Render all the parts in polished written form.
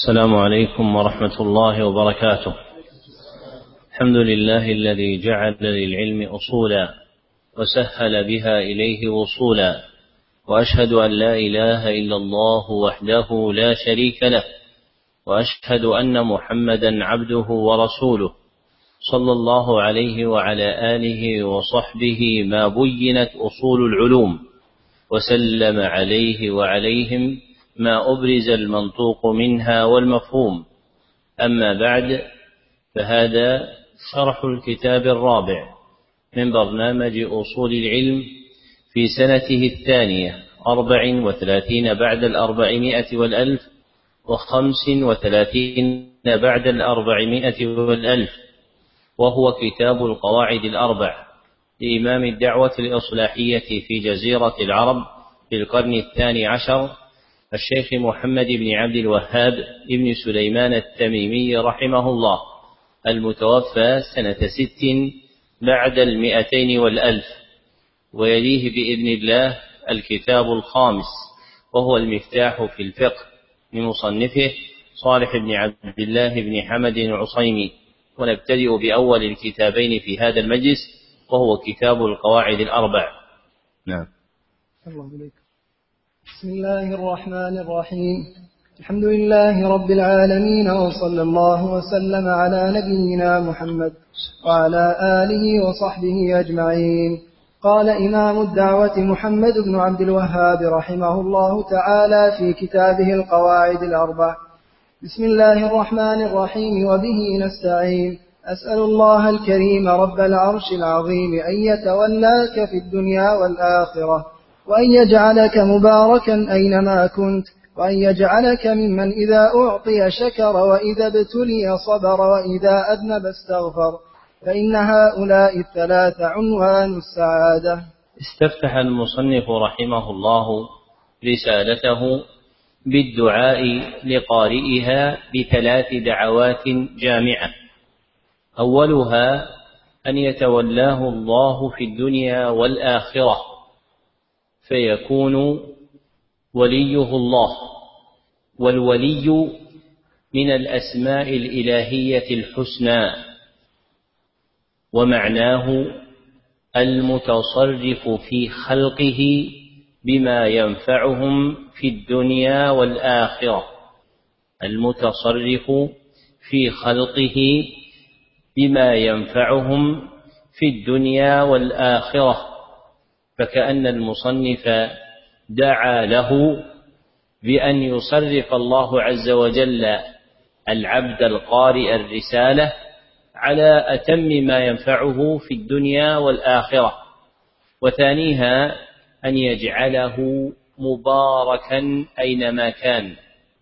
السلام عليكم ورحمة الله وبركاته. الحمد لله الذي جعل للعلم أصولا وسهل بها إليه وصولا، وأشهد أن لا إله إلا الله وحده لا شريك له، وأشهد أن محمدا عبده ورسوله صلى الله عليه وعلى آله وصحبه ما بينت أصول العلوم، وسلم عليه وعليهم ما أبرز المنطوق منها والمفهوم. أما بعد، فهذا شرح الكتاب الرابع من برنامج أصول العلم في سنته 34 بعد 400 والألف، 35 بعد 400 والألف، وهو كتاب القواعد الأربع لإمام الدعوة الإصلاحية في جزيرة العرب في القرن 12 الشيخ محمد بن عبد الوهاب بن سليمان التميمي رحمه الله، المتوفى سنة 6 بعد 200 والألف. ويليه بإذن الله الكتاب الخامس، وهو المفتاح في الفقه لمصنفه صالح بن عبد الله بن حمد العصيمي. ونبتدئ بأول الكتابين في هذا المجلس، وهو كتاب القواعد الأربع. نعم. بسم الله الرحمن الرحيم. الحمد لله رب العالمين، وصلى الله وسلم على نبينا محمد وعلى آله وصحبه أجمعين. قال إمام الدعوة محمد بن عبد الوهاب رحمه الله تعالى في كتابه القواعد الأربع: بسم الله الرحمن الرحيم، وبه نستعين. أسأل الله الكريم رب العرش العظيم أن يتولاك في الدنيا والآخرة، وأن يجعلك مباركا أينما كنت، وأن يجعلك ممن إذا أعطي شكر، وإذا ابتلي صبر، وإذا أذنب استغفر، فإن هؤلاء الثلاث عنوان السعادة. استفتح المصنف رحمه الله رسالته بالدعاء لقارئها ب3 دعوات جامعة. أولها أن يتولاه الله في الدنيا والآخرة فيكون وليه الله، والولي من الأسماء الإلهية الحسنى، ومعناه المتصرف في خلقه بما ينفعهم في الدنيا والآخرة، المتصرف في خلقه بما ينفعهم في الدنيا والآخرة. فكأن المصنف دعا له بأن يصرف الله عز وجل العبد القارئ الرسالة على أتم ما ينفعه في الدنيا والآخرة. وثانيها أن يجعله مباركا أينما كان،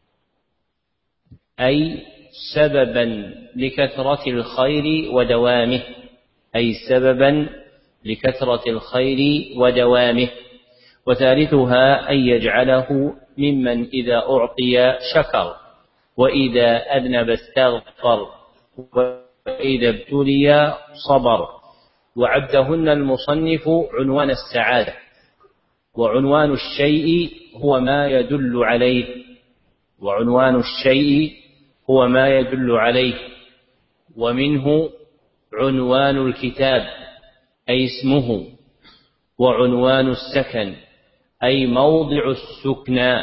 أي سببا لكثرة الخير ودوامه، أي سببا لكثرة الخير ودوامه. وثالثها أن يجعله ممن إذا أعطي شكر، وإذا أذنب استغفر، وإذا ابتلي صبر. وعدهن المصنف عنوان السعادة، وعنوان الشيء هو ما يدل عليه، وعنوان الشيء هو ما يدل عليه. ومنه عنوان الكتاب أي اسمه، وعنوان السكن أي موضع السكنى.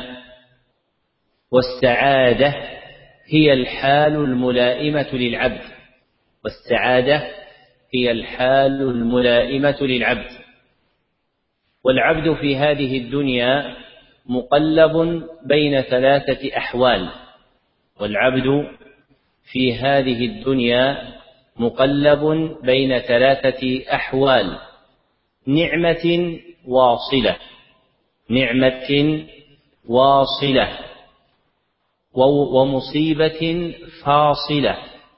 والسعادة هي الحال الملائمة للعبد، والسعادة هي الحال الملائمة للعبد. والعبد في هذه الدنيا مقلب بين 3 أحوال، والعبد في هذه الدنيا مقلب بين 3 أحوال: نعمة واصلة، نعمة واصلة، ومصيبة فاصلة،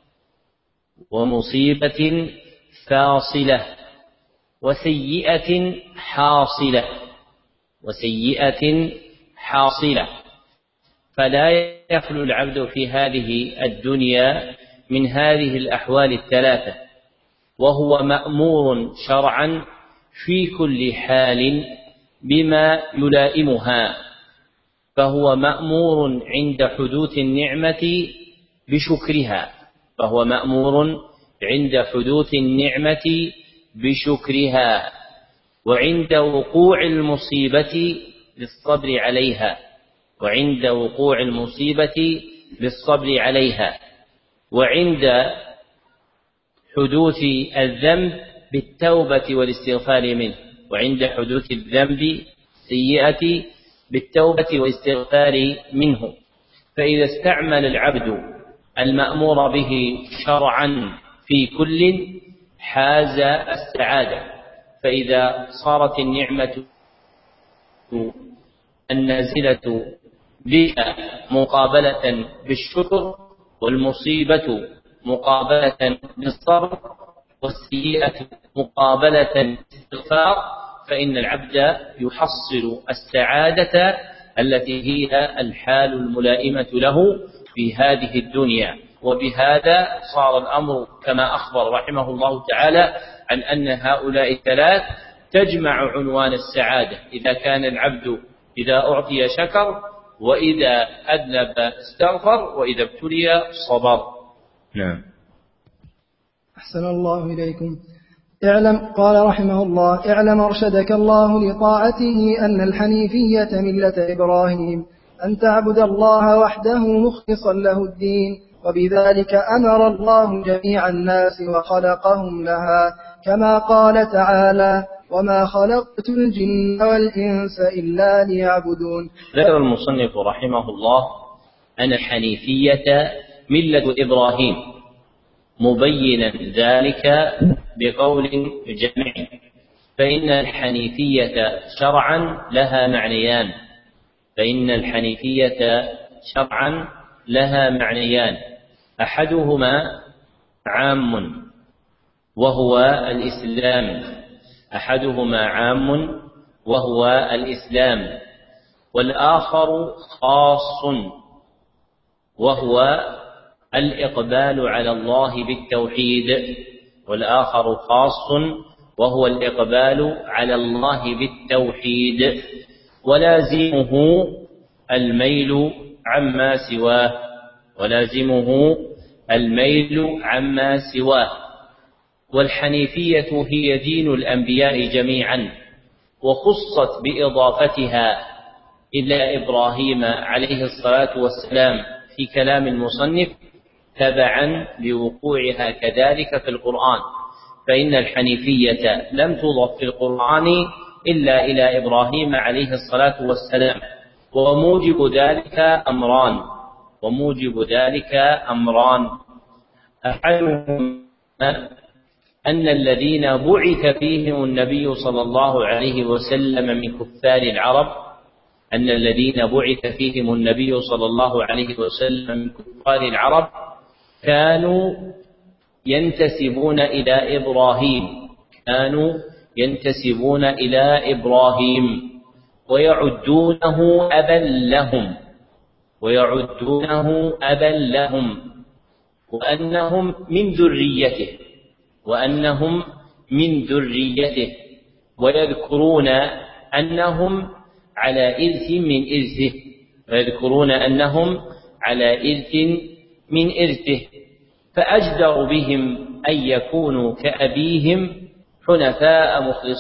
ومصيبة فاصلة، وسيئة حاصلة، وسيئة حاصلة. فلا يخلو العبد في هذه الدنيا من هذه الأحوال ال3، وهو مأمور شرعا في كل حال بما يلائمها. فهو مأمور عند حدوث النعمة بشكرها، فهو مأمور عند حدوث النعمة بشكرها، وعند وقوع المصيبة بالصبر عليها، وعند وقوع المصيبة بالصبر عليها، وعند حدوث الذنب بالتوبة والاستغفار منه، وعند حدوث الذنب السيئة بالتوبة والاستغفار منه. فإذا استعمل العبد المأمور به شرعا في كل حاز السعادة، فإذا صارت النعمة النازلة بك مقابلة بالشكر، والمصيبة مقابلة بالصبر، والسيئة مقابلة بالاستغفار، فإن العبد يحصل السعادة التي هي الحال الملائمة له في هذه الدنيا. وبهذا صار الأمر كما أخبر رحمه الله تعالى عن أن هؤلاء الثلاث تجمع عنوان السعادة: إذا كان العبد إذا أعطي شكر، وإذا أذنب استغفر، وإذا ابتلي صبر. نعم. أحسن الله إليكم. قال رحمه الله: اعلم أرشدك الله لطاعته أن الحنيفية ملة إبراهيم، أن تعبد الله وحده مخلصا له الدين، وبذلك أمر الله جميع الناس وخلقهم لها، كما قال تعالى: وما خلقت الجن والإنس إلا ليعبدون. ذكر المصنف رحمه الله أن الحنيفية ملة إبراهيم، مبينا ذلك بقول جمع، فإن الحنيفية شرعا لها معنيان، فإن الحنيفية شرعا لها معنيان: أحدهما عام وهو الإسلام، أحدهما عام وهو الإسلام، والآخر خاص وهو الإقبال على الله بالتوحيد، والآخر خاص وهو الإقبال على الله بالتوحيد، ولازمه الميل عما سواه، ولازمه الميل عما سواه. والحنيفية هي دين الأنبياء جميعا، وخصت بإضافتها إلى إبراهيم عليه الصلاة والسلام في كلام المصنف تبعا لوقوعها كذلك في القرآن، فإن الحنيفية لم تضف في القرآن إلا إلى إبراهيم عليه الصلاة والسلام، وموجب ذلك أمران: أحدهما أن الذين بعث فيهم النبي صلى الله عليه وسلم من كفار العرب، أن الذين بعث فيهم النبي صلى الله عليه وسلم من كفار العرب كانوا ينتسبون إلى إبراهيم، ويعدونه أبا لهم، وأنهم من ذريته، ويذكرون أنهم على إرث من إرثه، فأجدر بهم أن يكونوا كأبيهم حنفاء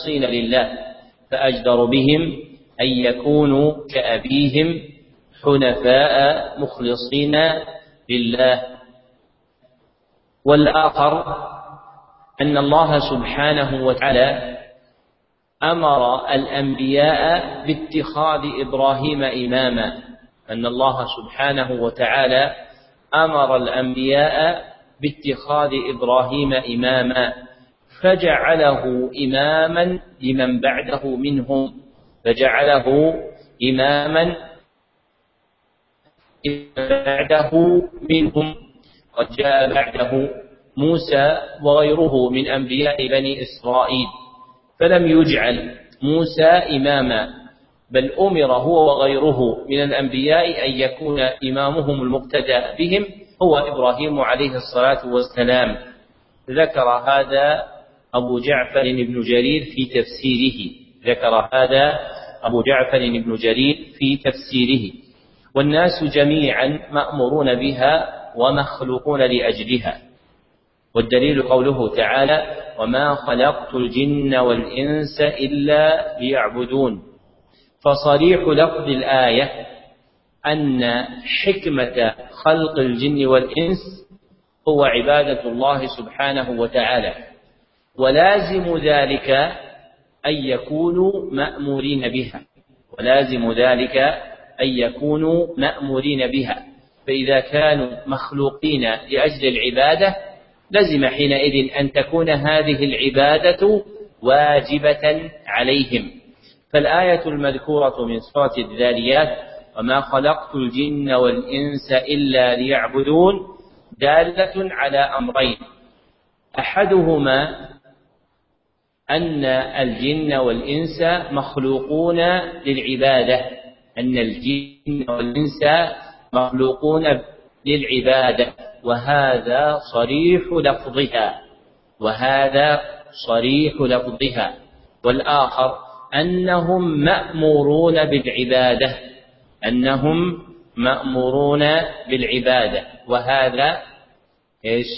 مخلصين لله. والآخر أن الله سبحانه وتعالى أمر الأنبياء باتخاذ إبراهيم إماما، فجعله إماما لمن بعده منهم، قد جاء بعده موسى وغيره من أنبياء بني إسرائيل، فلم يجعل موسى إماما، بل أمر هو وغيره من الأنبياء أن يكون إمامهم المقتدى بهم هو إبراهيم عليه الصلاة والسلام. ذكر هذا أبو جعفر بن جرير في تفسيره، والناس جميعا مأمورون بها ومخلوقون لأجلها. والدليل قوله تعالى: وما خلقت الجن والإنس إلا ليعبدون. فصريح لفظ الآية أن حكمة خلق الجن والإنس هو عبادة الله سبحانه وتعالى، ولازم ذلك أن يكونوا مأمورين بها، ولازم ذلك أن يكونوا مأمورين بها. فإذا كانوا مخلوقين لأجل العبادة لزم حينئذ أن تكون هذه العبادة واجبة عليهم. فالآية المذكورة من سورة الذاريات: وما خلقت الجن والإنس إلا ليعبدون، دالة على أمرين: أحدهما أن الجن والإنس مخلوقون للعبادة، أن الجن والإنس مخلوقون للعبادة، وهذا صريح لفظها، وهذا صريح لفظها. والآخر أنهم مأمورون بالعبادة، أنهم مأمورون بالعبادة، وهذا إيش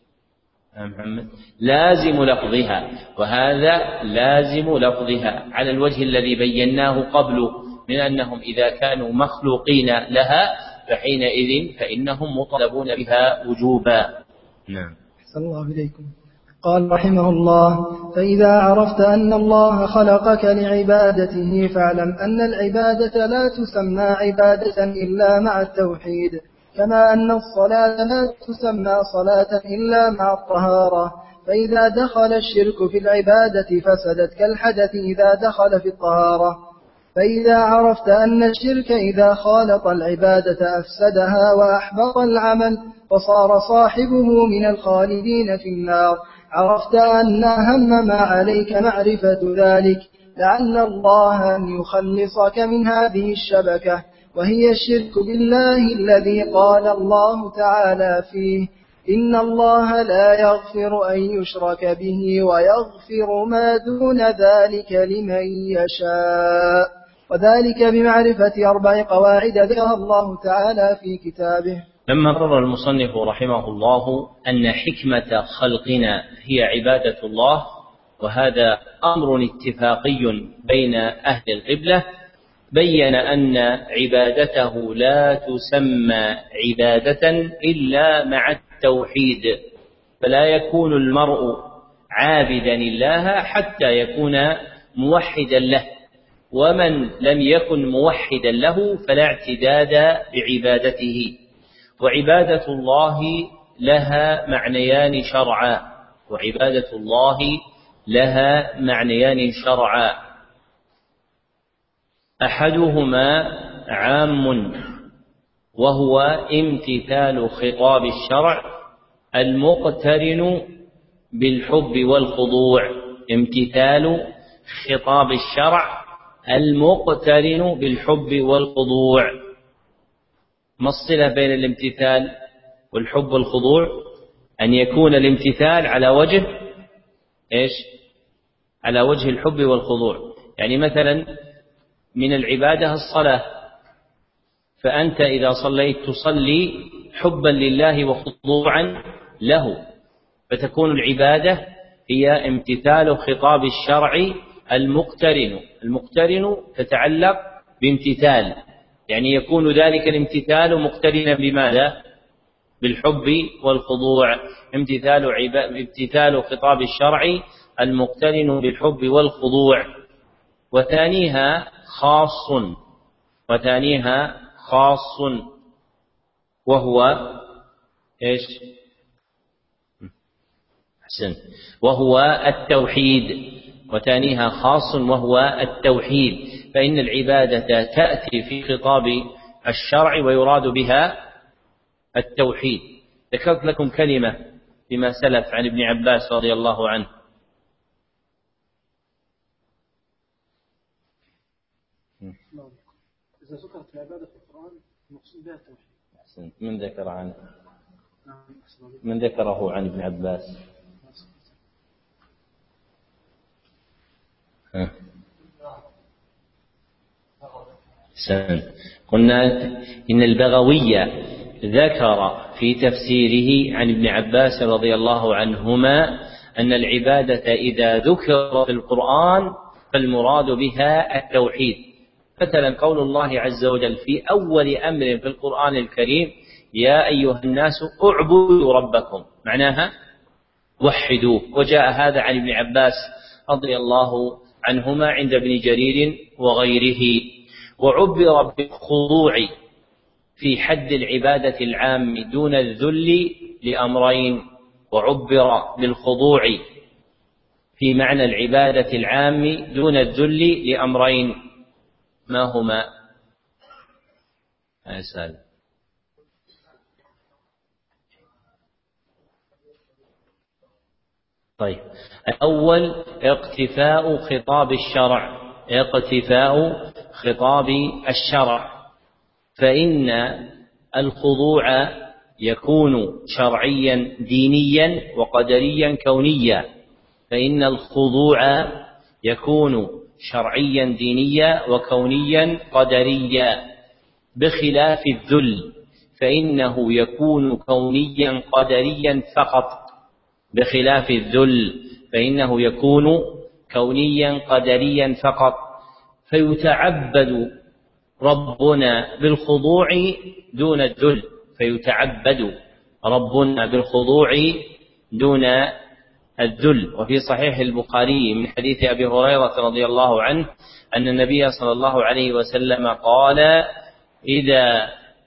محمد؟ لازم لفظها، وهذا لازم لفظها على الوجه الذي بيناه قبل، من أنهم إذا كانوا مخلوقين لها فحينئذ فإنهم مطالبون بها وجوبا. نعم. أحسن الله إليكم. قال رحمه الله: فإذا عرفت أن الله خلقك لعبادته فاعلم أن العبادة لا تسمى عبادة إلا مع التوحيد، كما أن الصلاة لا تسمى صلاة إلا مع الطهارة. فإذا دخل الشرك في العبادة فسدت كالحدث إذا دخل في الطهارة. فإذا عرفت أن الشرك إذا خالط العبادة أفسدها وأحبط العمل وصار صاحبه من الخالدين في النار، عرفت أن أهم ما عليك معرفة ذلك، لعل الله أن يخلصك من هذه الشبكة، وهي الشرك بالله الذي قال الله تعالى فيه: إن الله لا يغفر أن يشرك به ويغفر ما دون ذلك لمن يشاء، وذلك بمعرفة 4 قواعد ذكرها الله تعالى في كتابه. لما قرر المصنف رحمه الله أن حكمة خلقنا هي عبادة الله، وهذا أمر اتفاقي بين أهل القبلة، بين أن عبادته لا تسمى عبادة إلا مع التوحيد، فلا يكون المرء عابدا لله حتى يكون موحدا له، ومن لم يكن موحدا له فلا اعتداد بعبادته. وعبادة الله لها معنيان شرعا، وعبادة الله لها معنيان شرعا: أحدهما عام وهو امتثال خطاب الشرع المقترن بالحب والخضوع، امتثال خطاب الشرع المقترن بالحب والخضوع. ما الصلة بين الامتثال والحب والخضوع؟ أن يكون الامتثال على وجه إيش؟ على وجه الحب والخضوع. يعني مثلا من العبادة الصلاة، فأنت إذا صليت تصلي حبا لله وخضوعا له، فتكون العبادة هي امتثال خطاب الشرع المقترن تتعلق بامتثال، يعني يكون ذلك الامتثال مقترنا بماذا؟ بالحب والخضوع. امتثال خطاب الشرع المقترن بالحب والخضوع. وثانيها خاص وهو ايش؟ أحسن، وهو التوحيد. وثانيها خاص وهو التوحيد، فإن العبادة تأتي في خطاب الشرع ويراد بها التوحيد. ذكرت لكم كلمة فيما سلف عن ابن عباس رضي الله عنه، إذا ذكرت العبادة في القرآن المقصود بها التوحيد. أحسنت. من ذكره عن ابن عباس؟ أحسنت. قلنا إن البغوي ذكر في تفسيره عن ابن عباس رضي الله عنهما أن العبادة إذا ذكر في القرآن فالمراد بها التوحيد. مثلا قول الله عز وجل في أول أمر في القرآن الكريم: يا أيها الناس اعبدوا ربكم، معناها وحدوه. وجاء هذا عن ابن عباس رضي الله عنهما عند ابن جرير وغيره. وعبر بالخضوع في حد العبادة العام دون الذل لأمرين. وعبر بالخضوع في معنى العبادة العام دون الذل لأمرين. ما هما؟ أسأل. طيب، الأول اقتفاء خطاب الشرع، اقتفاء خطاب الشرع، فإن الخضوع يكون شرعيا دينيا وقدريا كونيا. فإن الخضوع يكون شرعيا دينيا وكونيا قدريا، بخلاف الذل فإنه يكون كونيا قدريا فقط. بخلاف الذل فإنه يكون كونيا قدريا فقط. فيتعبد ربنا بالخضوع دون الذل، فيتعبد ربنا بالخضوع دون الذل. وفي صحيح البخاري من حديث أبي هريرة رضي الله عنه أن النبي صلى الله عليه وسلم قال: إذا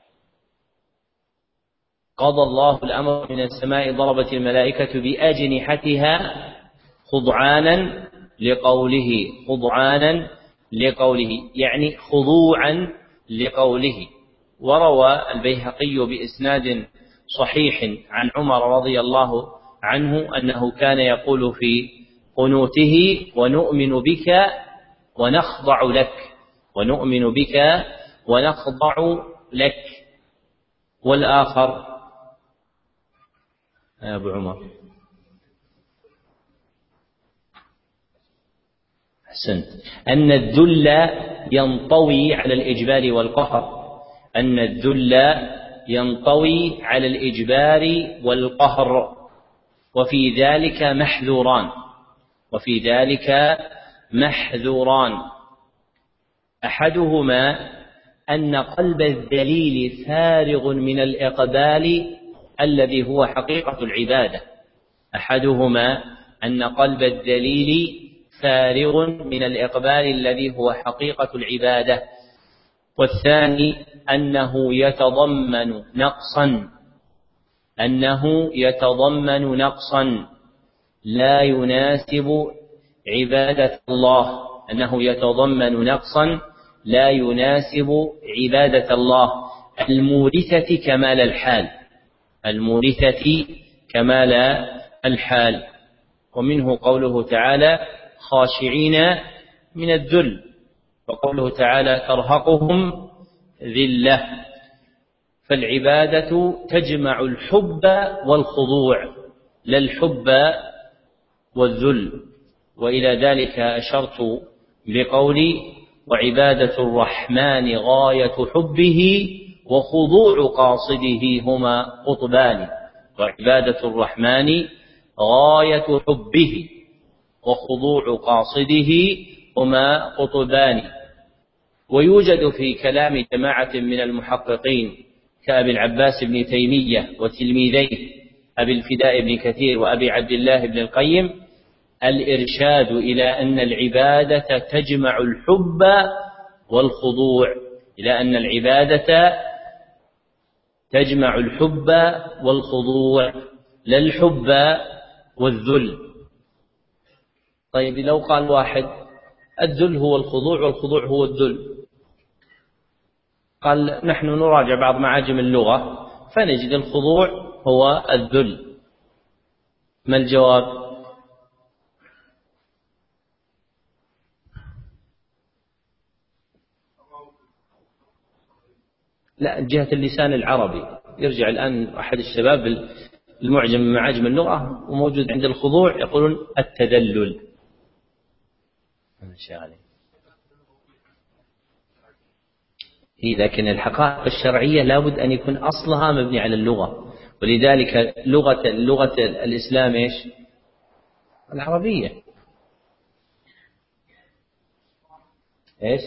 قضى الله الأمر من السماء ضربت الملائكة بأجنحتها خضعانا لقوله، خضعانا لقوله يعني خضوعا لقوله. وروى البيهقي بإسناد صحيح عن عمر رضي الله عنه أنه كان يقول في قنوته: ونؤمن بك ونخضع لك، ونؤمن بك ونخضع لك. والآخر يا أبو عمر. أحسنت. أن الذل ينطوي على الإجبار والقهر، أن الذل ينطوي على الإجبار والقهر. وفي ذلك محذوران، وفي ذلك محذوران. أحدهما أن قلب الذليل فارغ من الإقبال الذي هو حقيقة العبادة. أحدهما أن قلب الذليل فارغ من الإقبال الذي هو حقيقة العبادة. والثاني أنه يتضمن نقصا، أنه يتضمن نقصا لا يناسب عبادة الله، أنه يتضمن نقصا لا يناسب عبادة الله المورثة كمال الحال، المورثة كمال الحال. ومنه قوله تعالى: خاشعين من الذل، وقوله تعالى: ترهقهم ذلة. فالعبادة تجمع الحب والخضوع، لا الحب والذل. وإلى ذلك أشرت بقولي: وعبادة الرحمن غاية حبه وخضوع قاصده هما قطبان. وعبادة الرحمن غاية حبه وخضوع قاصده هما قطبان. ويوجد في كلام جماعة من المحققين كأبي العباس بن تيمية وتلميذيه أبي الفداء بن كثير وأبي عبد الله بن القيم الإرشاد إلى أن العبادة تجمع الحب والخضوع، إلى أن العبادة تجمع الحب والخضوع لا الحب والذل. طيب، لو قال واحد: الذل هو الخضوع والخضوع هو الذل، قال: نحن نراجع بعض معاجم اللغة فنجد الخضوع هو الذل، ما الجواب؟ لا، جهة اللسان العربي. يرجع الآن أحد الشباب المعجم من معاجم اللغة وموجود عند الخضوع يقولون التذلل. لكن الحقائق الشرعية لابد أن يكون أصلها مبني على اللغة، ولذلك لغة الإسلام إيش؟ العربية. إيش؟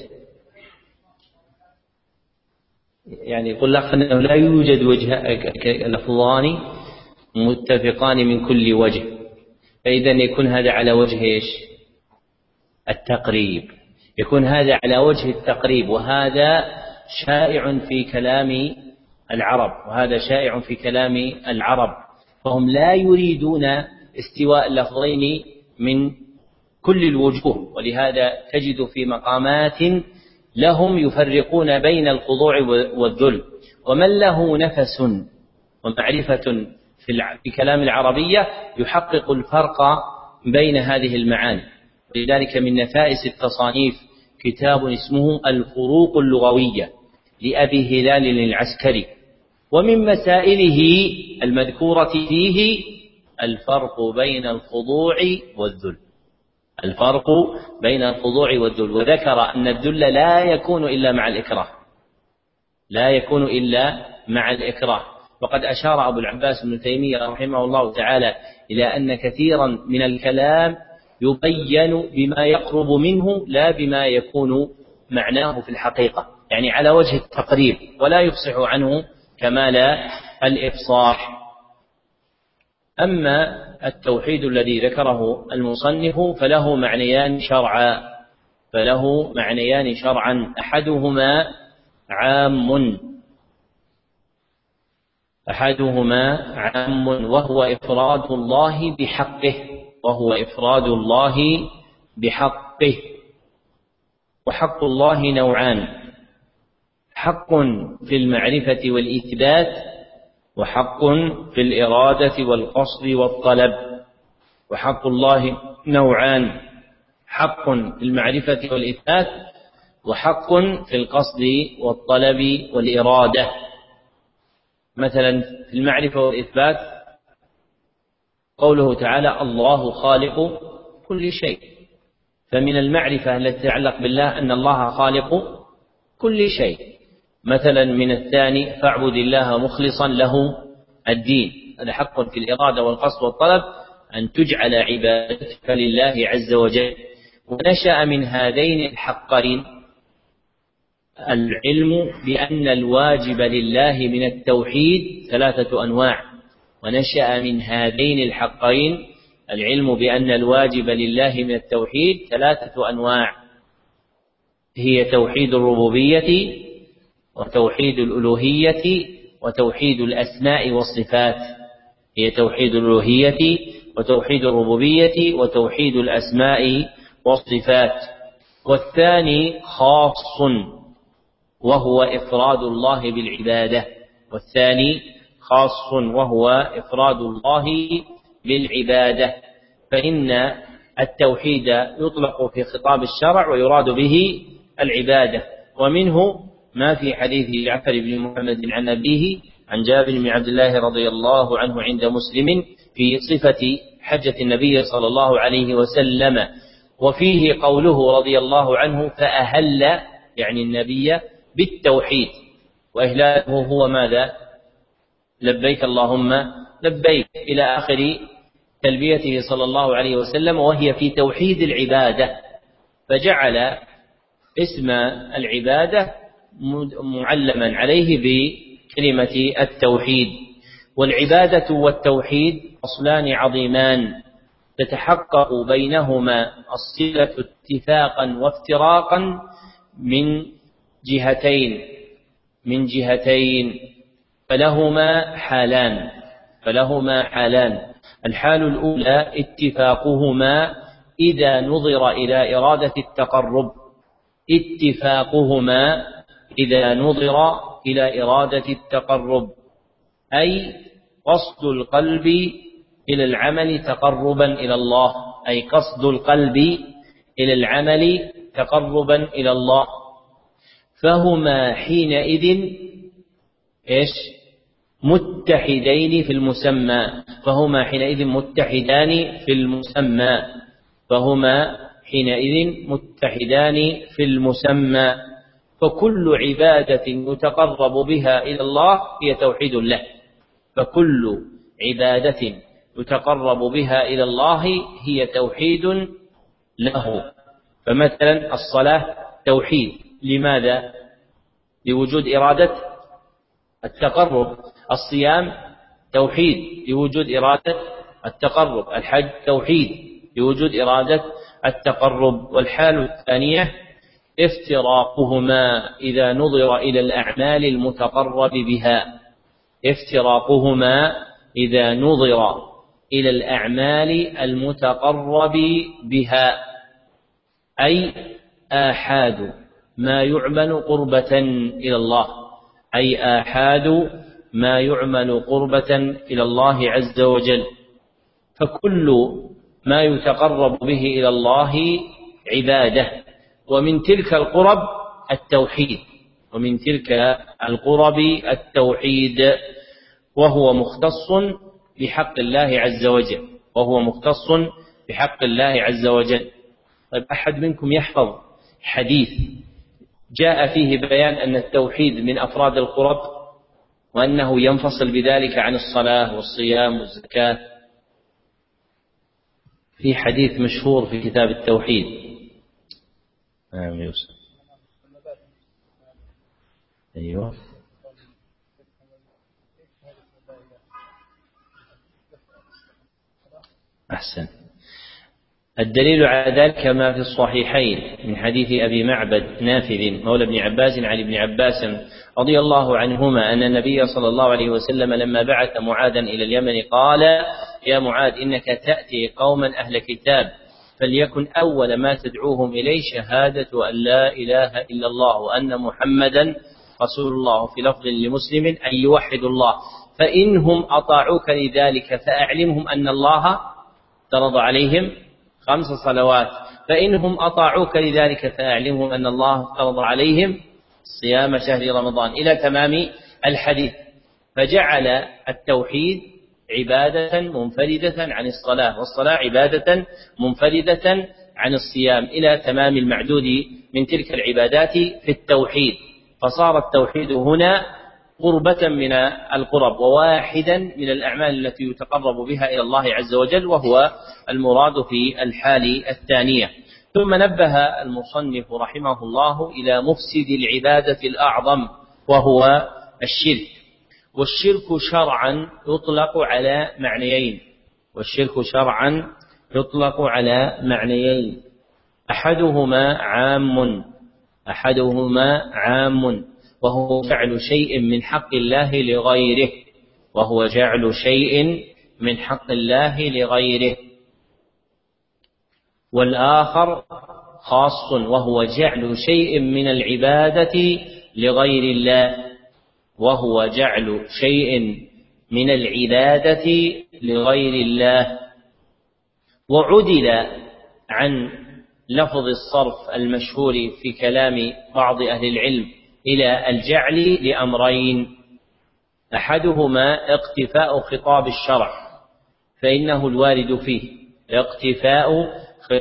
يعني يقول لك أنه لا يوجد لفظان متفقان من كل وجه، فإذا يكون هذا على وجه إيش؟ التقريب، يكون هذا على وجه التقريب، وهذا شائع في كلام العرب، وهذا شائع في كلام العرب، فهم لا يريدون استواء اللفظين من كل الوجوه، ولهذا تجد في مقامات لهم يفرقون بين الخضوع والذل، ومن له نفس ومعرفة في كلام العربية يحقق الفرق بين هذه المعاني. ولذلك من نفائس التصانيف كتاب اسمه الفروق اللغوية لأبي هلال العسكري، ومن مسائله المذكورة فيه الفرق بين الخضوع والذل، الفرق بين الخضوع والذل، وذكر أن الذل لا يكون إلا مع الإكراه، لا يكون إلا مع الإكراه. وقد أشار أبو العباس ابن تيمية رحمه الله تعالى إلى أن كثيرا من الكلام يبين بما يقرب منه لا بما يكون معناه في الحقيقة، يعني على وجه التقريب، ولا يفصح عنه كمال الإفصاح. أما التوحيد الذي ذكره المصنف فله معنيان شرعا، أحدهما عام وهو إفراد الله بحقه، وحق الله نوعان: حق في المعرفة والإثبات، وحق في الإرادة والقصد والطلب. وحق الله نوعان: حق في المعرفة والإثبات، وحق في القصد والطلب والإرادة. مثلا في المعرفة والإثبات قوله تعالى: الله خالق كل شيء، فمن المعرفة التي تتعلق بالله أن الله خالق كل شيء. مثلا من الثاني: فاعبد الله مخلصا له الدين، هذا حق في الإرادة والقصد والطلب، أن تجعل عبادتك لله عز وجل. ونشأ من هذين الحقين العلم بأن الواجب لله من التوحيد 3 أنواع. ونشأ من هذين الحقين العلم بأن الواجب لله من التوحيد 3 أنواع، هي توحيد الربوبية، وتوحيد الألوهية، وتوحيد الأسماء والصفات. هي توحيد الألوهية وتوحيد الربوبية وتوحيد الأسماء والصفات. والثاني خاص وهو إفراد الله بالعبادة، فإن التوحيد يطلق في خطاب الشرع ويراد به العبادة. ومنه ما في حديث جعفر بن محمد عن أبيه عن جابر بن عبد الله رضي الله عنه عند مسلم في صفة حجة النبي صلى الله عليه وسلم، وفيه قوله رضي الله عنه: فأهل، يعني النبي، بالتوحيد. وإهلاله هو ماذا؟ لبيك اللهم لبيك، إلى آخر تلبيته صلى الله عليه وسلم، وهي في توحيد العبادة، فجعل اسم العبادة معلما عليه بكلمة التوحيد. والعبادة والتوحيد أصلان عظيمان تتحقق بينهما الصلة اتفاقا وافتراقا من جهتين، فلهما حالان. الحال الأولى اتفاقهما إذا نظر إلى إرادة التقرب، أي قصد القلب إلى العمل تقربا إلى الله، فهما حينئذ متحدان في المسمى. فكل عبادة يتقرب بها إلى الله هي توحيد له، فكل عبادة يتقرب بها إلى الله هي توحيد له. فمثلا الصلاة توحيد، لماذا؟ لوجود إرادة التقرب. الصيام توحيد لوجود إرادة التقرب. الحج توحيد لوجود إرادة التقرب. والحال الثانية افتراقهما إذا نظر إلى الأعمال المتقرب بها، افتراقهما إذا نظر إلى الأعمال المتقرب بها، أي آحاد ما يعمل قربة إلى الله، أي آحاد ما يعمل قربة إلى الله عز وجل. فكل ما يتقرب به إلى الله عبادة، ومن تلك القرب التوحيد، ومن تلك القرب التوحيد، وهو مختص بحق الله عز وجل، وهو مختص بحق الله عز وجل. طيب، أحد منكم يحفظ حديث جاء فيه بيان أن التوحيد من أفراد القرب، وأنه ينفصل بذلك عن الصلاة والصيام والزكاة؟ في حديث مشهور في كتاب التوحيد. نعم يوسف. أيوه. أحسن. الدليل على ذلك ما في الصحيحين من حديث أبي معبد نافذ مولى ابن عباس عن ابن عباس رضي الله عنهما أن النبي صلى الله عليه وسلم لما بعث معاذا إلى اليمن قال: يا معاذ، إنك تأتي قوما أهل كتاب، فليكن أول ما تدعوهم إليه شهادة أن لا إله إلا الله وأن محمدا رسول الله، في لفظ لمسلم أن يوحدوا الله، فإنهم أطاعوك لذلك فأعلمهم أن الله افترض عليهم 5 صلوات، فإنهم أطاعوك لذلك فأعلمهم أن الله افترض عليهم صيام شهر رمضان، إلى تمام الحديث. فجعل التوحيد عبادة منفردة عن الصلاة، والصلاة عبادة منفردة عن الصيام، إلى تمام المعدود من تلك العبادات في التوحيد. فصار التوحيد هنا قربة من القرب، وواحدا من الأعمال التي يتقرب بها إلى الله عز وجل، وهو المراد في الحال الثانية. ثم نبه المصنف رحمه الله إلى مفسد العبادة الأعظم، وهو الشرك. والشرك شرعا يطلق على معنيين، والشرك شرعا يطلق على معنيين: أحدهما عام وهو جعل شيء من حق الله لغيره، وهو جعل شيء من حق الله لغيره. والآخر خاص وهو جعل شيء من العبادة لغير الله، وهو جعل شيء من العبادة لغير الله. وعدل عن لفظ الصرف المشهور في كلام بعض أهل العلم إلى الجعل لأمرين: أحدهما اقتفاء خطاب الشرع فإنه الوارد فيه، اقتفاء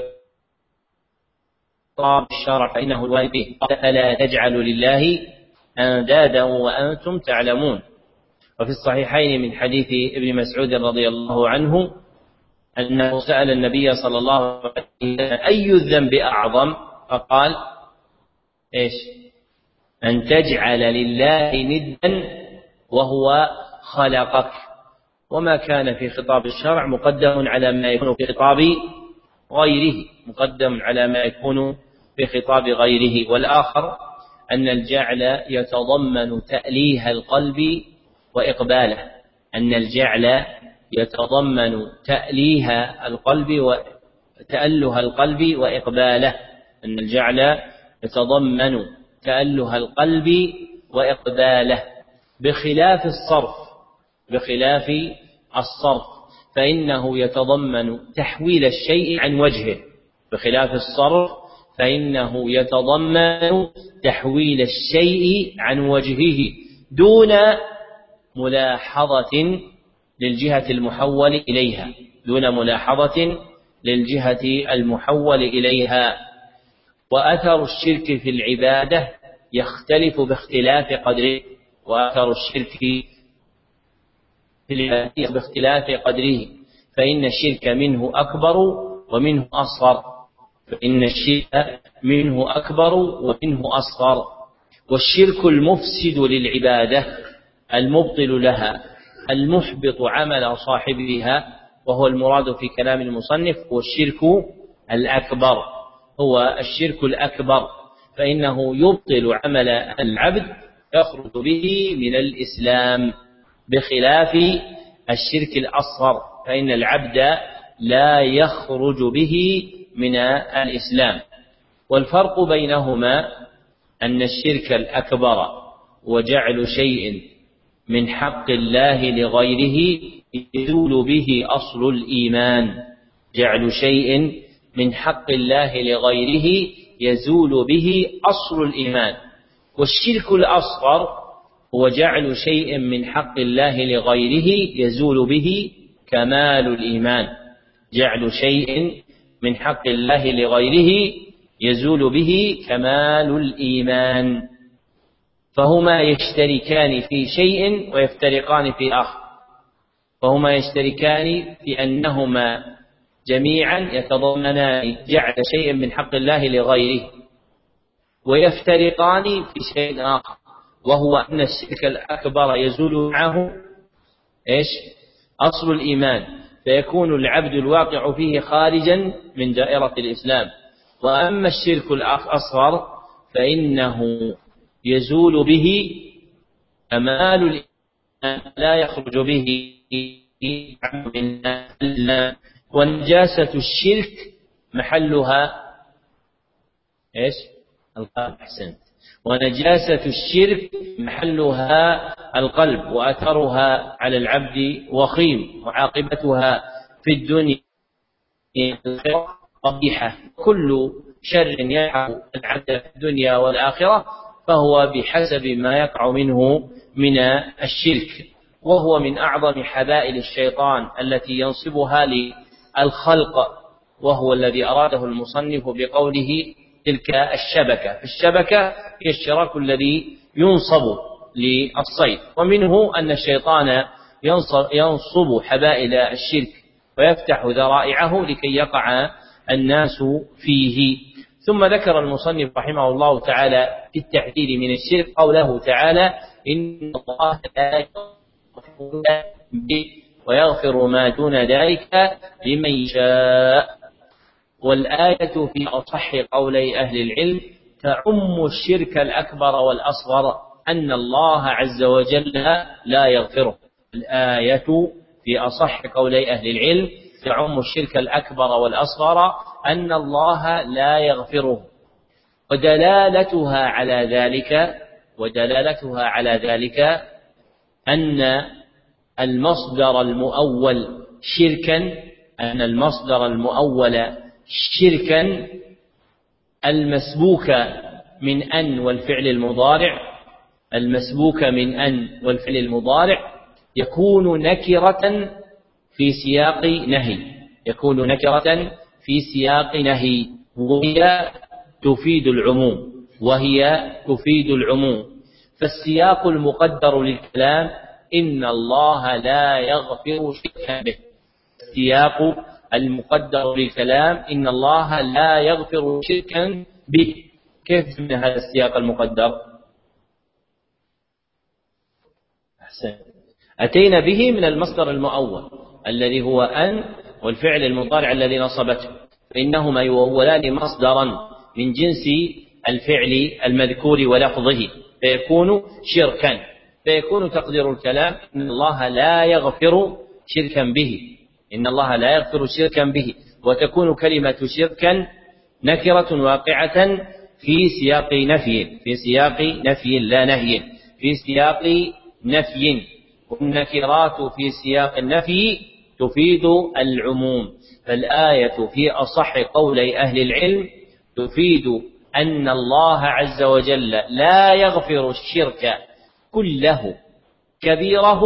خطاب الشرع فإنه الوارد فيه، فلا تجعلوا لله أندادا وأنتم تعلمون. وفي الصحيحين من حديث ابن مسعود رضي الله عنه أنه سأل النبي صلى الله عليه وسلم: أي الذنب أعظم؟ فقال: إيش؟ أن تجعل لله ندا وهو خلقك. وما كان في خطاب الشرع مقدم على ما يكون في خطاب غيره، مقدم على ما يكون في خطاب غيره. والآخر أن الجعل يتضمن تأليه القلب وإقباله، أن الجعل يتضمن تأليه القلب وتأله القلب وإقباله، أن الجعل يتضمن تأله القلب وإقباله، بخلاف الصرف فإنه يتضمن تحويل الشيء عن وجهه، بخلاف الصرف فإنه يتضمن تحويل الشيء عن وجهه دون ملاحظة للجهة المحول إليها. وأثر الشرك في العبادة يختلف باختلاف قدره، وأثر الشرك باختلاف قدره، فإن الشرك منه أكبر ومنه أصغر، والشرك المفسد للعبادة المبطل لها المحبط عمل صاحبها، وهو المراد في كلام المصنف هو الشرك الأكبر، فإنه يبطل عمل العبد يخرج به من الإسلام، بخلاف الشرك الأصغر فإن العبد لا يخرج به من الإسلام. والفرق بينهما أن الشرك الأكبر وجعل شيء من حق الله لغيره يزول به أصل الإيمان، جعل شيء من حق الله لغيره يزول به أصل الإيمان. والشرك الأصغر هو جعل شيء من حق الله لغيره يزول به كمال الإيمان، جعل شيء من حق الله لغيره يزول به كمال الإيمان، فهما يشتركان في شيء ويفترقان في آخر، فهما يشتركان في أنهما جميعا يتضمنان جعل شيء من حق الله لغيره، ويفترقان في شيء آخر، وهو أن الشرك الأكبر يزول معه أصل الإيمان، فيكون العبد الواقع فيه خارجا من دائرة الإسلام. وأما الشرك الأصغر فإنه يزول به كمال الإيمان، لا يخرج به من الإسلام. ونجاسة الشرك محلها القلب. ونجاسة الشرك محلها القلب، وأثرها على العبد وخيم، وعاقبتها في الدنيا قبيحة. كل شر يقع العبد في الدنيا والآخرة فهو بحسب ما يقع منه من الشرك، وهو من أعظم حبائل الشيطان التي ينصبها للخلق، وهو الذي أراده المصنف بقوله تلك الشبكة. الشبكة هي الشراك الذي ينصب للصيد، ومنه أن الشيطان ينصب حبائل الشرك ويفتح ذرائعه لكي يقع الناس فيه. ثم ذكر المصنف رحمه الله تعالى في التحذير من الشرك قوله تعالى إن الله لا يغفر به ويغفر ما دون ذلك لمن يشاء. والآية في أصح قولي أهل العلم تعم الشرك الأكبر والأصغر أن الله عز وجل لا يغفره. الآية في أصح قولي أهل العلم تعم الشرك الأكبر والأصغر أن الله لا يغفره. ودلالتها على ذلك أن المصدر المؤول شركا المسبوك من أن والفعل المضارع يكون نكرة في سياق نهي، وهي تفيد العموم. فالسياق المقدر للكلام إن الله لا يغفر شركا به. السياق المقدر للكلام إن الله لا يغفر شركا به. كيف من هذا السياق المقدر؟ أتينا به من المصدر المؤول الذي هو أن والفعل المضارع الذي نصبته، فإنهما يؤولان مصدرا من جنس الفعل المذكور ولفظه فيكون شركا، فيكون تقدير الكلام إن الله لا يغفر شركا به، وتكون كلمة شركا نكرة واقعة في سياق نفي، والنكرات في سياق النفي تفيد العموم. فالآية في أصح قولي أهل العلم تفيد أن الله عز وجل لا يغفر الشرك كله كبيره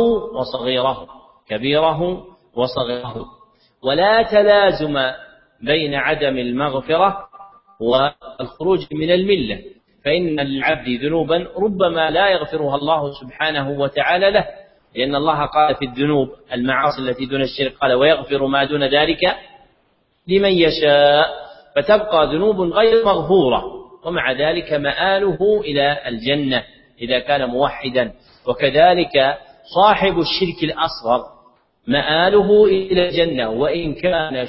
وصغيره، ولا تلازم بين عدم المغفرة والخروج من الملة، فإن للعبد ذنوبا ربما لا يغفرها الله سبحانه وتعالى له، لأن الله قال في الذنوب المعاصي التي دون الشرك قال ويغفر ما دون ذلك لمن يشاء، فتبقى ذنوب غير مغفورة، ومع ذلك مآله إلى الجنة إذا كان موحدا. وكذلك صاحب الشرك الأصغر مآله إلى الجنة وإن كان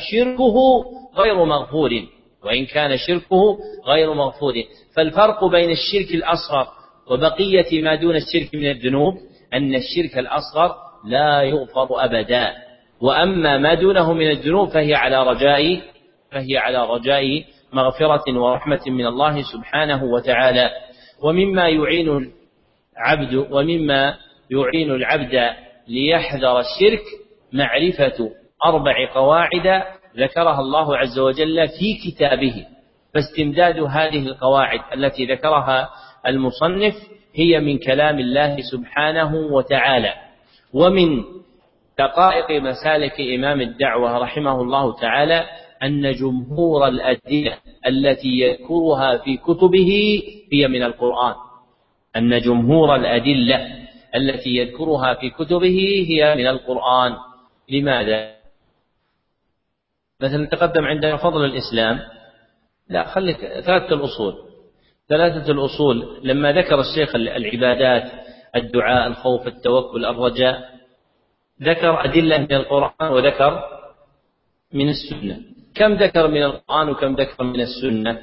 شركه غير مغفور. فالفرق بين الشرك الأصغر وبقية ما دون الشرك من الذنوب أن الشرك الأصغر لا يغفر أبدا، وأما ما دونه من الذنوب فهي على رجاء مغفرة ورحمة من الله سبحانه وتعالى. ومما يعين العبد ليحذر الشرك معرفة 4 قواعد ذكرها الله عز وجل في كتابه، فاستمداد هذه القواعد التي ذكرها المصنف هي من كلام الله سبحانه وتعالى. ومن دقائق مسالك إمام الدعوة رحمه الله تعالى أن جمهور الأدلة التي يذكرها في كتبه هي من القرآن. لماذا؟ مثلا تقدم عندنا فضل الإسلام، لا خليك 3 الأصول لما ذكر الشيخ العبادات الدعاء الخوف التوكل الرجاء ذكر أدلة من القرآن وذكر من السنة. كم ذكر من القرآن وكم ذكر من السنة؟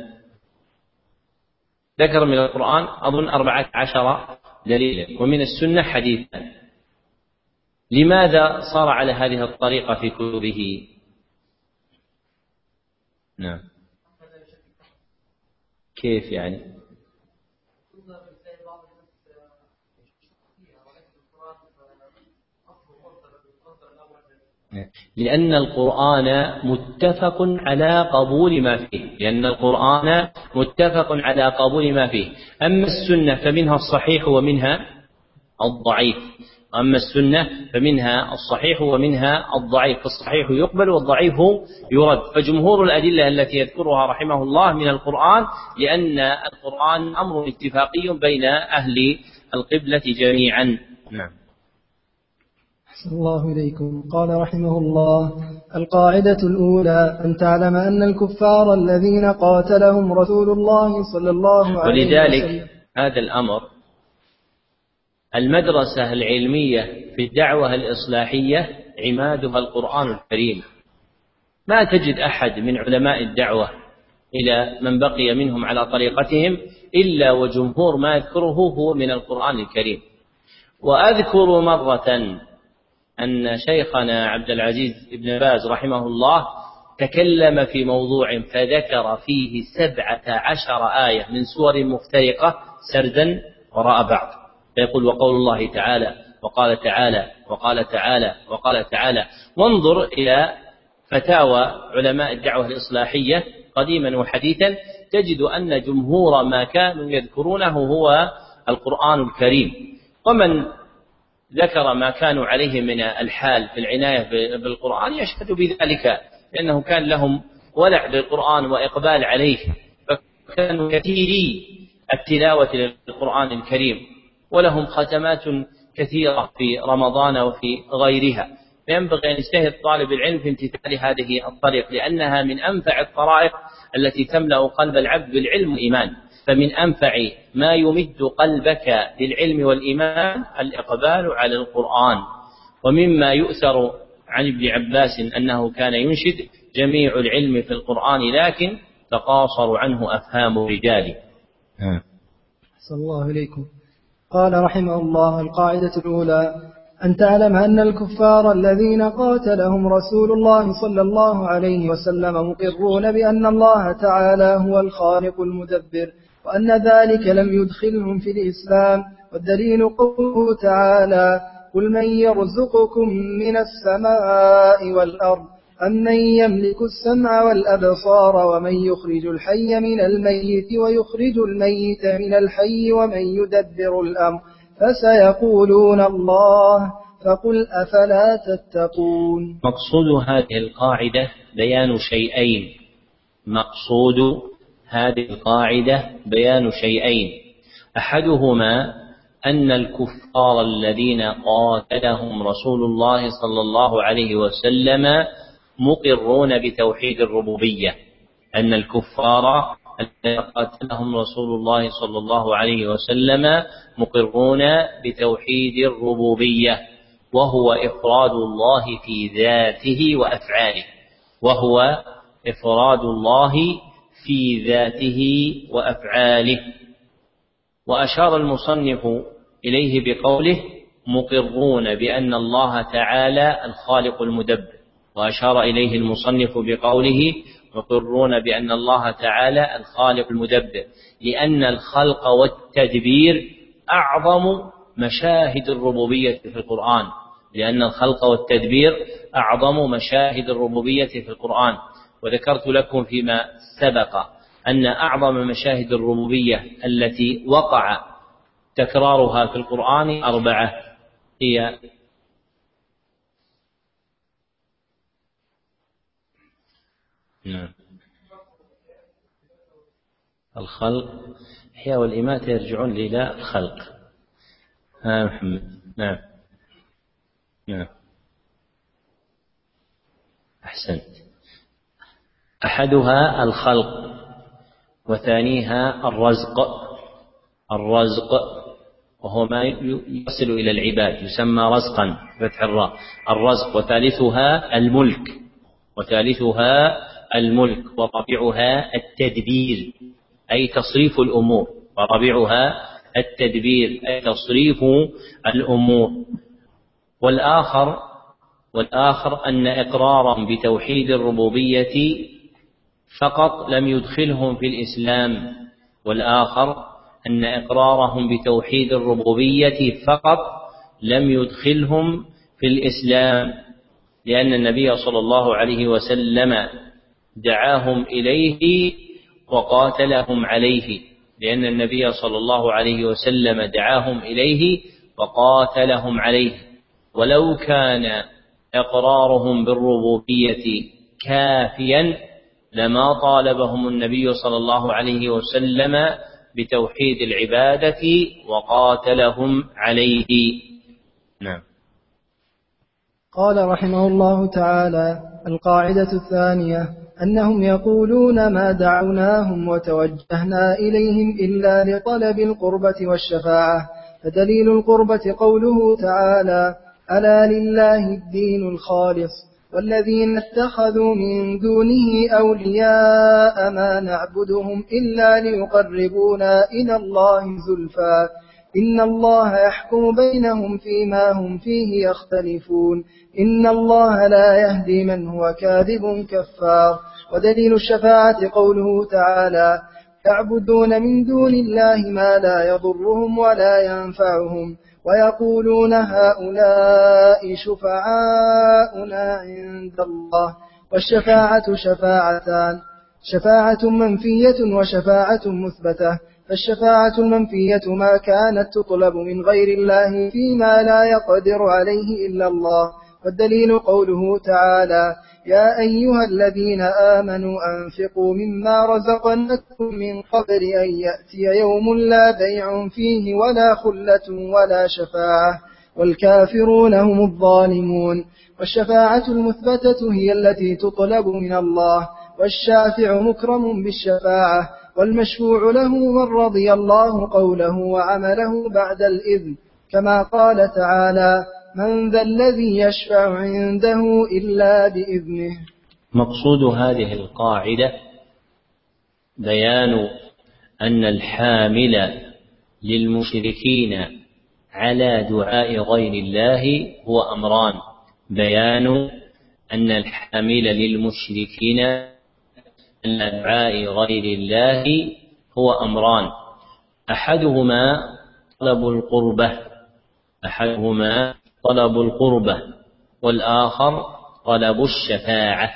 ذكر من القرآن أظن 14 دليلا ومن السنة حديثا. لماذا صار على هذه الطريقة في كتبه؟ نعم، كيف يعني؟ لأن القرآن متفق على قبول ما فيه، أما السنة فمنها الصحيح ومنها الضعيف، فالصحيح يقبل والضعيف يرد. فجمهور الأدلة التي يذكرها رحمه الله من القرآن، لأن القرآن أمر اتفاقي بين أهل القبلة جميعا. نعم. أحسن الله إليكم. قال رحمه الله: القاعدة الأولى أن تعلم أن الكفار الذين قاتلهم رسول الله صلى الله عليه وسلم. ولذلك هذا الأمر المدرسة العلمية في الدعوة الإصلاحية عمادها القرآن الكريم. ما تجد أحد من علماء الدعوة إلى من بقي منهم على طريقتهم إلا وجمهور ما يذكره هو من القرآن الكريم. وأذكر مرة أن شيخنا عبد العزيز بن باز رحمه الله تكلم في موضوع فذكر فيه 17 آية من سور مفترقة سردا وراء بعض، فيقول وقول الله تعالى وقال تعالى وقال تعالى وقال تعالى. وانظر إلى فتاوى علماء الدعوة الإصلاحية قديما وحديثا تجد أن جمهور ما كانوا يذكرونه هو القرآن الكريم. ومن ذكر ما كانوا عليه من الحال في العناية بالقرآن يشهد بذلك، لأنه كان لهم ولع بالقرآن وإقبال عليه، فكانوا كثيري التلاوة للقرآن الكريم، ولهم ختمات كثيرة في رمضان وفي غيرها. فينبغي أن يجتهد طالب العلم في امتثال هذه الطريق، لأنها من أنفع الطرائق التي تملأ قلب العبد بالعلم والإيمان. فمن أنفع ما يمد قلبك بالعلم والإيمان الإقبال على القرآن. ومما يؤثر عن ابن عباس أنه كان ينشد جميع العلم في القرآن لكن تقاصر عنه أفهام الرجال. صلى الله عليكم. قال رحمه الله: القاعدة الأولى أن تعلم أن الكفار الذين قاتلهم رسول الله صلى الله عليه وسلم مقرون بأن الله تعالى هو الخالق المدبر، وأن ذلك لم يدخلهم في الإسلام. والدليل قوله تعالى: قل من يرزقكم من السماء والأرض أمن يملك السمع والأبصار ومن يخرج الحي من الميت ويخرج الميت من الحي ومن يدبر الأمر فسيقولون الله فقل أفلا تتقون. مقصود هذه القاعدة بيان شيئين. مقصود هذه القاعدة بيان شيئين: أحدهما أن الكفار الذين قاتلهم رسول الله صلى الله عليه وسلم مقرون بتوحيد الربوبية، أن الكفار الذين قاتلهم رسول الله صلى الله عليه وسلم مقرون بتوحيد الربوبية، وهو إفراد الله في ذاته وأفعاله، وهو إفراد الله في ذاته وأفعاله. وأشار المصنف إليه بقوله مقرون بأن الله تعالى الخالق المدبر، وأشار إليه المصنف بقوله مقرون بأن الله تعالى الخالق المدبر، لأن الخلق والتدبير أعظم مشاهد الربوبية في القرآن، لأن الخلق والتدبير أعظم مشاهد الربوبية في القرآن. وذكرت لكم فيما سبق أن أعظم مشاهد الربوبية التي وقع تكرارها في القرآن 4، هي الخلق، الإحياء والإماتة يرجعون إلى الخلق. محمد. نعم أحسنت. أحدها الخلق، وثانيها الرزق وهو ما يصل إلى العباد، يسمى رزقا فتح الراء الرزق. وثالثها الملك، ورابعها التدبير أي تصريف الأمور، والآخر أن إقرارهم بتوحيد الربوبية فقط لم يدخلهم في الإسلام، لأن النبي صلى الله عليه وسلم دعاهم إليه وقاتلهم عليه. ولو كان إقرارهم بالربوبية كافيا لما طالبهم النبي صلى الله عليه وسلم بتوحيد العبادة وقاتلهم عليه. نعم. قال رحمه الله تعالى: القاعدة الثانية أنهم يقولون ما دعوناهم وتوجهنا إليهم إلا لطلب القربة والشفاعة، فدليل القربة قوله تعالى: ألا لله الدين الخالص والذين اتخذوا من دونه أولياء ما نعبدهم إلا ليقربونا إلى الله زلفى إن الله يحكم بينهم فيما هم فيه يختلفون إن الله لا يهدي من هو كاذب كفار. ودليل الشفاعة قوله تعالى: يعبدون من دون الله ما لا يضرهم ولا ينفعهم ويقولون هؤلاء شفعاؤنا عند الله. والشفاعة شفاعتان: شفاعة منفية وشفاعة مثبتة. فالشفاعة المنفية ما كانت تطلب من غير الله فيما لا يقدر عليه إلا الله. والدليل قوله تعالى: يا أيها الذين آمنوا أنفقوا مما رزقناكم من قبل أن يأتي يوم لا بيع فيه ولا خلة ولا شفاعة والكافرون هم الظالمون. والشفاعة المثبتة هي التي تطلب من الله، والشافع مكرم بالشفاعة، والمشفوع له من رضي الله قوله وعمله بعد الإذن، كما قال تعالى: من ذا الذي يشفع عنده إلا بإذنه. مقصود هذه القاعدة بيان أن الحامل للمشركين على دعاء غير الله هو أمران. بيان أن الحامل للمشركين على دعاء غير الله هو أمران: أحدهما طلب القربة والآخر طلب الشفاعة.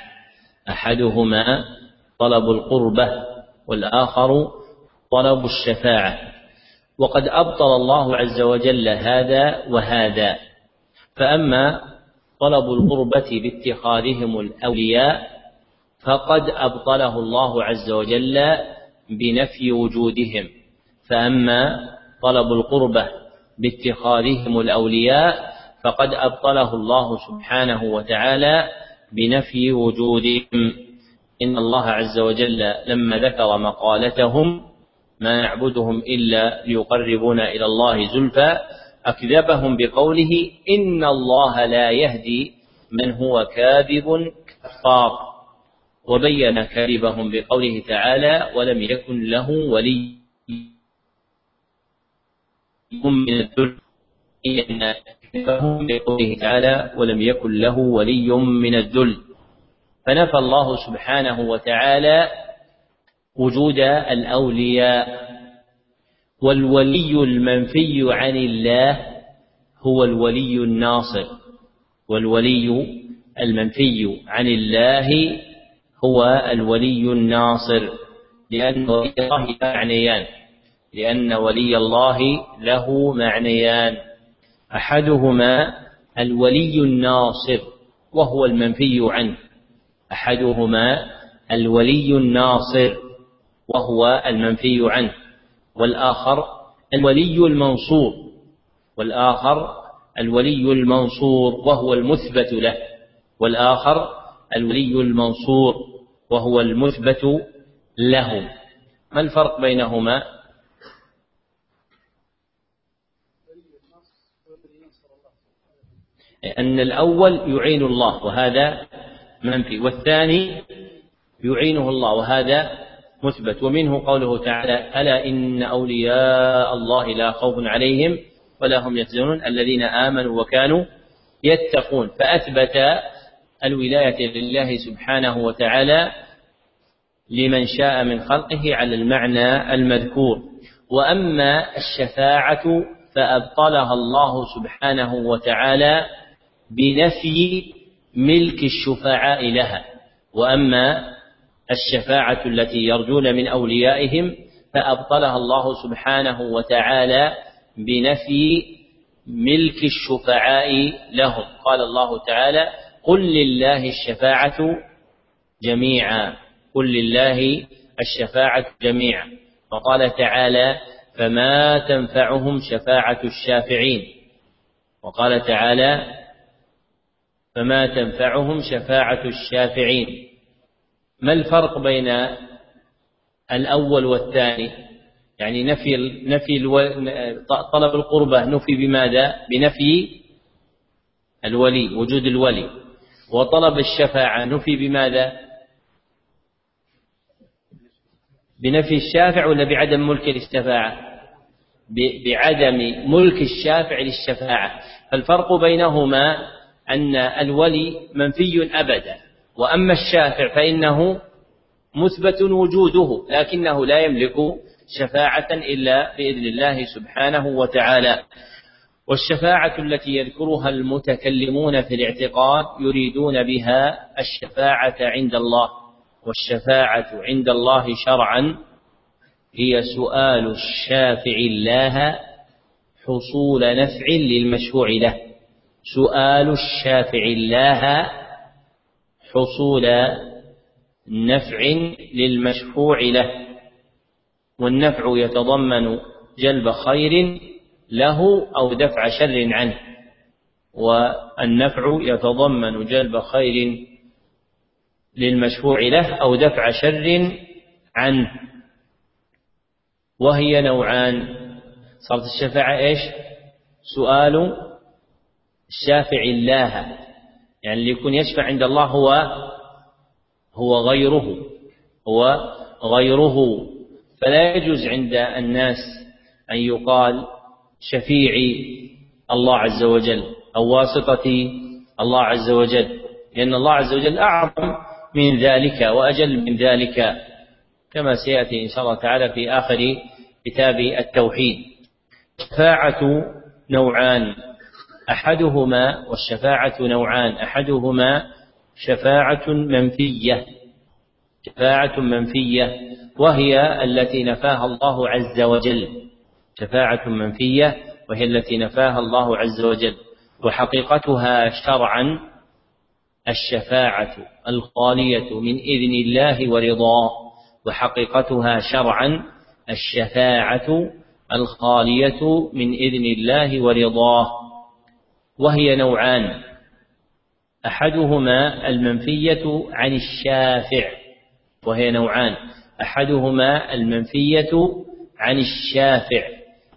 وقد أبطل الله عز وجل هذا وهذا. فأما طلب القربة باتخاذهم الأولياء فقد أبطله الله عز وجل بنفي وجودهم. فأما طلب القربة باتخاذهم الأولياء فقد أبطله الله سبحانه وتعالى بنفي وجودهم. إن الله عز وجل لما ذكر مقالتهم ما نعبدهم إلا ليقربونا إلى الله زلفى أكذبهم بقوله إن الله لا يهدي من هو كاذب كفار، وبين كذبهم بقوله تعالى ولم يكن له ولي من الذل، بقوله تعالى ولم يكن له ولي من الذل. فنفى الله سبحانه وتعالى وجود الأولياء. والولي المنفي عن الله هو الولي الناصر، والولي المنفي عن الله هو الولي الناصر، لأن ولي الله له معنيان، أحدهما الولي الناصر وهو المنفي عنه، أحدهما الولي الناصر وهو المنفي عنه، والآخر الولي المنصور وهو المثبت له، والآخر الولي المنصور وهو المثبت له. ما الفرق بينهما؟ أن الأول يعين الله وهذا منفي، والثاني يعينه الله وهذا مثبت. ومنه قوله تعالى ألا إن أولياء الله لا خوف عليهم ولا هم يحزنون الذين آمنوا وكانوا يتقون. فأثبت الولاية لله سبحانه وتعالى لمن شاء من خلقه على المعنى المذكور. وأما الشفاعة فأبطلها الله سبحانه وتعالى بنفي ملك الشفعاء لها. وأما الشفاعة التي يرجون من أوليائهم فأبطلها الله سبحانه وتعالى بنفي ملك الشفعاء لهم. قال الله تعالى قل لله الشفاعة جميعا، قل لله الشفاعة جميعا. وقال تعالى فما تنفعهم شفاعة الشافعين، وقال تعالى فما تنفعهم شفاعة الشافعين. ما الفرق بين الأول والثاني؟ يعني نفي طلب القربة نفي بماذا؟ بنفي الولي، وجود الولي. وطلب الشفاعة نفي بماذا؟ بنفي الشافع ولا بعدم ملك الشفاعة؟ بعدم ملك الشافع للشفاعة. فالفرق بينهما أن الولي منفي أبدا، وأما الشافع فإنه مثبت وجوده لكنه لا يملك شفاعة إلا بإذن الله سبحانه وتعالى. والشفاعة التي يذكرها المتكلمون في الاعتقاد يريدون بها الشفاعة عند الله. والشفاعة عند الله شرعا هي سؤال الشافع الله حصول نفع للمشفوع له، سؤال الشافع الله حصول نفع للمشفوع له. والنفع يتضمن جلب خير له أو دفع شر عنه، والنفع يتضمن جلب خير للمشفوع له أو دفع شر عنه. وهي نوعان. صارت الشفاعة إيش؟ سؤال الشافع الله، يعني اللي يكون يشفع عند الله هو غيره. فلا يجوز عند الناس أن يقال شفيعي الله عز وجل أو واسطتي الله عز وجل، لأن الله عز وجل أعظم من ذلك وأجل من ذلك، كما سيأتي إن شاء الله تعالى في آخر كتاب التوحيد. الشفاعة نوعان، أحدهما شفاعة منفية وهي التي نفاها الله عز وجل، شفاعة منفية وهي التي نفاها الله عز وجل. وحقيقتها شرعا الشفاعة الخالية من إذن الله ورضاه، وحقيقتها شرعا الشفاعة الخالية من إذن الله ورضاه، وهي نوعان: أحدهما المنفية عن الشافع، وهي نوعان: أحدهما المنفية عن الشافع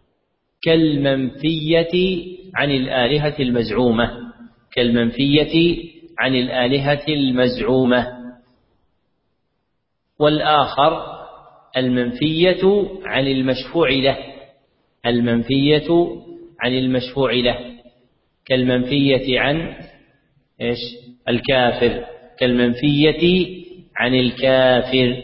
كالمنفية عن الآلهة المزعومة، كالمنفية عن الآلهة المزعومة. والآخر المنفية عن المشفوع له، المنفية عن المشفوع له كالمنفية عن الكافر، كالمنفية عن الكافر.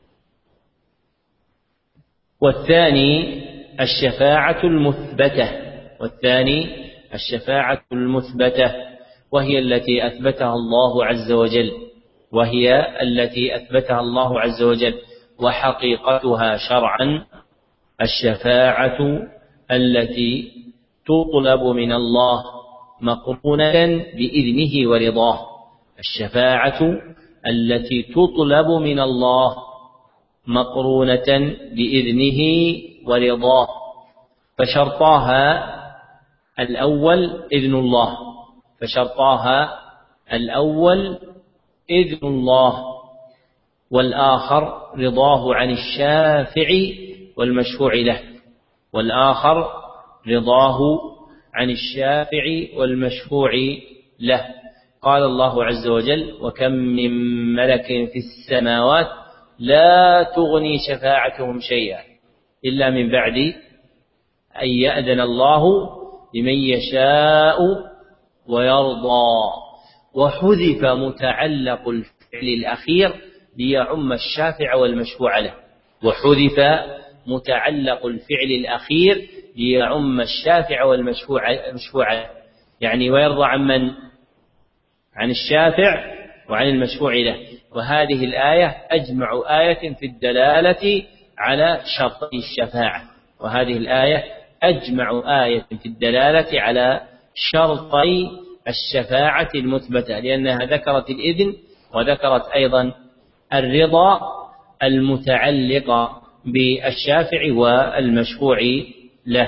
والثاني الشفاعة المثبتة، والثاني الشفاعة المثبتة، وهي التي أثبتها الله عز وجل، وهي التي أثبتها الله عز وجل، وحقيقتها شرعا الشفاعة التي تطلب من الله مقرونة بإذنه ورضاه، الشفاعة التي تطلب من الله مقرونة بإذنه ورضاه. فشرطاها الأول إذن الله، فشرطاها الأول إذن الله، والآخر رضاه عن الشافع والمشفوع له، والآخر رضاه عن الشافع والمشفوع له. قال الله عز وجل: وكم من ملك في السماوات لا تغني شفاعتهم شيئا إلا من بعد أن يأذن الله لمن يشاء ويرضى. وحذف متعلق الفعل الأخير ليعم الشافع والمشفوع له، وحذف متعلق الفعل الأخير ليعم الشافع والمشفوع له، يعني ويرضى عن من؟ عن الشافع وعن المشفوع له. وهذه الآية أجمع آية في الدلالة على شرطي الشفاعة، وهذه الآية أجمع آية في الدلالة على شرطي الشفاعة المثبتة، لأنها ذكرت الإذن وذكرت أيضا الرضا المتعلق بالشافع والمشفوع له.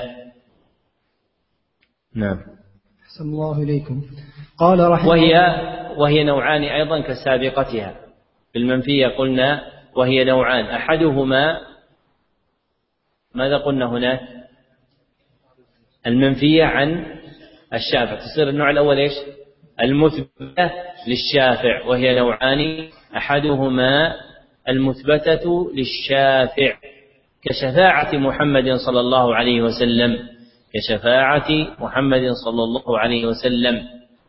نعم. أحسن الله إليكم. قال رحمه وهي نوعان أيضا كسابقتها. في المنفية قلنا وهي نوعان: أحدهما ماذا قلنا هناك؟ المنفية عن الشافع، تصير النوع الأول إيش؟ المثبتة للشافع، وهي نوعان: أحدهما المثبتة للشافع كشفاعة محمد صلى الله عليه وسلم، كشفاعة محمد صلى الله عليه وسلم.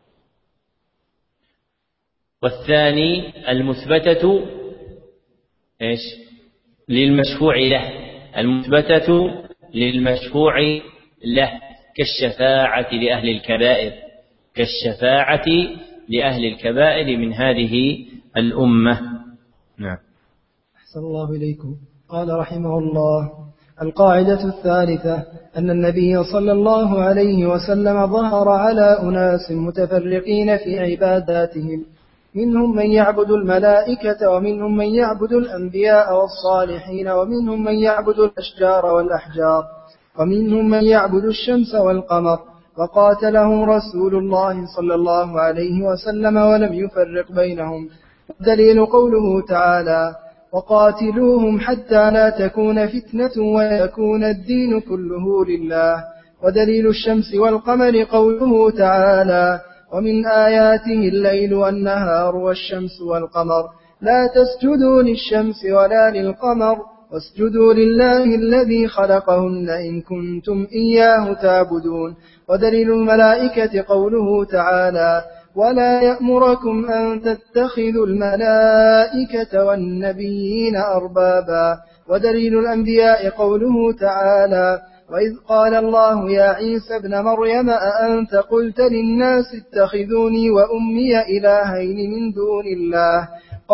والثاني المثبتة إيش؟ للمشفوع له، المثبتة للمشفوع له كالشفاعة لأهل الكبائر، كالشفاعة لأهل الكبائر من هذه الأمة. نعم. أحسن الله إليكم. قال رحمه الله: القاعدة الثالثة أن النبي صلى الله عليه وسلم ظهر على أناس متفرقين في عباداتهم، منهم من يعبد الملائكة، ومنهم من يعبد الأنبياء والصالحين، ومنهم من يعبد الأشجار والأحجار، ومنهم من يعبد الشمس والقمر، وقاتلهم رسول الله صلى الله عليه وسلم ولم يفرق بينهم. الدليل قوله تعالى: وقاتلوهم حتى لا تكون فتنة ويكون الدين كله لله. ودليل الشمس والقمر قوله تعالى: ومن آياته الليل والنهار والشمس والقمر لا تسجدوا للشمس ولا للقمر واسجدوا لله الذي خلقهن إن كنتم إياه تعبدون. ودليل الملائكة قوله تعالى: ولا يأمركم أن تتخذوا الملائكة والنبيين أربابا. ودليل الأنبياء قوله تعالى: وإذ قال الله يا عيسى ابن مريم أأنت قلت للناس اتخذوني وأمي إلهين من دون الله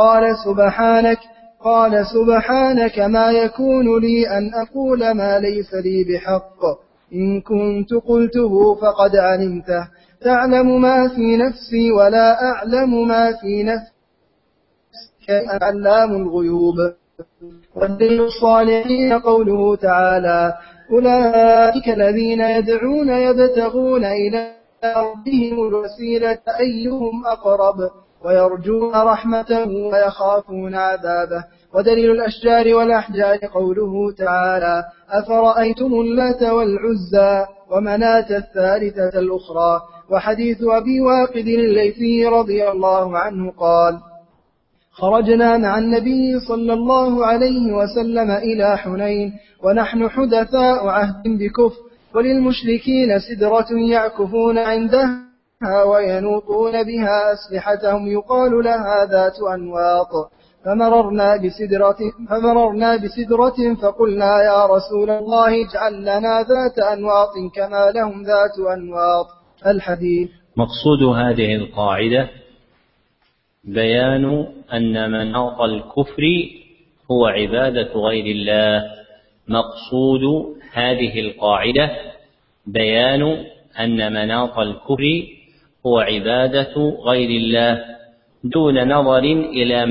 قال سبحانك ما يكون لي أن أقول ما ليس لي بحق، إن كنت قلته فقد علمته، تعلم ما في نفسي ولا أعلم ما في نفسك، علام الغيوب. والدين الصالحين قوله تعالى أولئك الذين يدعون يبتغون إلى ربهم الوسيلة أيهم أقرب ويرجون رحمته ويخافون عذابه. ودليل الأشجار والأحجار قوله تعالى أفرأيتم اللات والعزى ومناة الثالثة الأخرى. وحديث أبي واقد الليثي رضي الله عنه قال خرجنا مع النبي صلى الله عليه وسلم إلى حنين ونحن حدثاء عهد بكفر وللمشركين سدرة يعكفون عندها وينوطون بها أسلحتهم يقال لها ذات أنواط فمررنا بسدرة فقلنا يا رسول الله اجعل لنا ذات أنواط كما لهم ذات أنواط. الحديث. مقصود هذه القاعدة بيان أن مناط الكفر هو عبادة غير الله. مقصود هذه القاعدة بيان أن مناط الكفر هو عبادة غير الله دون نظر إلى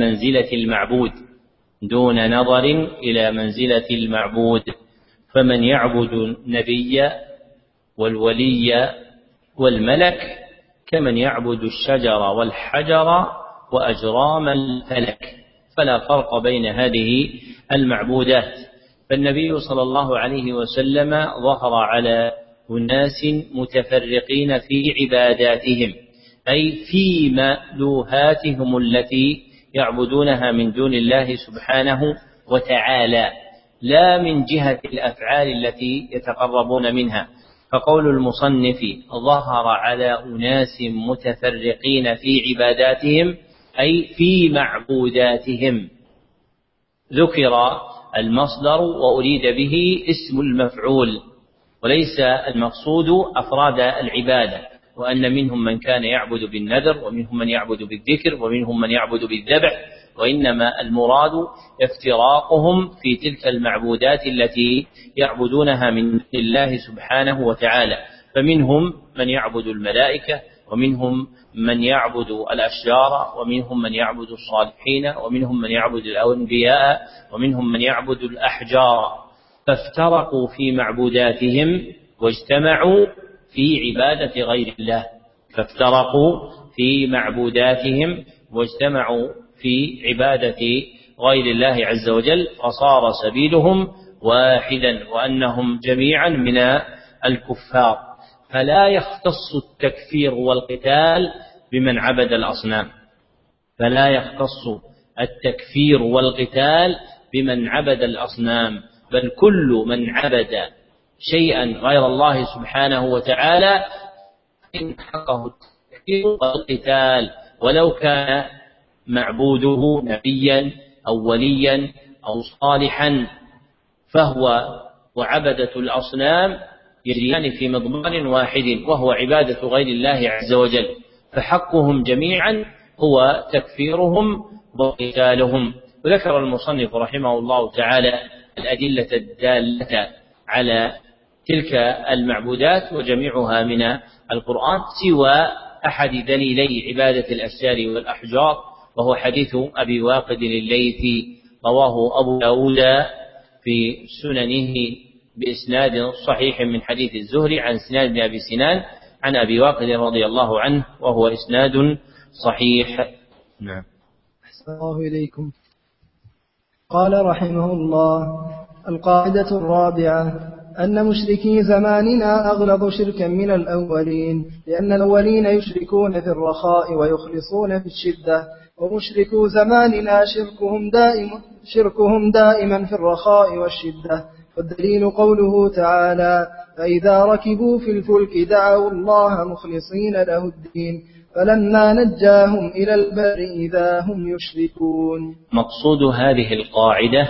منزلة المعبود. فمن يعبد النبي والولي والملك كمن يعبد الشجر والحجر وأجرام الفلك، فلا فرق بين هذه المعبودات. فالنبي صلى الله عليه وسلم ظهر على أناس متفرقين في عباداتهم، أي في مألوهاتهم التي يعبدونها من دون الله سبحانه وتعالى، لا من جهة الأفعال التي يتقربون منها. فقول المصنف ظهر على أناس متفرقين في عباداتهم أي في معبوداتهم، ذكر المصدر وأريد به اسم المفعول، وليس المقصود أفراد العبادة، وأن منهم من كان يعبد بالنذر ومنهم من يعبد بالذكر ومنهم من يعبد بالذبح، وإنما المراد افتراقهم في تلك المعبودات التي يعبدونها من الله سبحانه وتعالى. فمنهم من يعبد الملائكة، ومنهم من يعبد الأشجار، ومنهم من يعبد الصالحين، ومنهم من يعبد الأنبياء، ومنهم من يعبد الأحجار، فافترقوا في معبوداتهم واجتمعوا في عبادة غير الله. في عبادة غير الله عز وجل، فصار سبيلهم واحدا وأنهم جميعا من الكفار. فلا يختص التكفير والقتال بمن عبد الأصنام، بل كل من عبد شيئا غير الله سبحانه وتعالى إن حقه التكفير والقتال، ولو كان معبوده نبيا أو وليا أو صالحا، فهو وعبدة الأصنام يجريان في مضمار واحد، وهو عبادة غير الله عز وجل، فحقهم جميعا هو تكفيرهم وقتالهم. وذكر المصنف رحمه الله تعالى الأدلة الدالة على تلك المعبودات وجميعها من القرآن، سوى أحد دليلي عبادة الأشجار والأحجار، وهو حديث أبي واقد الليثي رواه أبو داود في سننه بإسناد صحيح من حديث الزهري عن سنان بن أبي سنان عن أبي واقد رضي الله عنه، وهو إسناد صحيح. نعم. أحسن الله إليكم. قال رحمه الله: القاعدة الرابعة أن مشركي زماننا أغلظ شركا من الأولين، لأن الأولين يشركون في الرخاء ويخلصون في الشدة، ومشركو زماننا شركهم دائما في الرخاء والشدة. والدليل قوله تعالى: فإذا ركبوا في الفلك دعوا الله مخلصين له الدين فلما نجاهم إلى البر إذا هم يشركون. مقصود هذه القاعدة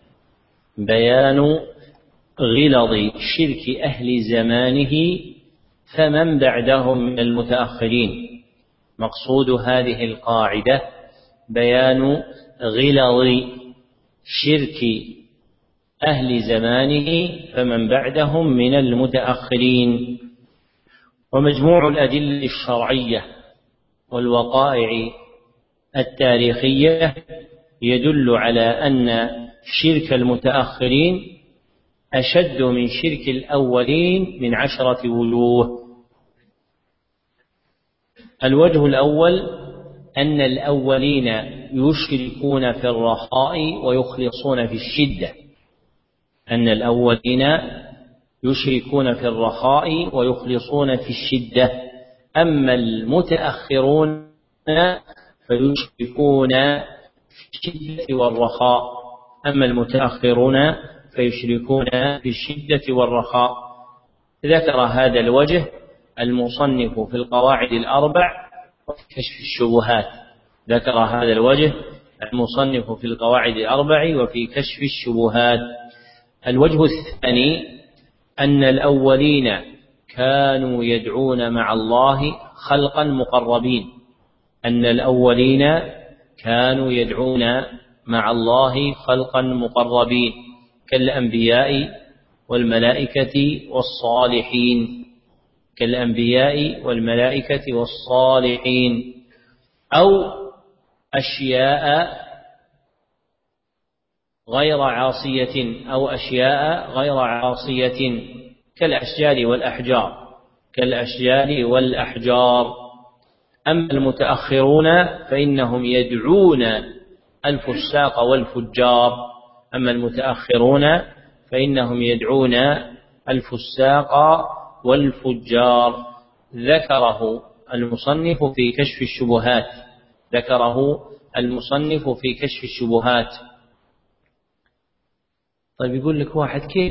بيان غلظ شرك أهل زمانه فمن بعدهم من المتأخرين. مقصود هذه القاعدة بيان غلظ شرك أهل زمانه فمن بعدهم من المتأخرين. ومجموع الأدلة الشرعية والوقائع التاريخية يدل على أن شرك المتأخرين أشد من شرك الأولين من 10 وجوه. الوجه الأول أن الأولين يشركون في الرخاء ويخلصون في الشدة، أن الأولين يشركون في الرخاء ويخلصون في الشدة، أما المتأخرون فيشركون في الشدة والرخاء، أما المتأخرون فيشركون في الشدة والرخاء. ذكر هذا الوجه المصنف في القواعد الأربع وفي كشف الشبهات، ذكر هذا الوجه المصنف في القواعد الأربع وفي كشف الشبهات. الوجه الثاني أن الأولين كانوا يدعون مع الله خلقا مقربين، أن الأولين كانوا يدعون مع الله خلقا مقربين كالأنبياء والملائكة والصالحين، كالأنبياء والملائكة والصالحين، أو أشياء غير عاصية، أو أشياء غير عاصية كالأشجار والأحجار، كالأشجار والأحجار. أما المتأخرون فإنهم يدعون الفساق والفجار، أما المتأخرون فإنهم يدعون الفساق والفجار. ذكره المصنف في كشف الشبهات، ذكره المصنف في كشف الشبهات. طيب يقول لك واحد كيف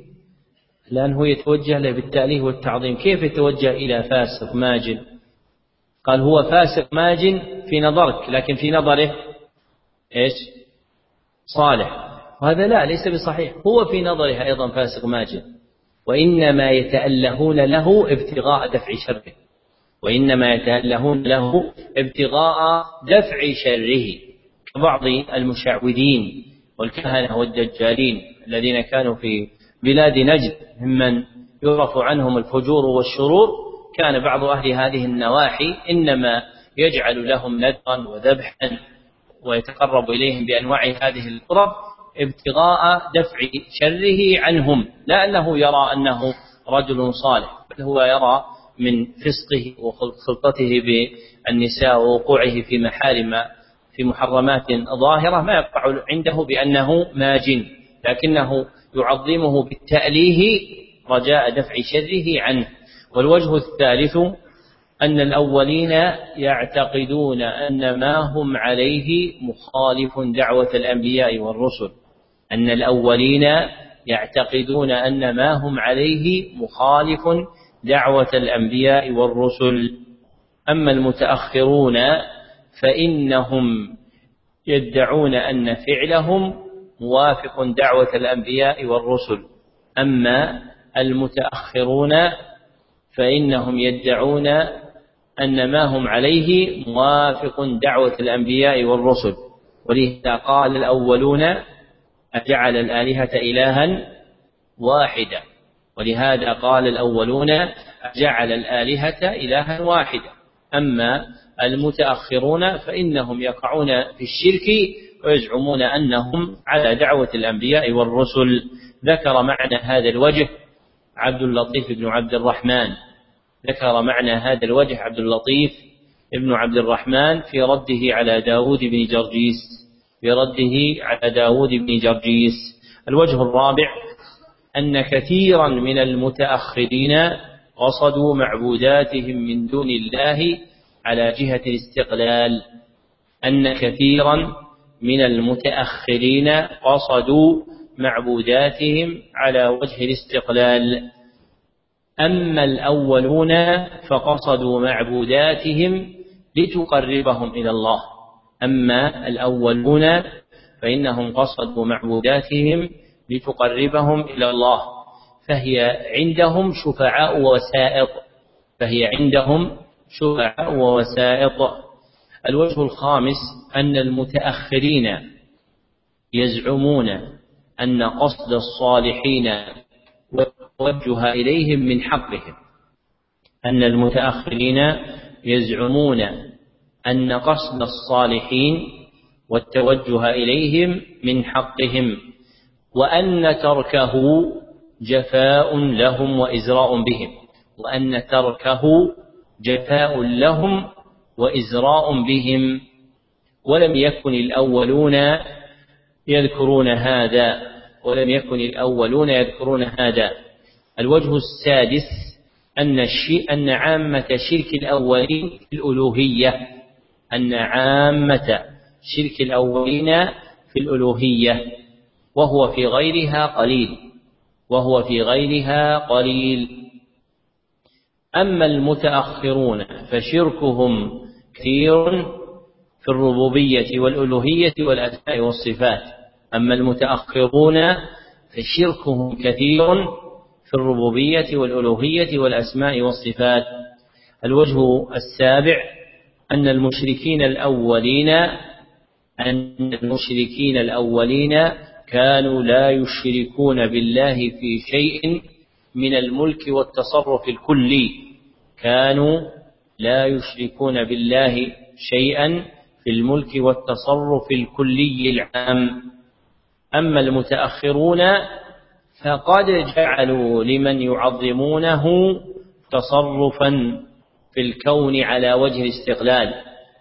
لأنه يتوجه له بالتأليه والتعظيم، كيف يتوجه إلى فاسق ماجن؟ قال هو فاسق ماجن في نظرك، لكن في نظره إيش؟ صالح، وهذا لا، ليس بصحيح. هو في نظره أيضا فاسق ماجن، وإنما يتألهون له ابتغاء دفع شره، وإنما يتألهون له ابتغاء دفع شره، كبعض المشعوذين والكهنة والدجالين الذين كانوا في بلاد نجد ممن يعرف عنهم الفجور والشرور. كان بعض أهل هذه النواحي إنما يجعل لهم نذرا وذبحا ويتقرب إليهم بأنواع هذه القرب ابتغاء دفع شره عنهم، لا أنه يرى أنه رجل صالح، بل هو يرى من فسقه وخلطته بالنساء ووقوعه في محارم في محرمات ظاهرة ما يقع عنده بأنه ماجن، لكنه يعظمه بالتأليه رجاء دفع شره عنه. والوجه الثالث أن الأولين يعتقدون أن ما هم عليه مخالف دعوة الأنبياء والرسل، أن الأولين يعتقدون أن ما هم عليه مخالف دعوة الأنبياء والرسل. أما المتأخرون فإنهم يدعون أن فعلهم موافق دعوة الأنبياء والرسل، أما المتأخرون فإنهم يدعون أن ما هم عليه موافق دعوة الأنبياء والرسل. ولهذا قال الأولون أجعل الآلهة إلها واحدا، ولهذا قال الأولون أجعل الآلهة إلها واحدا. أما المتأخرون فإنهم يقعون في الشرك ويزعمون أنهم على دعوة الأنبياء والرسل. ذكر معنى هذا الوجه عبد اللطيف بن عبد الرحمن، ذكر معنى هذا الوجه عبد اللطيف بن عبد الرحمن في رده على داود بن جرجيس، في رده على داود بن جرجيس. الوجه الرابع أن كثيرا من المتأخرين قصدوا معبوداتهم من دون الله على جهة الاستقلال، أن كثيرا من المتأخرين قصدوا معبوداتهم على وجه الاستقلال. أما الأولون فقصدوا معبوداتهم لتقربهم إلى الله، أما الأولون فإنهم قصدوا معبوداتهم لتقربهم إلى الله، فهي عندهم شفعاء ووسائط، فهي عندهم شفعاء ووسائط. الوجه الخامس أن المتأخرين يزعمون أن قصد الصالحين والتوجه إليهم من حقهم، أن المتأخرين يزعمون أن قصد الصالحين والتوجه إليهم من حقهم، وأن تركه جفاء لهم وإزراء بهم، وأن تركه جفاء لهم وإزراء بهم. ولم يكن الأولون يذكرون هذا. الوجه السادس أن عامة شرك الأولين في الألوهية، وهو في غيرها قليل. أما المتأخرون فشركهم كثير في الربوبية والألوهية والأسماء والصفات. الوجه السابع أن المشركين الأولين كانوا لا يشركون بالله في شيء من الملك والتصرف الكلي، العام. أما المتأخرون فقد جعلوا لمن يعظمونه تصرفا في الكون على وجه الاستقلال.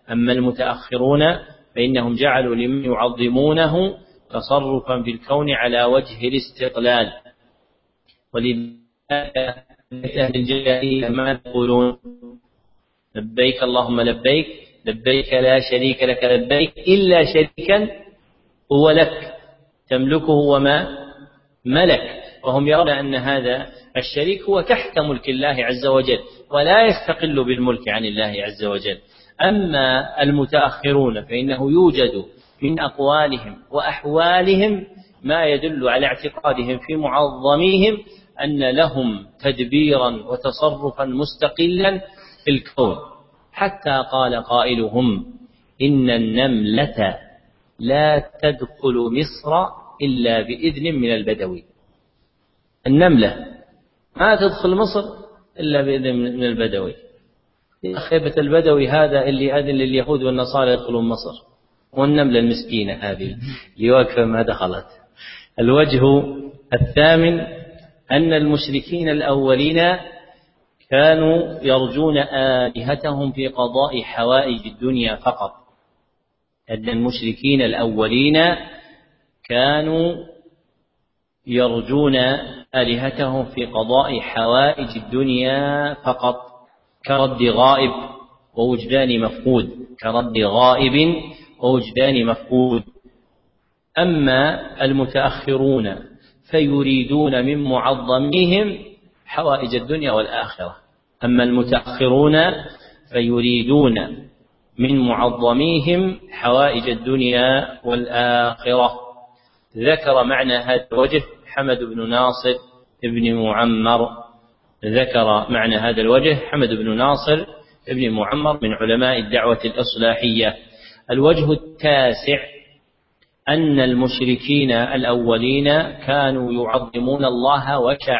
ولذلك أهل الجاهلية ما يقولون لبيك اللهم لبيك، لبيك لا شريك لك لبيك إلا شريكا هو لك تملكه وما ملك، وهم يرون أن هذا الشريك هو تحت ملك الله عز وجل ولا يستقل بالملك عن الله عز وجل. أما المتأخرون فإنه يوجد من أقوالهم وأحوالهم ما يدل على اعتقادهم في معظميهم أن لهم تدبيرا وتصرفا مستقلا في الكون، حتى قال قائلهم إن النملة لا تدخل مصر إلا بإذن من البدوي. النملة ما تدخل مصر إلا بإذن من البدوي. خيبة البدوي هذا اللي أذن لليهود والنصارى يدخلون مصر، والنملة المسكينة هذه اللي واقفة ما دخلت. الوجه الثامن أن المشركين الأولين كانوا يرجون آلهتهم في قضاء حوائج الدنيا فقط. كرد غائب ووجدان مفقود. أما المتأخرون فيريدون من معظميهم حوائج الدنيا والآخرة. ذكر معنى هذا الوجه حمد بن ناصر ابن معمر من علماء الدعوة الإصلاحية. الوجه التاسع أن المشركين الأولين كانوا يعظمون الله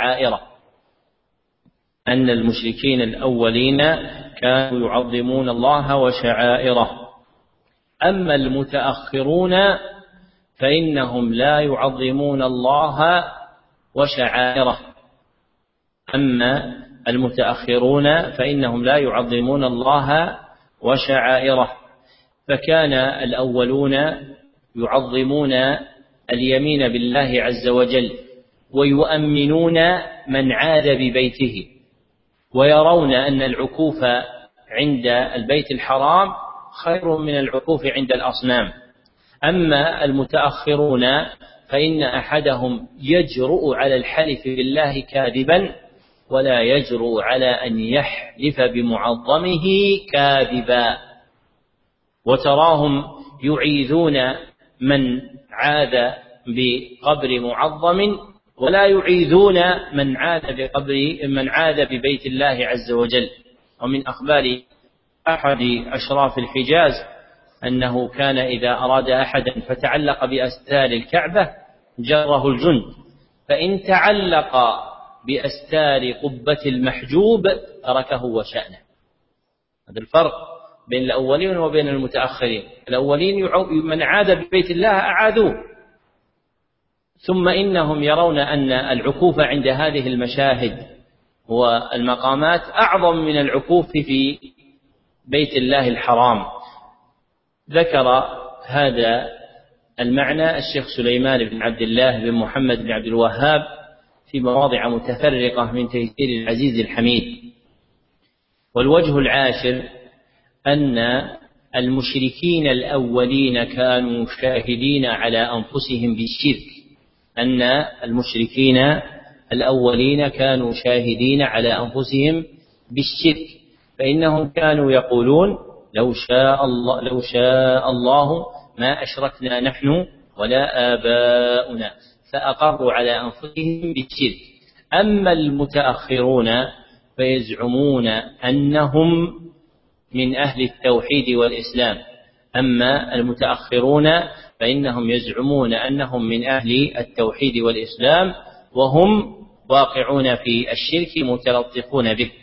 وشعائره. أما المتأخرون فإنهم لا يعظمون الله وشعائره. فكان الأولون يعظمون اليمين بالله عز وجل ويؤمنون من عاد ببيته، ويرون أن العكوف عند البيت الحرام خير من العكوف عند الأصنام. أما المتأخرون فإن أحدهم يجرؤ على الحلف بالله كاذبا ولا يجرؤ على أن يحلف بمعظمه كاذبا، وتراهم يعيذون من عاد بقبر معظم ولا يعيذون من عاد ببيت الله عز وجل. ومن أخبار أحد أشراف الحجاز أنه كان إذا أراد أحدا فتعلق بأستار الكعبة جره الجند، فإن تعلق بأستار قبة المحجوب تركه وشأنه. هذا الفرق بين الأولين وبين المتأخرين. الأولين من عاد ببيت الله أعادوه، ثم إنهم يرون أن العكوف عند هذه المشاهد والمقامات أعظم من العكوف في بيت الله الحرام. ذكر هذا المعنى الشيخ سليمان بن عبد الله بن محمد بن عبد الوهاب في مواضع متفرقة من تيسير العزيز الحميد. والوجه العاشر أن المشركين الأولين كانوا شاهدين على أنفسهم بالشرك، أن المشركين الأولين كانوا شاهدين على أنفسهم بالشرك، فإنهم كانوا يقولون لو شاء الله ما أشركنا نحن ولا آباؤنا، فأقروا على أنفسهم بالشرك. أما المتأخرون فيزعمون أنهم من أهل التوحيد والإسلام، أما المتأخرون فإنهم يزعمون أنهم من أهل التوحيد والإسلام، وهم واقعون في الشرك متلطفون به،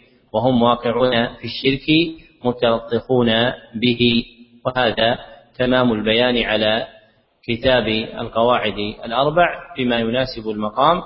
وهذا تمام البيان على كتاب القواعد الأربع بما يناسب المقام.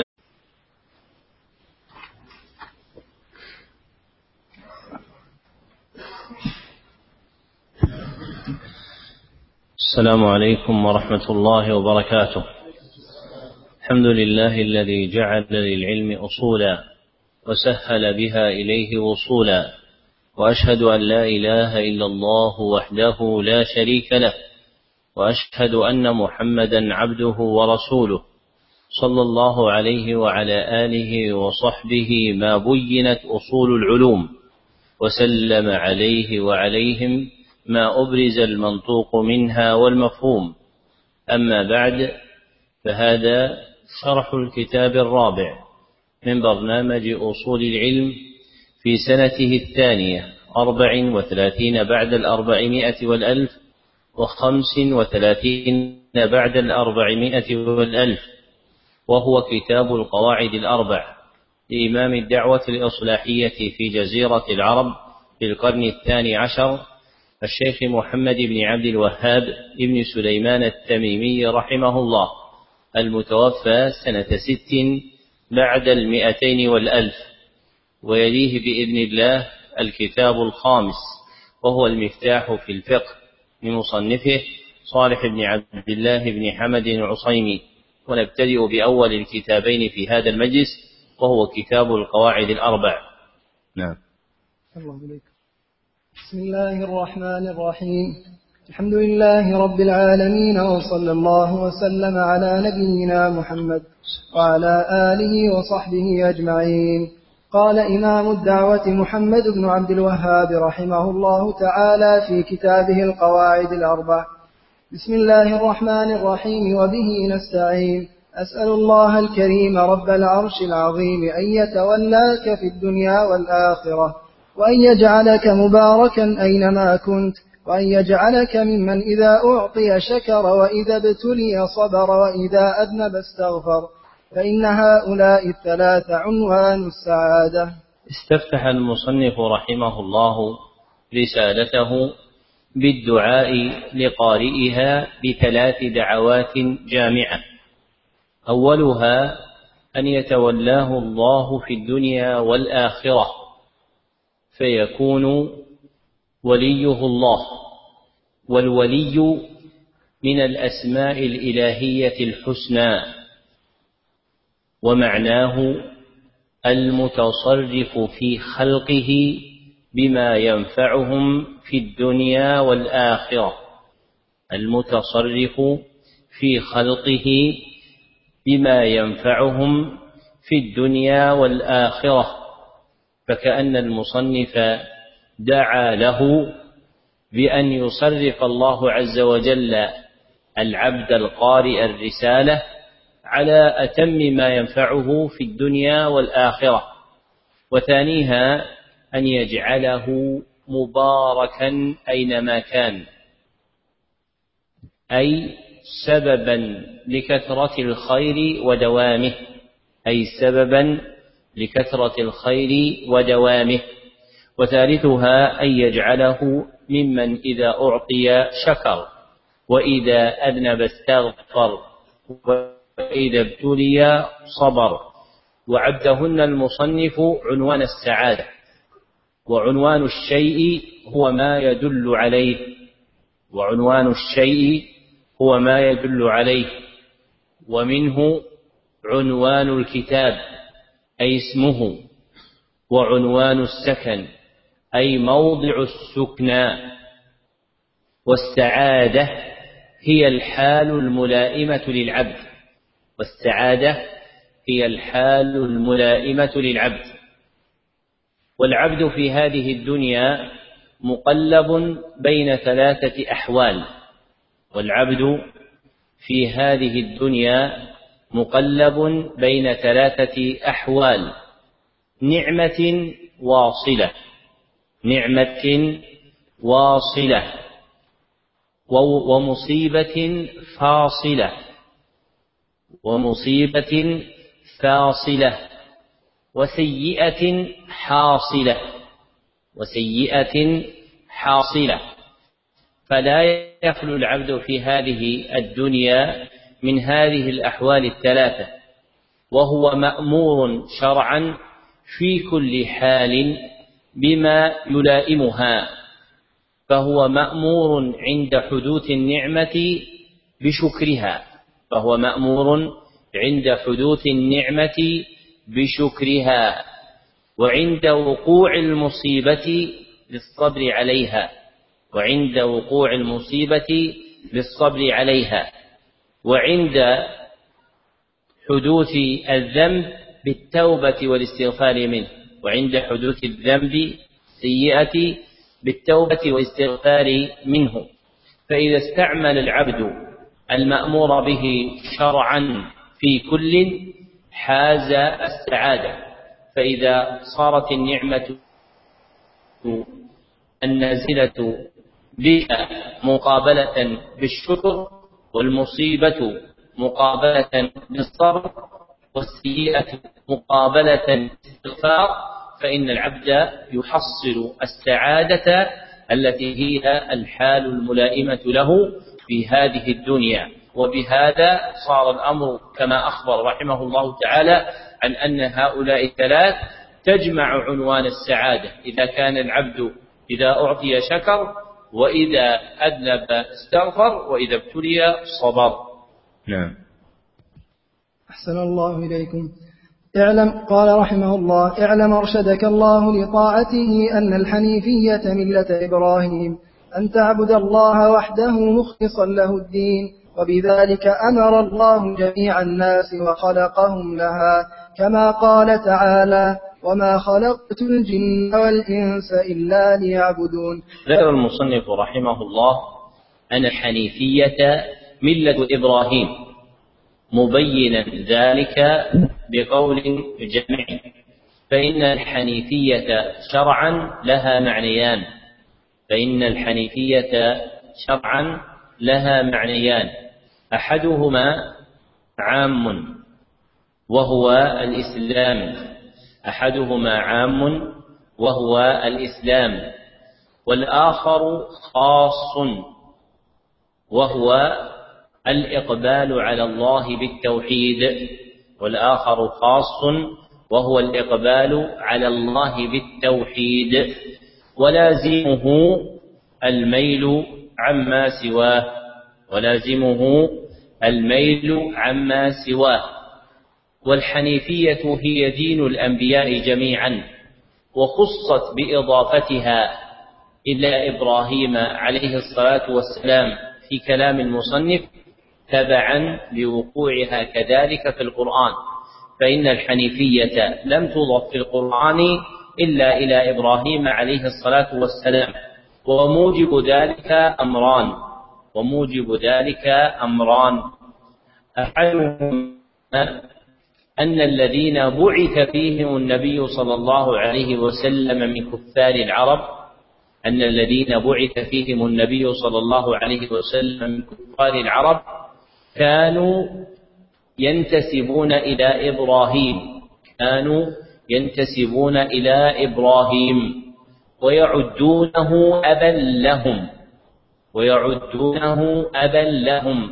السلام عليكم ورحمة الله وبركاته. الحمد لله الذي جعل للعلم أصولا وسهل بها إليه وصولا، وأشهد أن لا إله إلا الله وحده لا شريك له، وأشهد أن محمدا عبده ورسوله صلى الله عليه وعلى آله وصحبه ما بينت أصول العلوم، وسلم عليه وعليهم ما أبرز المنطوق منها والمفهوم. أما بعد، فهذا شرح الكتاب الرابع من برنامج أصول العلم في سنته 34 بعد 400 والألف، 35 بعد 400 والألف، وهو كتاب القواعد الأربع لإمام الدعوة الإصلاحية في جزيرة العرب في القرن 12 الشيخ محمد بن عبد الوهاب بن سليمان التميمي رحمه الله، المتوفى سنة 6 بعد 200 والألف. ويليه بإذن الله الكتاب الخامس، وهو المفتاح في الفقه من مصنفه صالح بن عبد الله بن حمد العصيمي. ونبتدئ بأول الكتابين في هذا المجلس، وهو كتاب القواعد الأربع. نعم. بسم الله الرحمن الرحيم. الحمد لله رب العالمين، وصلى الله وسلم على نبينا محمد وعلى آله وصحبه أجمعين. قال إمام الدعوة محمد بن عبد الوهاب رحمه الله تعالى في كتابه القواعد الأربع: بسم الله الرحمن الرحيم، وبه نستعين. أسأل الله الكريم رب العرش العظيم أن يتولاك في الدنيا والآخرة، وأن يجعلك مباركا أينما كنت، وأن يجعلك ممن إذا أعطي شكر، وإذا ابتلي صبر، وإذا أذنب استغفر، فإن هؤلاء الثلاث عنوان السعادة. استفتح المصنف رحمه الله رسالته بالدعاء لقارئها ب3 دعوات جامعة. أولها أن يتولاه الله في الدنيا والآخرة فيكون وليه الله، والولي من الأسماء الإلهية الحسنى، ومعناه المتصرف في خلقه بما ينفعهم في الدنيا والآخرة، المتصرف في خلقه بما ينفعهم في الدنيا والآخرة. فكأن المصنف دعا له بأن يصرف الله عز وجل العبد القارئ الرسالة على أتم ما ينفعه في الدنيا والآخرة. وثانيها أن يجعله مباركا أينما كان، أي سببا لكثرة الخير ودوامه، وثالثها أن يجعله ممن إذا أعطي شكر، وإذا أذنب استغفر، وإذا ابتلي صبر. وعدهن المصنف عنوان السعادة، وعنوان الشيء هو ما يدل عليه، وعنوان الشيء هو ما يدل عليه. ومنه عنوان الكتاب أي اسمه، وعنوان السكن أي موضع السكنى. والسعادة هي الحال الملائمة للعبد، والسعادة هي الحال الملائمة للعبد. والعبد في هذه الدنيا مقلب بين ثلاثة أحوال، والعبد في هذه الدنيا مقلب بين ثلاثة أحوال: نعمة واصلة، نعمة واصلة، ومصيبة فاصلة، ومصيبة فاصلة، وسيئة حاصلة، وسيئة حاصلة. فلا يخلو العبد في هذه الدنيا من هذه الأحوال الثلاثة، وهو مأمور شرعا في كل حال بما يلائمها. فهو مأمور عند حدوث النعمة بشكرها، فهو مأمور عند حدوث النعمة بشكرها، وعند وقوع المصيبة للصبر عليها، وعند وقوع المصيبة للصبر عليها، وعند حدوث الذنب بالتوبة والاستغفار منه، وعند حدوث الذنب السيئة بالتوبة والاستغفار منه. فإذا استعمل العبد المأمور به شرعا في كل حاز السعادة. فإذا صارت النعمة النازلة بك مقابلة بالشكر، والمصيبة مقابلة بالصبر، والسيئة مقابلة بالاستغفار، فإن العبد يحصل السعادة التي هي الحال الملائمة له في هذه الدنيا. وبهذا صار الأمر كما أخبر رحمه الله تعالى عن أن هؤلاء الثلاث تجمع عنوان السعادة: إذا كان العبد إذا أعطي شكر، وإذا أذنب استغفر، وإذا ابتلي صبر. نعم. أحسن الله إليكم. قال رحمه الله: اعلم أرشدك الله لطاعته أن الحنيفية ملة إبراهيم، أن تعبد الله وحده مخلصا له الدين، وبذلك أمر الله جميع الناس وخلقهم لها، كما قال تعالى: وما خلقت الجن والإنس إلا ليعبدون. ذكر المصنف رحمه الله أن الحنيفية ملة إبراهيم، مبينا ذلك بقول جمع. فإن الحنيفية شرعا لها معنيان، فإن الحنيفية شرعا لها معنيان: أحدهما عام وهو الإسلام، أحدهما عام وهو الإسلام، والآخر خاص وهو الإقبال على الله بالتوحيد، والآخر خاص وهو الإقبال على الله بالتوحيد، ولازمه الميل عما سواه، ولازمه الميل عما سواه. والحنيفية هي دين الأنبياء جميعا، وخصت بإضافتها إلى إبراهيم عليه الصلاة والسلام في كلام المصنف تبعا لوقوعها كذلك في القرآن. فإن الحنيفية لم تضف في القرآن إلا إلى إبراهيم عليه الصلاة والسلام، وموجب ذلك أمران: أحدهما أن الذين بعث فيهم النبي صلى الله عليه وسلم من كفار العرب، أن الذين بعث فيهم النبي صلى الله عليه وسلم من كفار العرب كانوا ينتسبون إلى إبراهيم، ويعدونه أبا لهم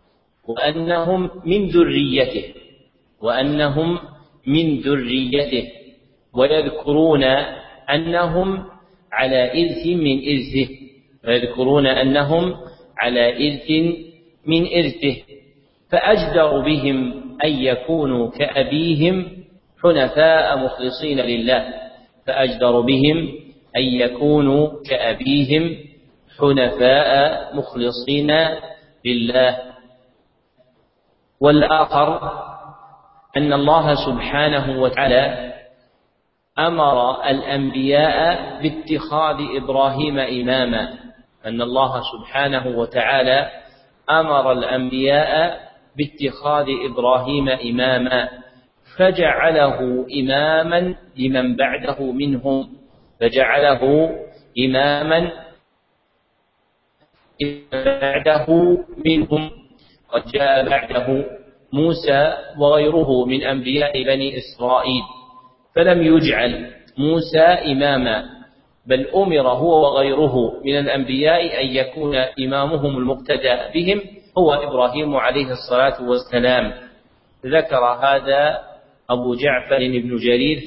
وأنهم من ذريته ويذكرون أنهم على إرث من إرثه فأجدر بهم أن يكونوا كأبيهم حنفاء مخلصين لله. والآخر أن الله سبحانه وتعالى أمر الأنبياء باتخاذ إبراهيم إماما فجعله إماما لمن بعده منهم قد جاء بعده موسى وغيره من أنبياء بني إسرائيل فلم يجعل موسى إماما، بل أمر هو وغيره من الأنبياء أن يكون إمامهم المقتدى بهم هو إبراهيم عليه الصلاة والسلام. ذكر هذا أبو جعفر بن جرير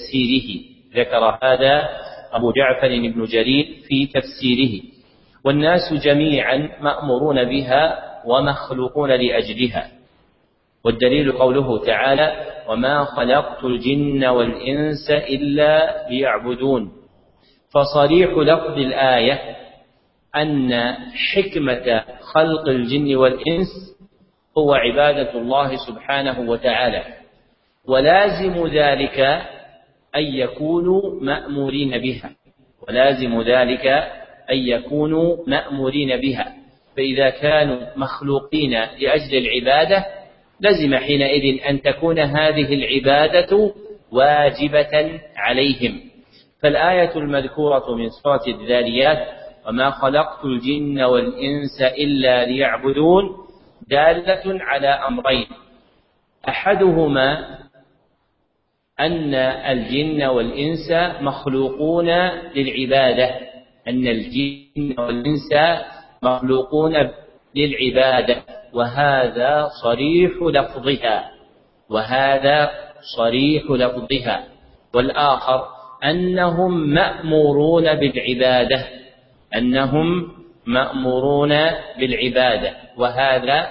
في تفسيره. والناس جميعا مأمورون بها ومخلوقون لأجلها، والدليل قوله تعالى: وما خلقت الجن والإنس إلا ليعبدون. فصريح لفظ الآية أن حكمة خلق الجن والإنس هو عبادة الله سبحانه وتعالى، ولازم ذلك أن يكونوا مأمورين بها. فإذا كانوا مخلوقين لأجل العبادة لزم حينئذ أن تكون هذه العبادة واجبة عليهم. فالآية المذكورة من سورة الذاريات: وما خلقت الجن والإنس إلا ليعبدون، دالة على أمرين: أحدهما أن الجن والإنس مخلوقون للعبادة، وهذا صريح لفظها. والآخر أنهم مأمورون بالعبادة، وهذا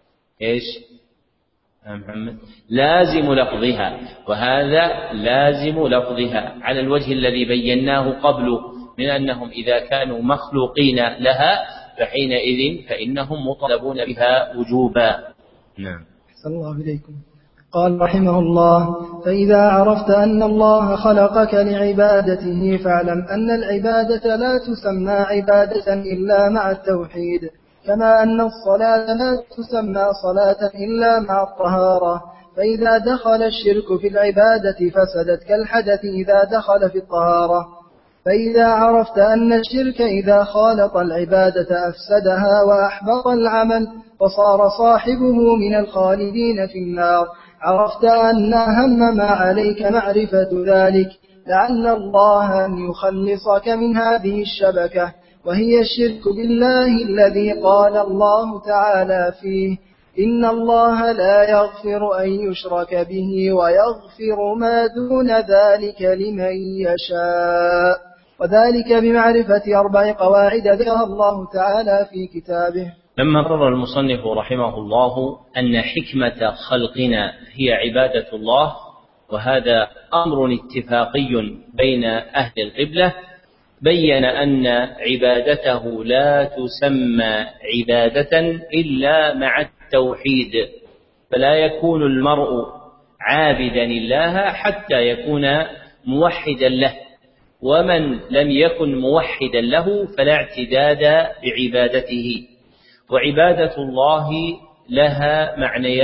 لازم لفظها على الوجه الذي بيناه قبل من أنهم إذا كانوا مخلوقين لها فحينئذ فإنهم مطالبون بها وجوبا. نعم. أحسن الله إليكم. قال رحمه الله: فإذا عرفت أن الله خلقك لعبادته فاعلم أن العبادة لا تسمى عبادة إلا مع التوحيد، كما أن الصلاة لا تسمى صلاة إلا مع الطهارة. فإذا دخل الشرك في العبادة فسدت كالحدث إذا دخل في الطهارة. فإذا عرفت أن الشرك إذا خالط العبادة أفسدها وأحبط العمل وصار صاحبه من الخالدين في النار، عرفت أن أهم ما عليك معرفة ذلك، لعل الله أن يخلصك من هذه الشبكة، وهي الشرك بالله الذي قال الله تعالى فيه: إن الله لا يغفر أن يشرك به ويغفر ما دون ذلك لمن يشاء، وذلك بمعرفة 4 قواعد ذكرها الله تعالى في كتابه. لما قرر المصنف رحمه الله أن حكمة خلقنا هي عبادة الله، وهذا أمر اتفاقي بين أهل القبلة، بين أن عبادته لا تسمى عبادة إلا مع التوحيد، فلا يكون المرء عابدا لله حتى يكون موحدا له، ومن لم يكن موحدا له فلا اعتداد بعبادته. وعبادة الله لها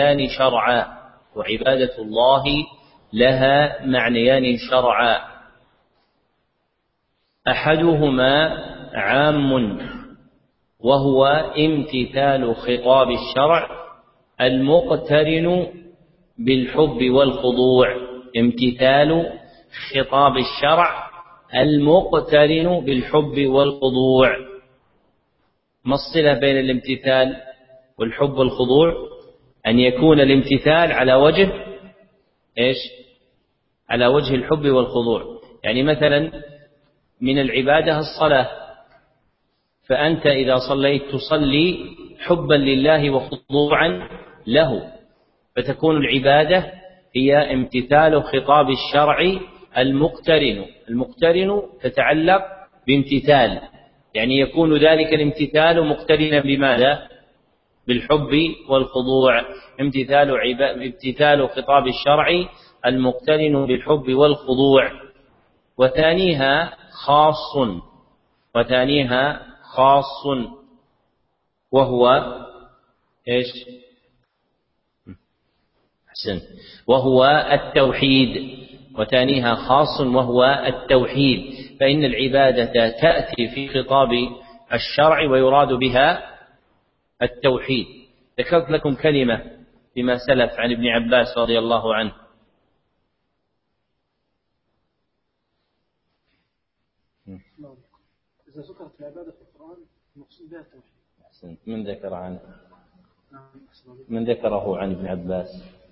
معنيان شرعا، أحدهما عام وهو امتثال خطاب الشرع المقترن بالحب والخضوع، امتثال خطاب الشرع المقترن بالحب والخضوع. ما الصلة بين الامتثال والحب والخضوع؟ أن يكون الامتثال على وجه إيش؟ على وجه الحب والخضوع. يعني مثلا من العبادة الصلاة، فأنت إذا صليت تصلي حبا لله وخضوعا له، فتكون العبادة هي امتثال خطاب الشرع المقترن تتعلق بامتثال، يعني يكون ذلك الامتثال مقترنا بماذا؟ بالحب والخضوع. امتثال خطاب الشرع المقترن بالحب والخضوع. وثانيها خاص وهو ايش؟ أحسن، وهو التوحيد. وثانيها خاص وهو التوحيد، فإن العبادة تأتي في خطاب الشرع ويراد بها التوحيد. ذكرت لكم كلمة بما سلف عن ابن عباس رضي الله عنه. إذا ذكرت العبادة في القرآن المقصود بها التوحيد. من ذكر عنه؟ من ذكره عن ابن عباس؟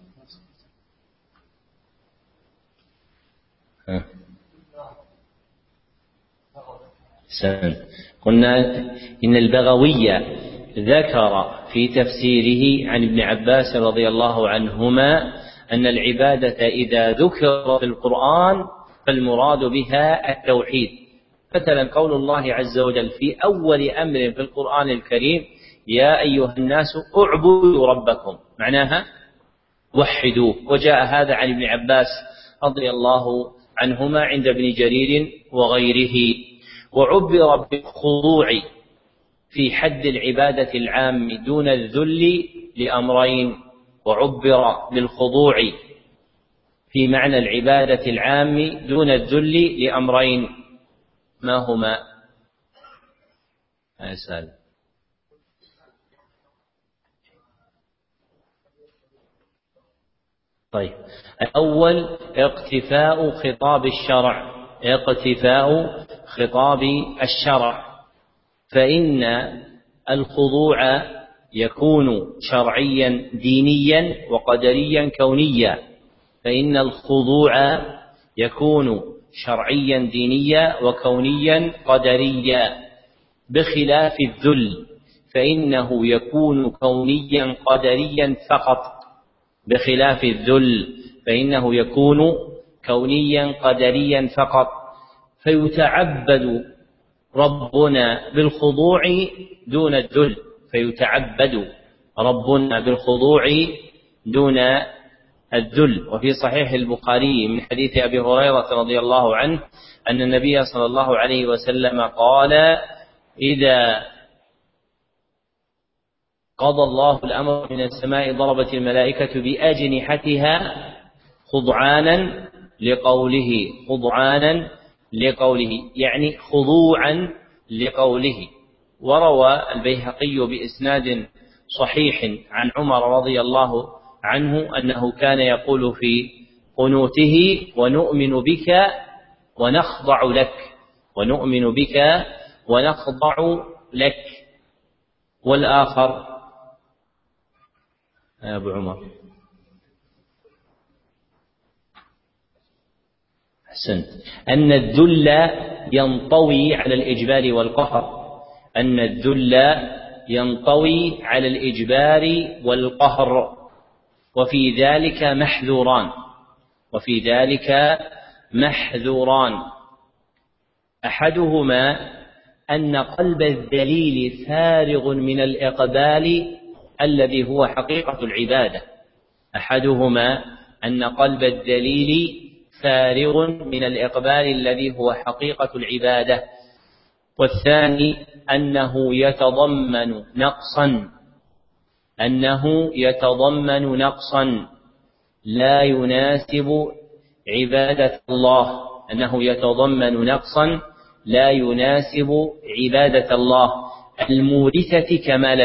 قلنا إن البغوي ذكر في تفسيره عن ابن عباس رضي الله عنهما أن العبادة إذا ذكر في القرآن فالمراد بها التوحيد. مثلا قول الله عز وجل في أول أمر في القرآن الكريم: يا أيها الناس اعبدوا ربكم، معناها وحدوه. وجاء هذا عن ابن عباس رضي الله عنهما عند ابن جرير وغيره. وعبر بالخضوع في حد العبادة العام دون الذل لأمرين. وعبر بالخضوع في معنى العبادة العام دون الذل لأمرين. ما هما؟ أسأل. طيب، الأول اقتفاء خطاب الشرع، فإن الخضوع يكون شرعيا دينيا وقدريا كونيا. فإن الخضوع يكون شرعيا دينيا وكونيا قدريا، بخلاف الذل فإنه يكون كونيا قدريا فقط. بخلاف الذل فإنه يكون كونيا قدريا فقط. فيتعبد ربنا بالخضوع دون الذل، وفي صحيح البخاري من حديث أبي هريرة رضي الله عنه أن النبي صلى الله عليه وسلم قال: إذا قضى الله الأمر من السماء ضربت الملائكة بأجنحتها خضعانا لقوله، يعني خضوعا لقوله. وروى البيهقي بإسناد صحيح عن عمر رضي الله عنه أنه كان يقول في قنوته: ونؤمن بك ونخضع لك. والآخر يا أبو عمر. أحسنت. أن الذل ينطوي على الإجبار والقهر، وفي ذلك محذوران. أحدهما أن قلب الذليل فارغ من الإقبال الذي هو حقيقة العبادة. والثاني أنه يتضمن نقصا لا يناسب عبادة الله المورثة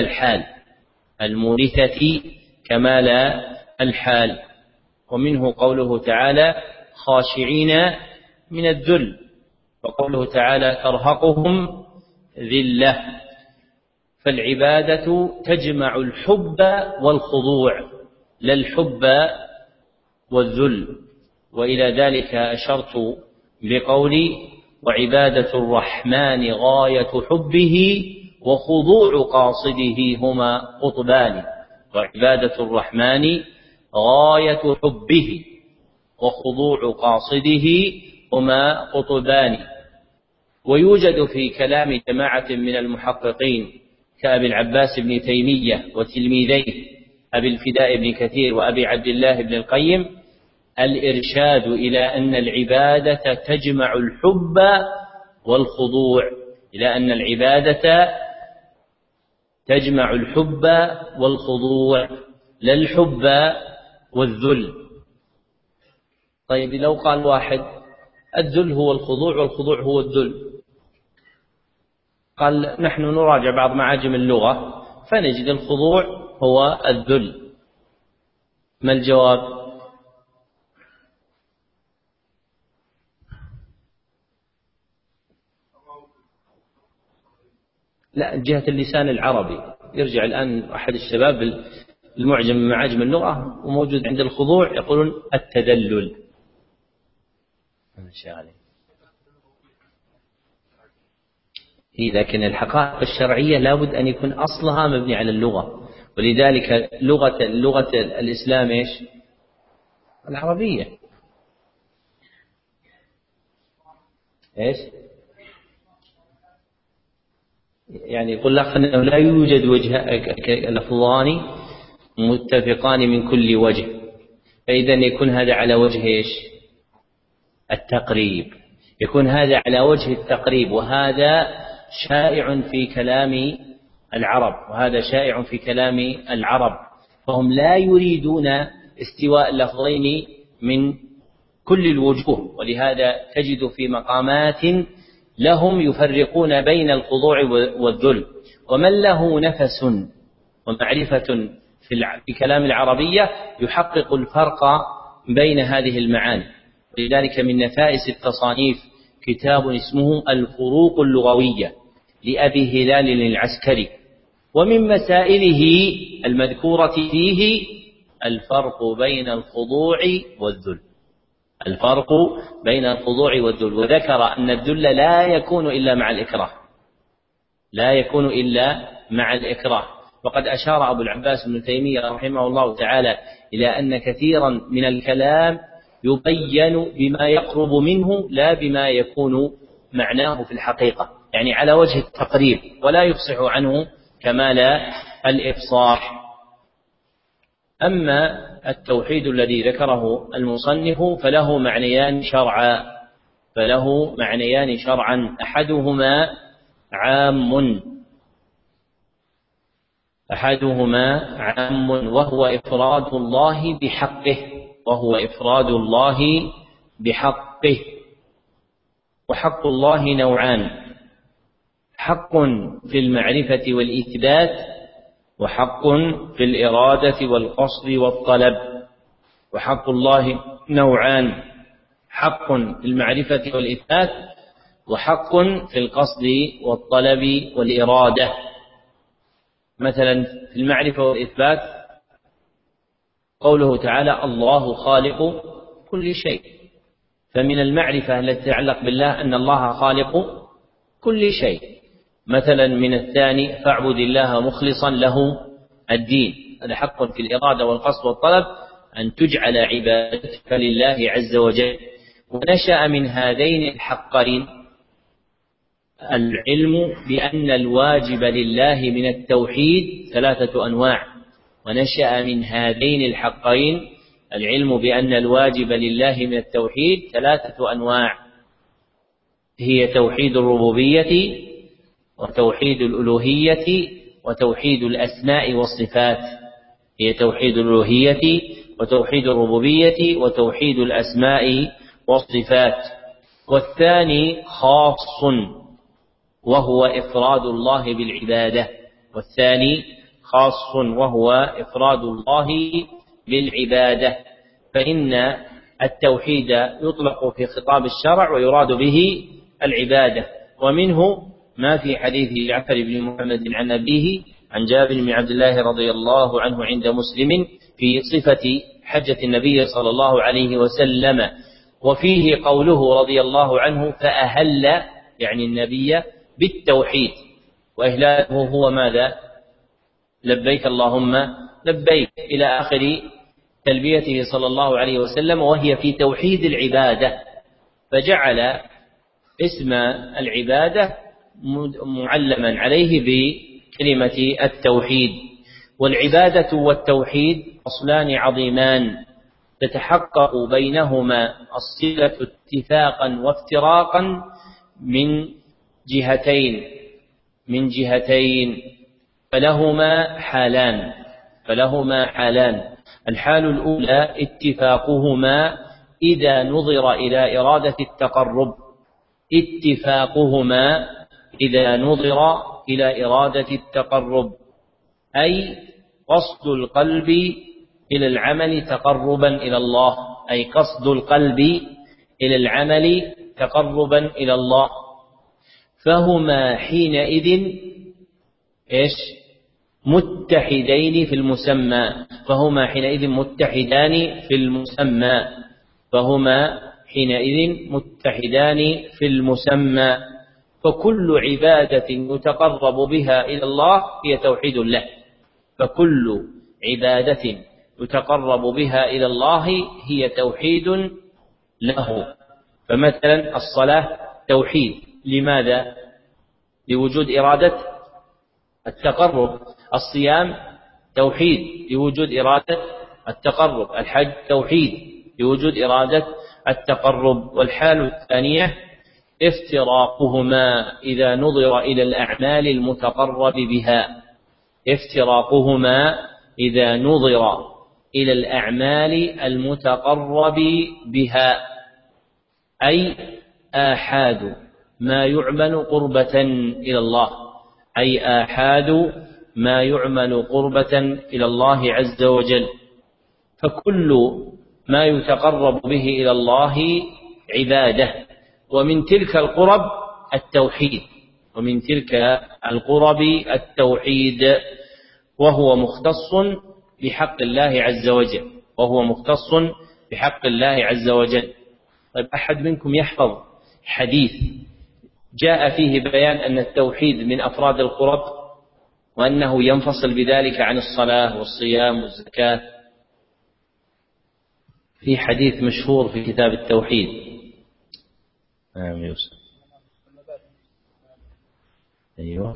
كمال الحال. ومنه قوله تعالى: خاشعين من الذل، وقوله تعالى ترهقهم ذلة. فالعبادة تجمع الحب والخضوع لا الحب والذل. وإلى ذلك أشرت بقولي وعبادة الرحمن غاية حبه وخضوع قاصده هما قطبان. وعبادة الرحمن غاية حبه وخضوع قاصده هما قطبان. ويوجد في كلام جماعة من المحققين كأبي العباس بن تيمية وتلميذيه أبي الفداء بن كثير وأبي عبد الله بن القيم الإرشاد إلى أن العبادة تجمع الحب والخضوع، إلى أن العبادة تجمع الحب والخضوع لا الحب والذل. طيب لو قال واحد الذل هو الخضوع والخضوع هو الذل، قال نحن نراجع بعض معاجم اللغة فنجد الخضوع هو الذل، ما الجواب؟ لا، جهة اللسان العربي. يرجع الآن أحد الشباب المعجم من معاجم اللغة وموجود عند الخضوع يقولون التذلل. لكن الحقائق الشرعية لابد أن يكون أصلها مبني على اللغة، ولذلك لغة الإسلام إيش؟ العربية. إيش؟ يعني يقول لك أنه لا يوجد لفظان متفقان من كل وجه، فإذا يكون هذا على وجه إيش؟ التقريب، يكون هذا على وجه التقريب، وهذا شائع في كلام العرب، وهذا شائع في كلام العرب، فهم لا يريدون استواء اللفظين من كل الوجوه، ولهذا تجد في مقامات لهم يفرقون بين الخضوع والذل. ومن له نفس ومعرفة في كلام العربية يحقق الفرق بين هذه المعاني. لذلك من نفائس التصانيف كتاب اسمه الفروق اللغوية لأبي هلال العسكري، ومن مسائله المذكورة فيه الفرق بين الخضوع والذل، الفرق بين الخضوع والذل، وذكر أن الذل لا يكون إلا مع الإكراه، لا يكون إلا مع الإكراه. وقد أشار أبو العباس بن تيمية رحمه الله تعالى إلى أن كثيرا من الكلام يبين بما يقرب منه لا بما يكون معناه في الحقيقة، يعني على وجه التقريب ولا يفصح عنه كمال الإفصاح. أما التوحيد الذي ذكره المصنف فله معنيان شرعا، أحدهما عام وهو إفراد الله بحقه، وحق الله نوعان: حق في المعرفة والإثبات، وحق في الإرادة والقصد والطلب. وحق الله نوعان: حق في المعرفة والإثبات، وحق في القصد والطلب والإرادة. مثلا في المعرفة والإثبات قوله تعالى الله خالق كل شيء، فمن المعرفة التي تتعلق بالله أن الله خالق كل شيء. مثلا من الثاني فاعبد الله مخلصا له الدين، هذا حق في الإرادة والقصد والطلب أن تجعل عبادتك لله عز وجل. ونشأ من هذين الحقين العلم بأن الواجب لله من التوحيد 3 أنواع. ونشأ من هذين الحقين العلم بأن الواجب لله من التوحيد 3 أنواع، هي توحيد الربوبية، وتوحيد الألوهية، وتوحيد الأسماء والصفات. هي توحيد الألوهية وتوحيد الربوبية وتوحيد الأسماء والصفات. والثاني خاص وهو إفراد الله بالعبادة، فإن التوحيد يطلق في خطاب الشرع ويراد به العبادة. ومنه ما في حديث جعفر بن محمد عن أبيه عن جابر بن عبد الله رضي الله عنه عند مسلم في صفة حجة النبي صلى الله عليه وسلم، وفيه قوله رضي الله عنه فأهل يعني النبي بالتوحيد، وإهلاله هو ماذا؟ لبيك اللهم لبيك إلى آخر تلبيته صلى الله عليه وسلم، وهي في توحيد العبادة، فجعل اسم العبادة معلما عليه بكلمة التوحيد. والعبادة والتوحيد أصلان عظيمان تتحقق بينهما الصلة اتفاقا وافتراقا من جهتين فلهما حالان. الحال الأولى اتفاقهما إذا نظر إلى إرادة التقرب، أي قصد القلب إلى العمل تقربا إلى الله، فهما حينئذ متحدان في المسمى. فكل عبادة يتقرب بها إلى الله هي توحيد له. فمثلا الصلاة توحيد، لماذا؟ لوجود إرادة التقرب. الصيام توحيد لوجود إرادة التقرب. الحج توحيد لوجود إرادة التقرب. والحال الثانية افتراقهما إذا نظر إلى الأعمال المتقرب بها، أي آحاد ما يعمل قربة إلى الله عز وجل. فكل ما يتقرب به إلى الله عبادة، ومن تلك القرب التوحيد، وهو مختص بحق الله عز وجل. طيب، أحد منكم يحفظ حديث جاء فيه بيان أن التوحيد من أفراد القرب، وأنه ينفصل بذلك عن الصلاة والصيام والزكاة؟ في حديث مشهور في كتاب التوحيد. يوسف. أيوه.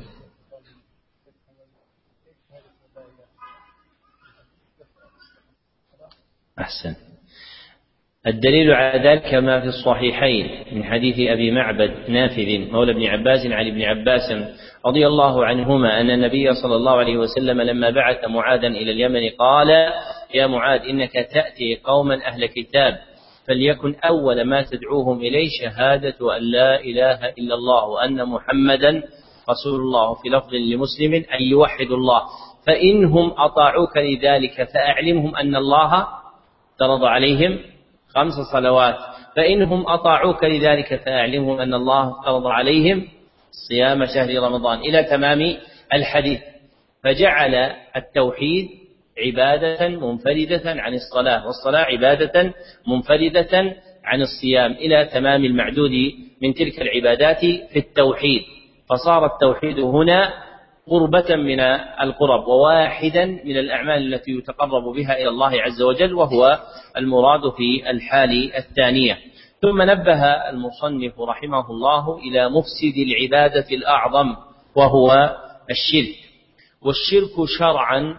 أحسن. الدليل على ذلك ما في الصحيحين من حديث أبي معبد نافذ مولى ابن عباس عن ابن عباس رضي الله عنهما أن النبي صلى الله عليه وسلم لما بعث معاذا إلى اليمن قال: يا معاذ، إنك تأتي قوما أهل كتاب، فليكن أول ما تدعوهم إليه شهادة أن لا إله إلا الله وأن محمدا رسول الله، في لفظ لمسلم أن يوحدوا الله، فإنهم أطاعوك لذلك فأعلمهم أن الله فرض عليهم 5 صلوات، فإنهم أطاعوك لذلك فأعلمهم أن الله فرض عليهم صيام شهر رمضان، إلى تمام الحديث. فجعل التوحيد عبادة منفردة عن الصلاة، والصلاة عبادة منفردة عن الصيام، إلى تمام المعدود من تلك العبادات في التوحيد. فصار التوحيد هنا قربة من القرب، وواحدا من الأعمال التي يتقرب بها إلى الله عز وجل، وهو المراد في الحال الثانية. ثم نبه المصنف رحمه الله إلى مفسد العبادة الأعظم، وهو الشرك. والشرك شرعا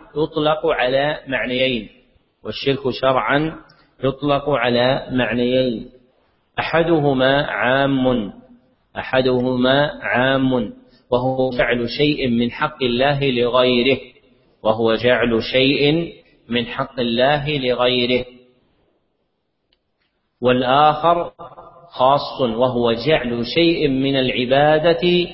يطلق على معنيين، أحدهما عام وهو جعل شيء من حق الله لغيره، والآخر خاص وهو جعل شيء من العبادة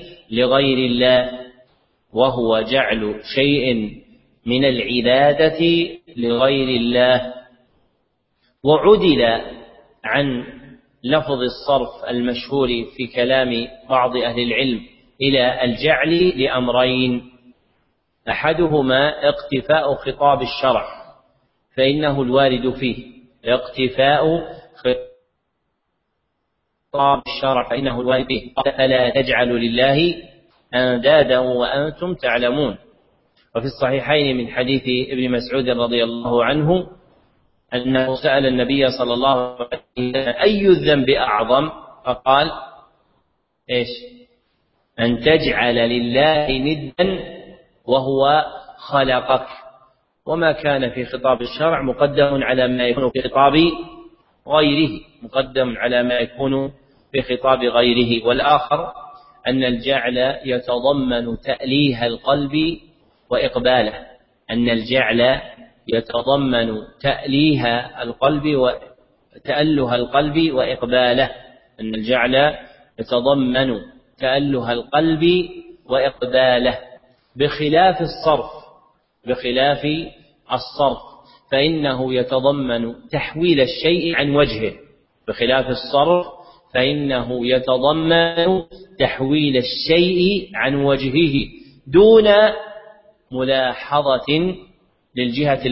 لغير الله. وعدل عن لفظ الصرف المشهور في كلام بعض أهل العلم إلى الجعل لأمرين: أحدهما اقتفاء خطاب الشرع فإنه الوارد فيه، اقتفاء خطاب الشرع فإنه الوارد فيه، فلا تجعلوا لله أندادا وأنتم تعلمون. وفي الصحيحين من حديث ابن مسعود رضي الله عنه أنه سأل النبي صلى الله عليه وسلم: أي الذنب أعظم؟ فقال: إيش؟ أن تجعل لله ندا وهو خلقك. وما كان في خطاب الشرع مقدم على ما يكون في خطاب غيره، مقدم على ما يكون في خطاب غيره. والآخر أن الجعل يتضمن تأليه القلب وإقباله، أن الجعل يتضمن تأليه القلب وتأله القلب وإقباله، أن الجعل يتضمن تأله القلب وإقباله، بخلاف الصرف فإنه يتضمن تحويل الشيء عن وجهه، بخلاف الصرف فإنه يتضمن تحويل الشيء عن وجهه دون ملاحظة للجهة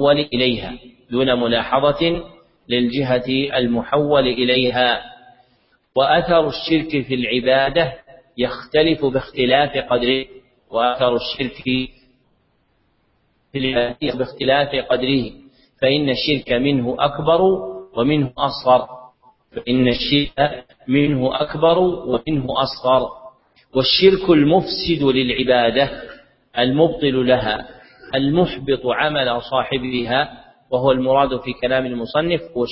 المحول إليها، وأثر الشرك في العبادة يختلف باختلاف قدره، فإن الشرك منه أكبر ومنه أصغر. والشرك المفسد للعبادة المبطل لها المحبط عمل صاحبها، وهو المراد في كلام المصنف هو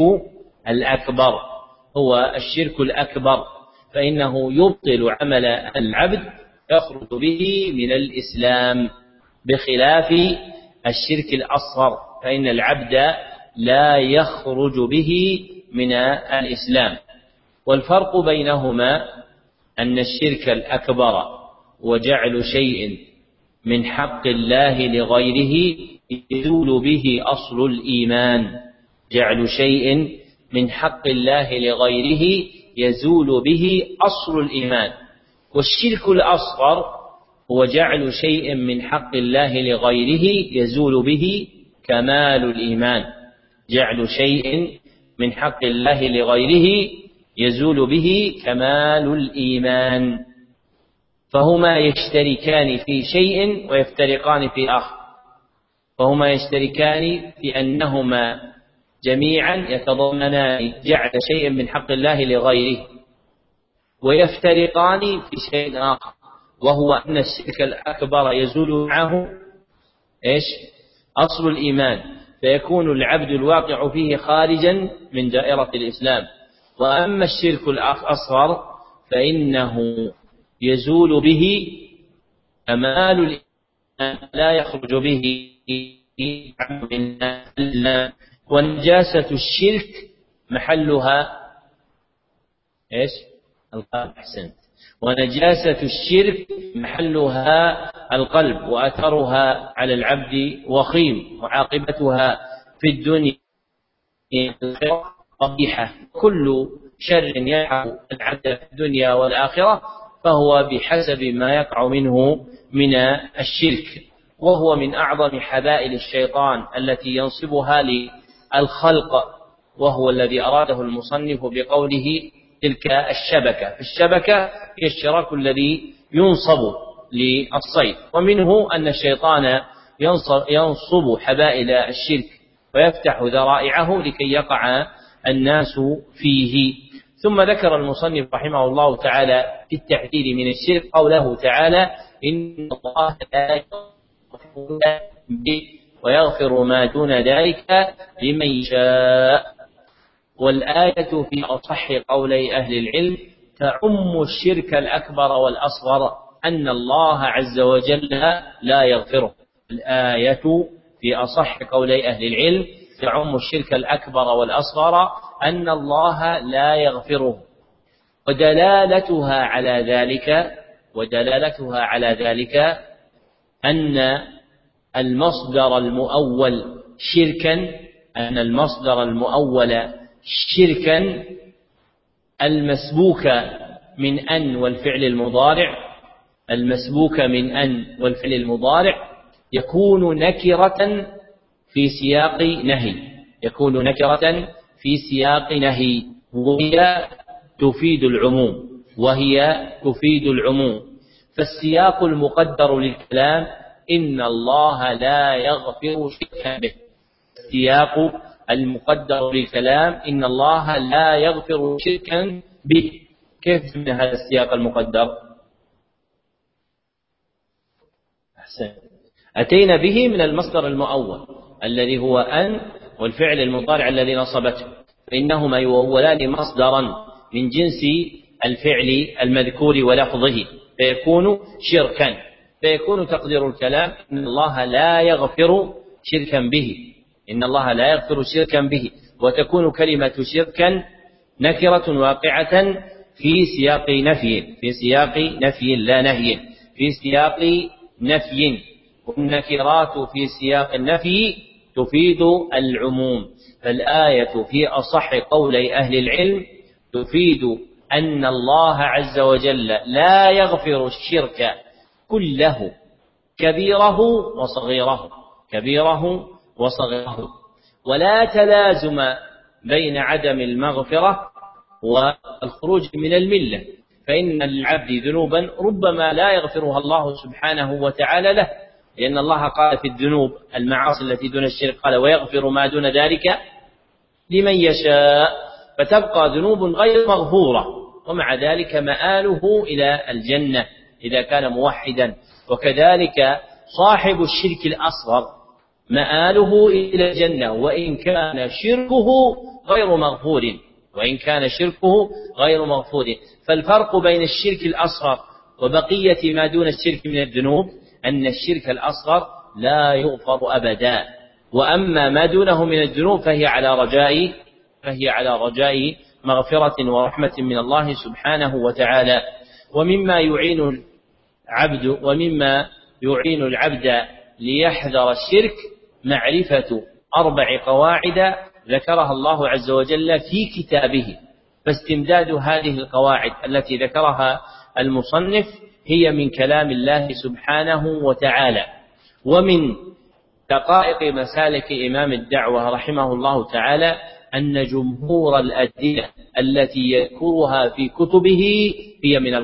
الشرك الأكبر، فإنه يبطل عمل العبد يخرج به من الإسلام، بخلاف الشرك الأصغر فإن العبد لا يخرج به من الإسلام. والفرق بينهما أن الشرك الأكبر وجعل شيء من حق الله لغيره يزول به أصل الإيمان، جعل شيء من حق الله لغيره يزول به أصل الإيمان. والشرك الأصغر هو جعل شيء من حق الله لغيره يزول به كمال الإيمان، جعل شيء من حق الله لغيره يزول به كمال الإيمان، فهما يشتركان في شيء ويفترقان في آخر، فهما يشتركان في أنهما جميعا يتضمنان جعل شيء من حق الله لغيره، ويفترقان في شيء آخر، وهو أن الشرك الأكبر يزول معه أصل الإيمان، فيكون العبد الواقع فيه خارجا من دائرة الإسلام. وأما الشرك الأصغر فإنه يزول به كمال الإيمان، لا يخرج به من الإسلام. ونجاسة الشرك محلها القلب. ونجاسة الشرك محلها القلب، وأثرها على العبد وخيم، وعاقبتها في الدنيا قبيحة. كل شر يقع العبد في الدنيا والآخرة فهو بحسب ما يقع منه من الشرك، وهو من أعظم حبائل الشيطان التي ينصبها للخلق، وهو الذي أراده المصنف بقوله تلك الشبكة. الشبكة هي الشراك الذي ينصب للصيد، ومنه أن الشيطان ينصب حبائل الشرك ويفتح ذرائعه لكي يقع الناس فيه. ثم ذكر المصنف رحمه الله تعالى في التحذير من الشرك قوله تعالى: إن الله لا يغفر به ويغفر ما دون ذلك لمن يشاء. والآية في أصح قولي أهل العلم تعم الشرك الأكبر والأصغر، أن الله عز وجل لا يغفره. الآية في أصح قولي أهل العلم تعم الشرك الأكبر والأصغر، أن الله لا يغفره. ودلالتها على ذلك أن المصدر المؤول شركا المسبوك من أن والفعل المضارع يكون نكرة في سياق نهي وهي تفيد العموم. فالسياق المقدر للكلام إن الله لا يغفر شركا به. السياق المقدر للكلام إن الله لا يغفر شركا به. كيف من هذا السياق المقدر؟ أتينا به من المصدر المؤول الذي هو أن والفعل المضارع الذي نصبته، فإنهما يؤولان مصدرا من جنس الفعل المذكور ولفظه فيكون شركا، فيكون تقدير الكلام إن الله لا يغفر شركا به، وتكون كلمة شركا نكرة واقعة في سياق نفي، والنكرات في سياق النفي تفيد العموم. فالآية في أصح قولي أهل العلم تفيد أن الله عز وجل لا يغفر الشرك كله كبيره وصغيره، ولا تلازم بين عدم المغفرة والخروج من الملة، فإن للعبد ذنوبا ربما لا يغفرها الله سبحانه وتعالى له، لأن الله قال في الذنوب المعاصي التي دون الشرك قال ويغفر ما دون ذلك لمن يشاء، فتبقى ذنوب غير مغفورة ومع ذلك مآله إلى الجنة إذا كان موحدا. وكذلك صاحب الشرك الأصغر مآله إلى الجنة وإن كان شركه غير مغفور. فالفرق بين الشرك الأصغر وبقية ما دون الشرك من الذنوب أن الشرك الأصغر لا يغفر أبدا، وأما ما دونه من الذنوب فهي على رجاء مغفرة ورحمة من الله سبحانه وتعالى. ومما يعين العبد ليحذر الشرك معرفة 4 قواعد ذكرها الله عز وجل في كتابه، فاستمداد هذه القواعد التي ذكرها المصنف هي من كلام الله سبحانه وتعالى. ومن دقائق مسالك إمام الدعوة رحمه الله تعالى أن جمهور الأدلة التي يذكرها في كتبه هي من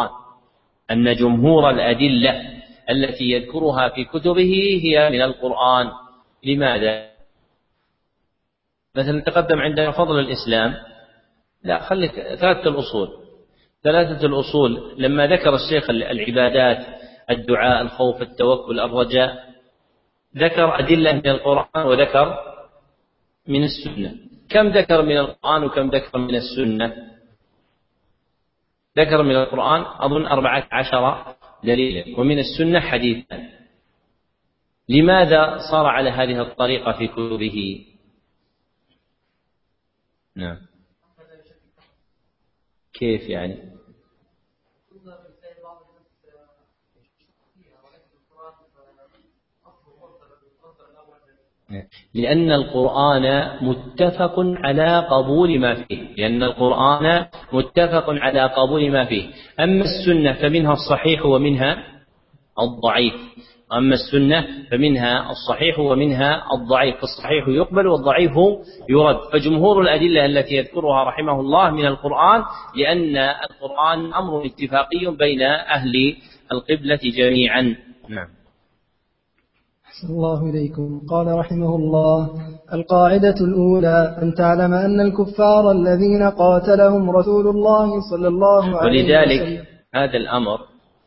القرآن. لماذا؟ مثلا تقدم عندنا فضل الإسلام، لا خليك 3 الأصول لما ذكر الشيخ العبادات الدعاء الخوف التوكل الرجاء ذكر أدلة من القرآن وذكر من السنة. كم ذكر من القرآن وكم ذكر من السنة؟ ذكر من القرآن أظن 14 دليلا ومن السنة حديثا. لماذا صار على هذه الطريقة في كتبه؟ نعم، كيف يعني؟ لأن القرآن متفق على قبول ما فيه، أما السنة فمنها الصحيح ومنها الضعيف، فالصحيح يقبل والضعيف يرد. فجمهور الأدلة التي يذكرها رحمه الله من القرآن، لأن القرآن أمر اتفاقي بين أهل القبلة جميعا. نعم. أحسن الله إليكم. قال رحمه الله: القاعدة الأولى أن تعلم أن الكفار الذين قاتلهم رسول الله صلى الله عليه وسلم. ولذلك هذا الأمر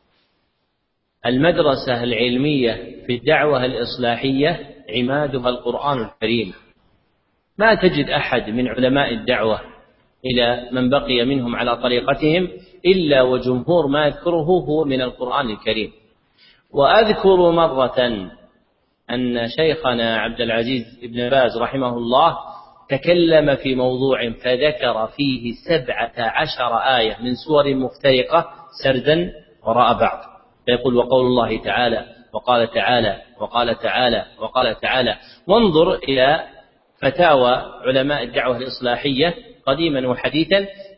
المدرسة العلمية في الدعوة الإصلاحية عمادها القرآن الكريم. ما تجد أحد من علماء الدعوة إلى من بقي منهم على طريقتهم إلا وجمهور ما يذكره هو من القرآن الكريم. وأذكر مرة أن شيخنا عبد العزيز بن باز رحمه الله تكلم في موضوع فذكر فيه 17 آية من سور مفترقة سردا وراء بعض، فيقول وقول الله تعالى وقال تعالى وقال تعالى وقال تعالى. وانظر إلى فتاوى علماء الدعوة الإصلاحية قديما وحديثا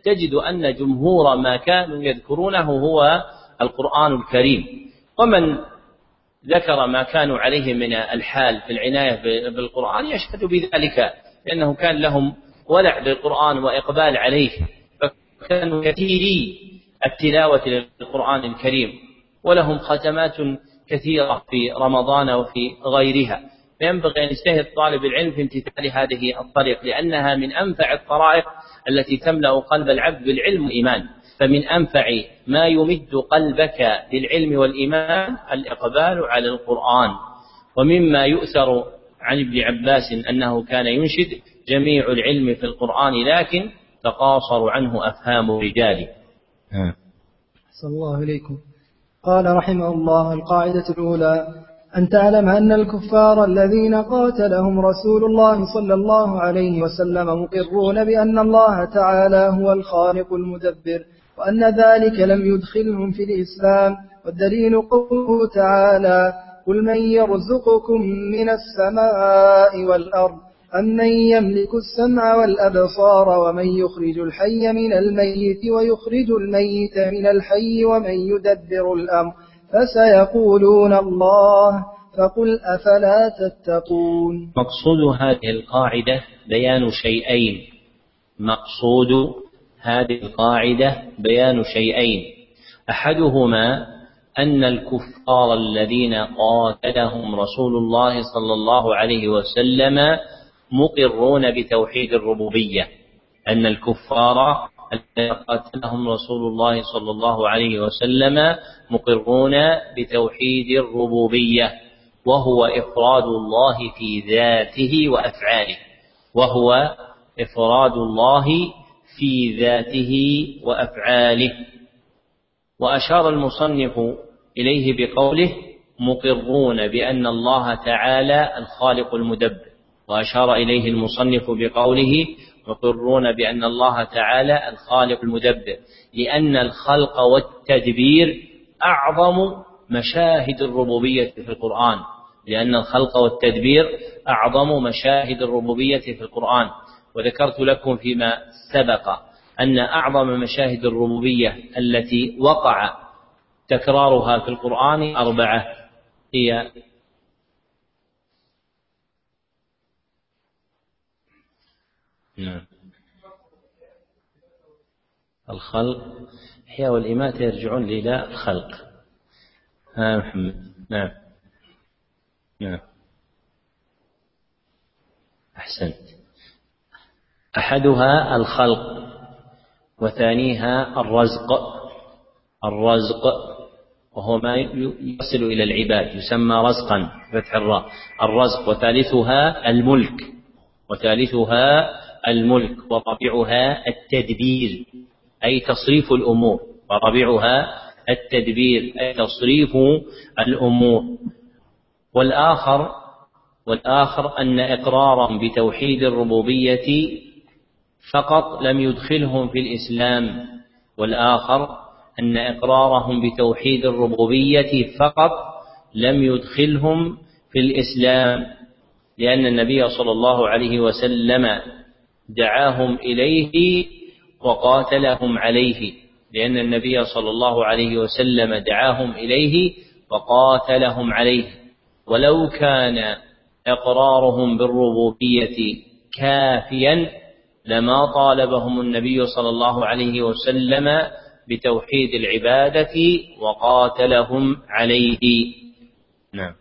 تجد أن جمهور ما كانوا يذكرونه هو القرآن الكريم. ومن ذكر ما كانوا عليه من الحال في العناية بالقرآن يشهد بذلك، لأنه كان لهم ولع بالقرآن وإقبال عليه، فكانوا كثيري التلاوة للقرآن الكريم، ولهم ختمات كثيرة في رمضان وفي غيرها. فينبغي أن يجتهد طالب العلم في امتثال هذه الطريق، لأنها من أنفع الطرائق التي تملأ قلب العبد بالعلم والإيمان. فمن أنفع ما يمد قلبك بالعلم والإيمان الإقبال على القرآن. ومما يؤثر عن ابن عباس أنه كان ينشد: جميع العلم في القرآن لكن تقاصر عنه أفهام الرجال. صلى الله إليكم. قال رحمه الله: القاعدة الأولى: أن تعلم أن الكفار الذين قاتلهم رسول الله صلى الله عليه وسلم مقرون بأن الله تعالى هو الخالق المدبر، وأن ذلك لم يدخلهم في الإسلام. والدليل قوله تعالى: قل من يرزقكم من السماء والأرض أمن يملك السمع والأبصار ومن يخرج الحي من الميت ويخرج الميت من الحي ومن يدبر الأمر فسيقولون الله فقل أفلا تتقون. مقصود هذه القاعدة بيان شيئين. أحدهما أن الكفار الذين قاتلهم رسول الله صلى الله عليه وسلم مقرون بتوحيد الربوبية، أن الكفار الذين قاتلهم رسول الله صلى الله عليه وسلم مقرون بتوحيد الربوبية، وهو إفراد الله في ذاته وأفعاله. وأشار المصنف إليه بقوله: مقرون بأن الله تعالى الخالق المدبر. وأشار إليه المصنف بقوله: مقرون بأن الله تعالى الخالق المدبر، لأن الخلق والتدبير أعظم مشاهد الربوبية في القرآن. وذكرت لكم فيما سبق أن أعظم مشاهد الربوبية التي وقع تكرارها في القرآن 4: هي الخلق، الإحياء والإماتة يرجعون إلى الخلق. محمد. نعم أحسنت. أحدها الخلق، وثانيها الرزق وهو ما يصل إلى العباد، يسمى رزقا فتح الراء الرزق. وثالثها الملك، ورابعها التدبير أي تصريف الأمور. والآخر أن إقرارا بتوحيد الربوبية فقط لم يدخلهم في الإسلام، لأن النبي صلى الله عليه وسلم دعاهم إليه وقاتلهم عليه. ولو كان إقرارهم بالربوبية كافيا لما طالبهم النبي صلى الله عليه وسلم بتوحيد العبادة وقاتلهم عليه. نعم.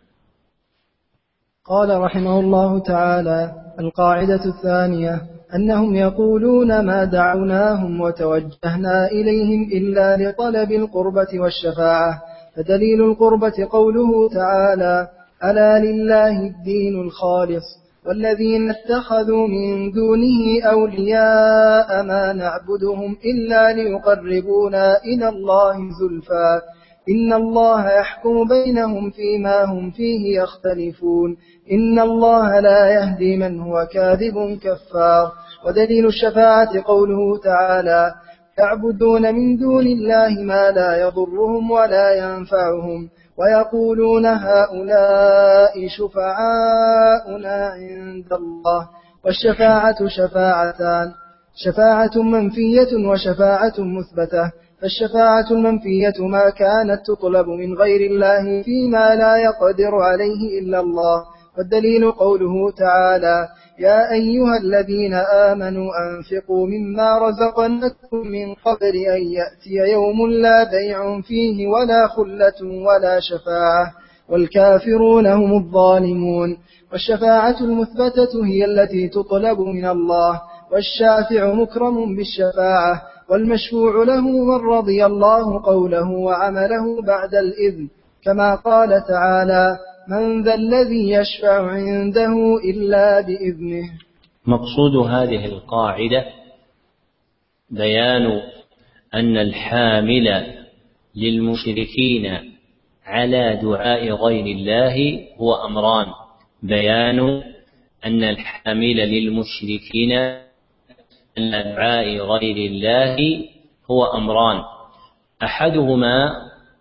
قال رحمه الله تعالى: القاعدة الثانية: أنهم يقولون ما دعوناهم وتوجهنا إليهم إلا لطلب القربة والشفاعة. فدليل القربة قوله تعالى: ألا لله الدين الخالص والذين اتخذوا من دونه أولياء ما نعبدهم إلا ليقربونا إلى الله زلفى إن الله يحكم بينهم فيما هم فيه يختلفون إن الله لا يهدي من هو كاذب كفار. ودليل الشفاعة قوله تعالى: يعبدون من دون الله ما لا يضرهم ولا ينفعهم ويقولون هؤلاء شفعاؤنا عند الله. والشفاعة شفاعتان: شفاعة منفية وشفاعة مثبتة. فالشفاعة المنفية ما كانت تطلب من غير الله فيما لا يقدر عليه إلا الله، والدليل قوله تعالى: يا أيها الذين آمنوا أنفقوا مما رزقناكم من قبل أن يأتي يوم لا بيع فيه ولا خلة ولا شفاعة والكافرون هم الظالمون. والشفاعة المثبتة هي التي تطلب من الله، والشافع مكرم بالشفاعة، والمشفوع له من رضي الله قوله وعمله بعد الإذن، كما قال تعالى: من ذا الذي يشفع عنده إلا بإذنه. مقصود هذه القاعدة بيان أن الحامل للمشركين على دعاء غير الله هو أمران. بيان أن الحامل للمشركين على دعاء غير الله هو أمران: أحدهما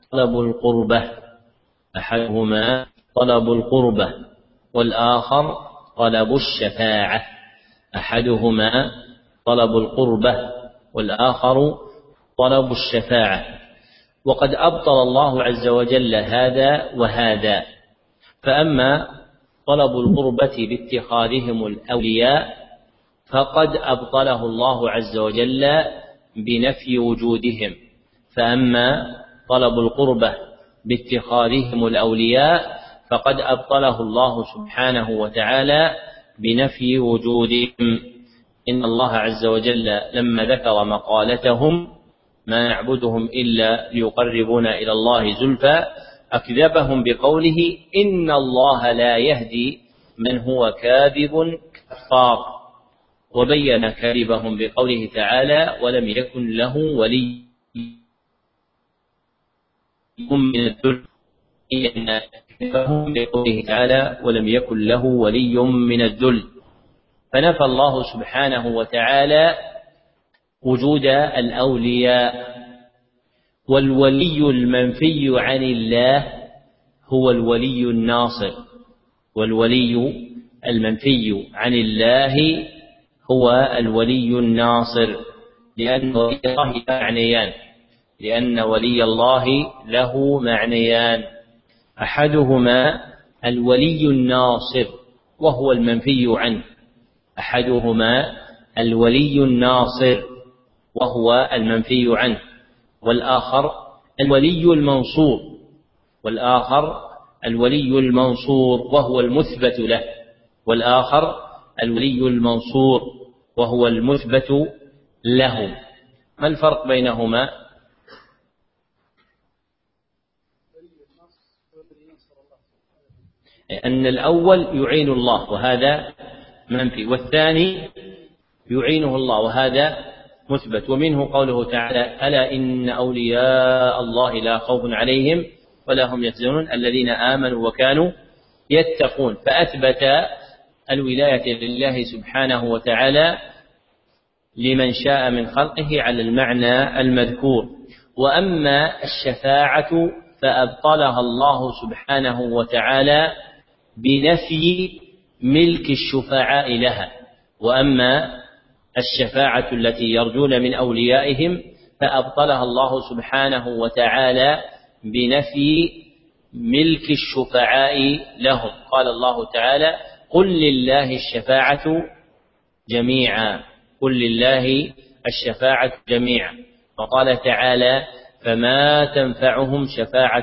طلب القربة والآخر طلب الشفاعة. أحدهما طلب القربة والآخر طلب الشفاعة. وقد أبطل الله عز وجل هذا وهذا. فأما طلب القربة باتخاذهم الأولياء فقد أبطله الله عز وجل بنفي وجودهم. فأما طلب القربة باتخاذهم الأولياء فقد أبطله الله سبحانه وتعالى بنفي وجودهم. إن الله عز وجل لما ذكر مقالتهم ما نعبدهم إلا ليقربونا إلى الله زلفى أكذبهم بقوله: إن الله لا يهدي من هو كاذب كفار. وبين كذبهم بقوله تعالى: ولم يكن له ولي من الذل. بقوله تعالى: ولم يكن له ولي من الذل. فنفى الله سبحانه وتعالى وجود الأولياء. والولي المنفي عن الله هو الولي الناصر. والولي المنفي عن الله هو الولي الناصر، لأن ولي الله له معنيان: أحدهما الولي الناصر وهو المنفي عنه، والآخر الولي المنصور وهو المثبت له. ما الفرق بينهما؟ أن الأول يعين الله وهذا منفي، والثاني يعينه الله وهذا مثبت. ومنه قوله تعالى: ألا إن أولياء الله لا خوف عليهم ولا هم يحزنون الذين آمنوا وكانوا يتقون. فأثبت الولاية لله سبحانه وتعالى لمن شاء من خلقه على المعنى المذكور. وأما الشفاعة فأبطلها الله سبحانه وتعالى بنفي ملك الشفعاء لها. وأما الشفاعة التي يرجون من أوليائهم فأبطلها الله سبحانه وتعالى بنفي ملك الشفعاء لهم. قال الله تعالى: قل لله الشفاعة جميعا. وقال تعالى: فما تنفعهم شفاعة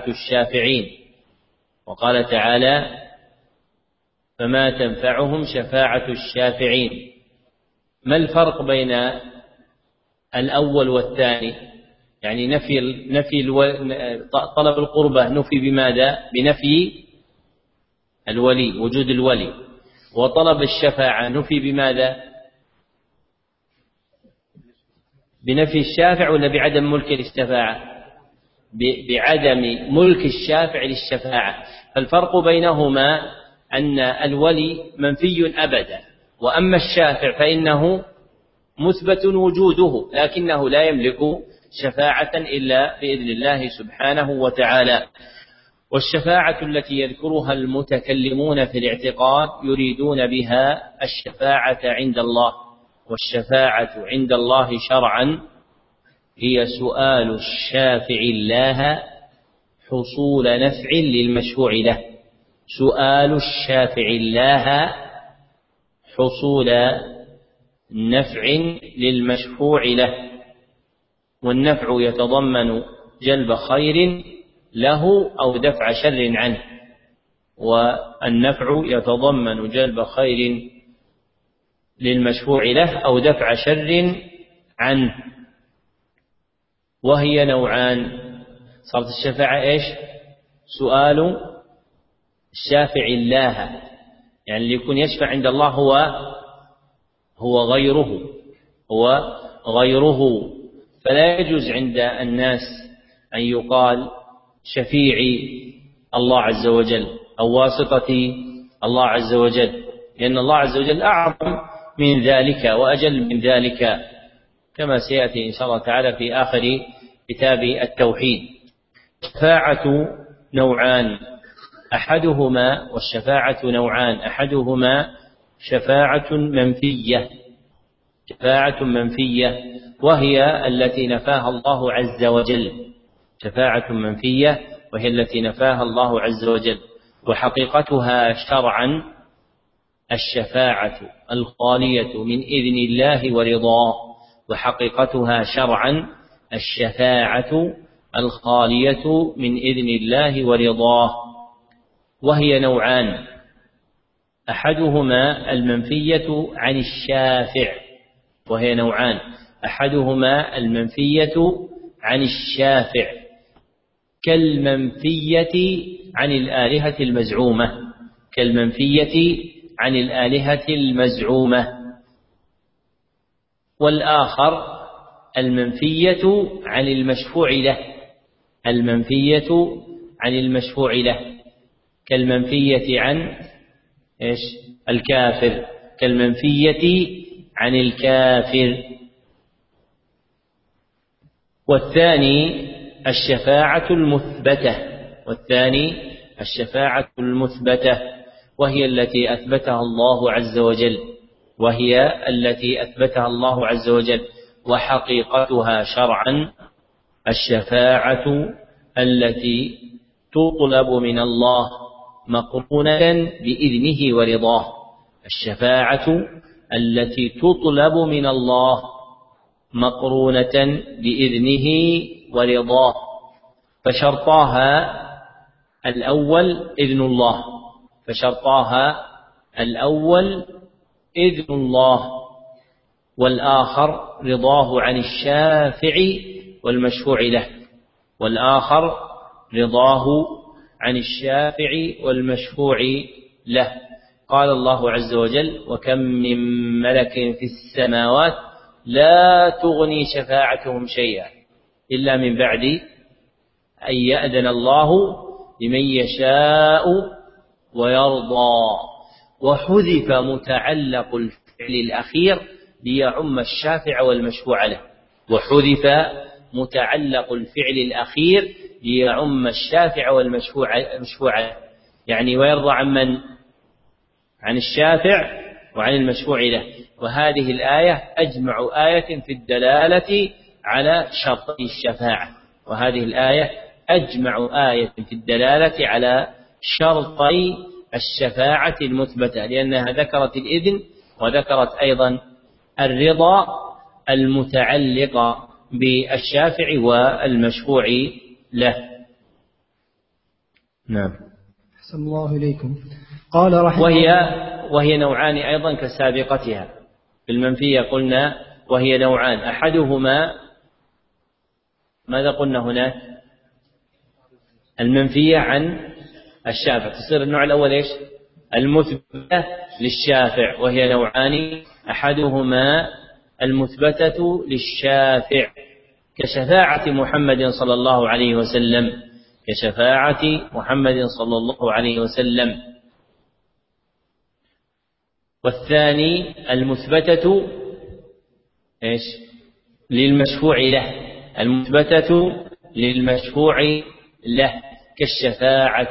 الشافعين. ما الفرق بين الأول والثاني؟ يعني طلب القربة نفي بماذا؟ بنفي الولي، وجود الولي. وطلب الشفاعة نفي بماذا؟ بنفي الشافع ولا بعدم ملك الشفاعة؟ بعدم ملك الشافع للشفاعة. فالفرق بينهما أن الولي منفي أبدا، وأما الشافع فإنه مثبت وجوده لكنه لا يملك شفاعة إلا بإذن الله سبحانه وتعالى. والشفاعة التي يذكرها المتكلمون في الاعتقاد يريدون بها الشفاعة عند الله، والشفاعة عند الله شرعا هي سؤال الشافع الله حصول نفع للمشفوع له، سؤال الشافع الله حصول نفع للمشفوع له، والنفع يتضمن جلب خير له أو دفع شر عنه، والنفع يتضمن جلب خير للمشفوع له أو دفع شر عنه. وهي نوعان. صارت الشفاعة إيش؟ سؤال الشافع الله، يعني اللي يكون يشفع عند الله هو غيره، فلا يجوز عند الناس أن يقال شفيعي الله عز وجل أو واسطتي الله عز وجل، لأن الله عز وجل أعظم من ذلك وأجل من ذلك، كما سيأتي إن شاء الله تعالى في آخر كتاب التوحيد. الشفاعة نوعان، أحدهما شفاعة منفية وهي التي نفاها الله عز وجل، شفاعة منفية وهي التي نفاها الله عز وجل. وحقيقتها شرعا الشفاعة الخالية من إذن الله ورضاه، وحقيقتها شرعا الشفاعة الخالية من إذن الله ورضاه. وهي نوعان، أحدهما المنفية عن الشافع، وهي نوعان، أحدهما المنفية عن الشافع كالمنفية عن الآلهة المزعومة، والآخر المنفية عن المشفوع له، كالمنفية عن الكافر، كالمنفية عن الكافر. والثاني الشفاعة المثبتة وهي التي أثبتها الله عز وجل، وحقيقتها شرعا الشفاعة التي تطلب من الله مقرونة بإذنه ورضاه، الشفاعة التي تطلب من الله مقرونة بإذنه ورضاه، فشرطاها الأول إذن الله، والآخر رضاه عن الشافع والمشفوع له. قال الله عز وجل: وكم من ملك في السماوات لا تغني شفاعتهم شيئا إلا من بعد أن يأذن الله لمن يشاء ويرضى. وحذف متعلق الفعل الأخير ليعم الشافع والمشفوع له، يعني ويرضى عن الشافع وعن المشفوع له. وهذه الآية أجمع آية في الدلالة على شرطي الشفاعة المثبتة، لأنها ذكرت الإذن وذكرت أيضا الرضا المتعلق بالشافع والمشفوع له. نعم. أحسن الله إليكم. قال رحمه وهي نوعان أيضا كسابقتها. في المنفية قلنا وهي نوعان، أحدهما ماذا قلنا هناك؟ المنفية عن الشافع، تصير النوع الأول إيش؟ المثبتة للشافع، وهي نوعان، أحدهما المثبتة للشافع كشفاعة محمد صلى الله عليه وسلم، والثاني المثبتة إيش؟ للمشفوع له، كالشفاعة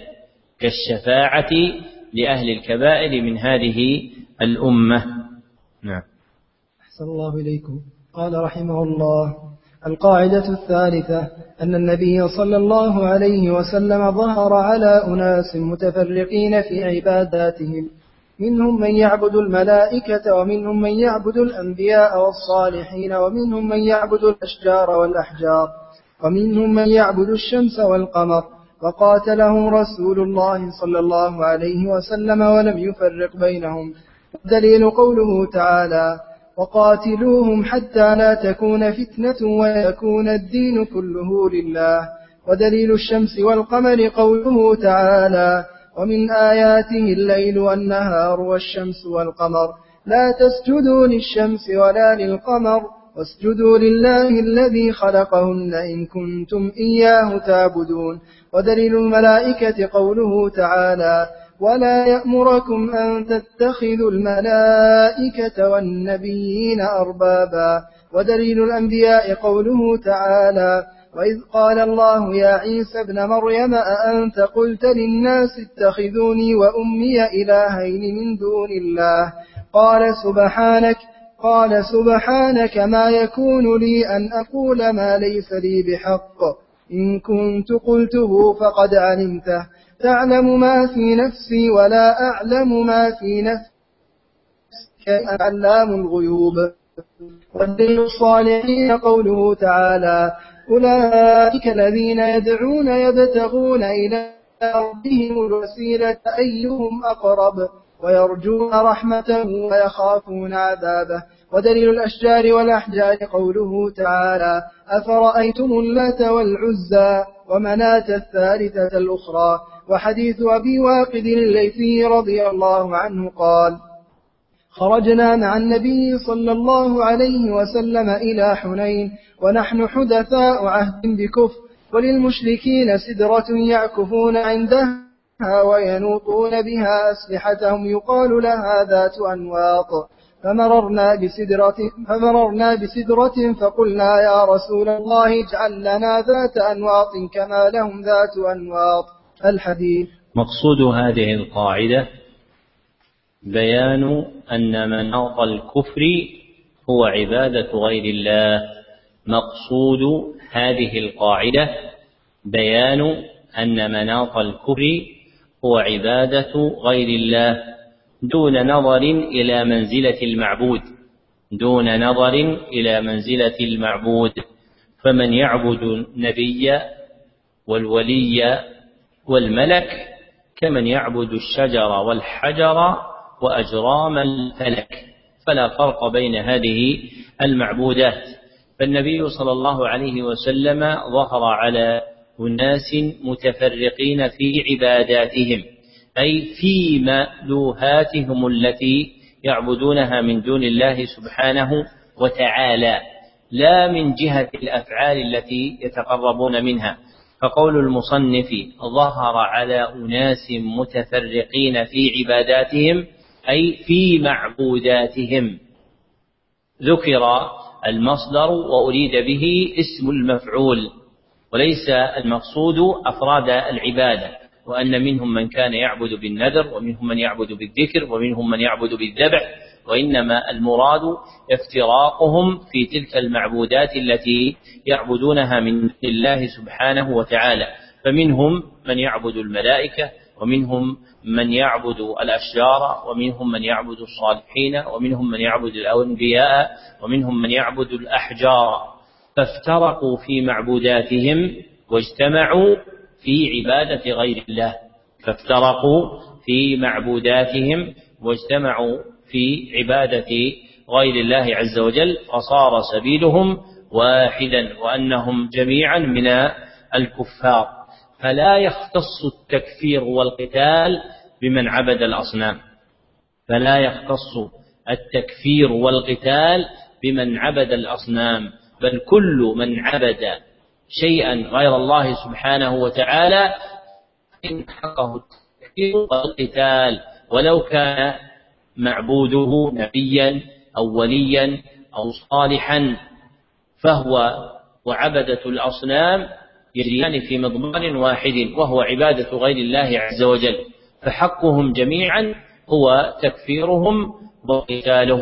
لأهل الكبائر من هذه الأمة. نعم. أحسن الله إليكم. قال رحمه الله: القاعدة الثالثة أن النبي صلى الله عليه وسلم ظهر على أناس متفرقين في عباداتهم، منهم من يعبد الملائكة، ومنهم من يعبد الأنبياء والصالحين، ومنهم من يعبد الأشجار والأحجار، ومنهم من يعبد الشمس والقمر، وقاتلهم رسول الله صلى الله عليه وسلم ولم يفرق بينهم. الدليل قوله تعالى: وقاتلوهم حتى لا تكون فتنة ويكون الدين كله لله. ودليل الشمس والقمر قوله تعالى: ومن آياته الليل والنهار والشمس والقمر لا تسجدوا للشمس ولا للقمر واسجدوا لله الذي خلقهن إن كنتم إياه تعبدون. ودليل الملائكة قوله تعالى: ولا يأمركم أن تتخذوا الملائكة والنبيين أربابا. ودليل الأنبياء قوله تعالى: وإذ قال الله يا عيسى ابن مريم أأنت قلت للناس اتخذوني وأمي إلهين من دون الله؟ قال سبحانك ما يكون لي أن أقول ما ليس لي بحق، إن كنت قلته فقد علمته، تعلم ما في نفسي ولا أعلم ما في نفسك، علام الغيوب. والدليل الصالحين قوله تعالى: أولئك الذين يدعون يبتغون إلى ربهم الوسيلة أيهم أقرب ويرجون رحمته ويخافون عذابه. ودليل الأشجار والأحجار قوله تعالى: أفرأيتم اللات والعزى ومناة الثالثة الأخرى. وحديث أبي واقد الليثي رضي الله عنه قال: خرجنا مع النبي صلى الله عليه وسلم إلى حنين ونحن حدثاء عهد بكفر، وللمشركين سدرة يعكفون عندها وينوطون بها أسلحتهم يقال لها ذات أنواط، فمررنا بسدرة فقلنا يا رسول الله اجعل لنا ذات أنواط كما لهم ذات أنواط. الحديث. مقصود هذه القاعدة بيان أن مناط الكفر هو عبادة غير الله. مقصود هذه القاعدة بيان أن مناط الكفر هو عبادة غير الله دون نظر إلى منزلة المعبود. فمن يعبد النبي والولي والملك كمن يعبد الشجر والحجر وأجرام الفلك، فلا فرق بين هذه المعبودات. فالنبي صلى الله عليه وسلم ظهر على أناس متفرقين في عباداتهم، أي في مألوهاتهم التي يعبدونها من دون الله سبحانه وتعالى، لا من جهة الأفعال التي يتقربون منها. فقول المصنف ظهر على أناس متفرقين في عباداتهم أي في معبوداتهم، ذكر المصدر وأريد به اسم المفعول، وليس المقصود أفراد العبادة، وأن منهم من كان يعبد بالنذر ومنهم من يعبد بالذكر ومنهم من يعبد بالذبح، وإنما المراد افتراقهم في تلك المعبودات التي يعبدونها من الله سبحانه وتعالى. فمنهم من يعبد الملائكة، ومنهم من يعبد الأشجار، ومنهم من يعبد الصالحين، ومنهم من يعبد الأنبياء، ومنهم من يعبد الأحجار، فافترقوا في معبوداتهم واجتمعوا في عبادة غير الله. في عبادة غير الله عز وجل، فصار سبيلهم واحدا، وأنهم جميعا من الكفار. فلا يختص التكفير والقتال بمن عبد الأصنام، بل كل من عبد شيئا غير الله سبحانه وتعالى إن حقه التكفير والقتال، ولو كان معبوده نبيا أو وليا أو صالحا، فهو وعبدة الأصنام يجريان في مضمار واحد، وهو عبادة غير الله عز وجل، فحقهم جميعا هو تكفيرهم وقتالهم.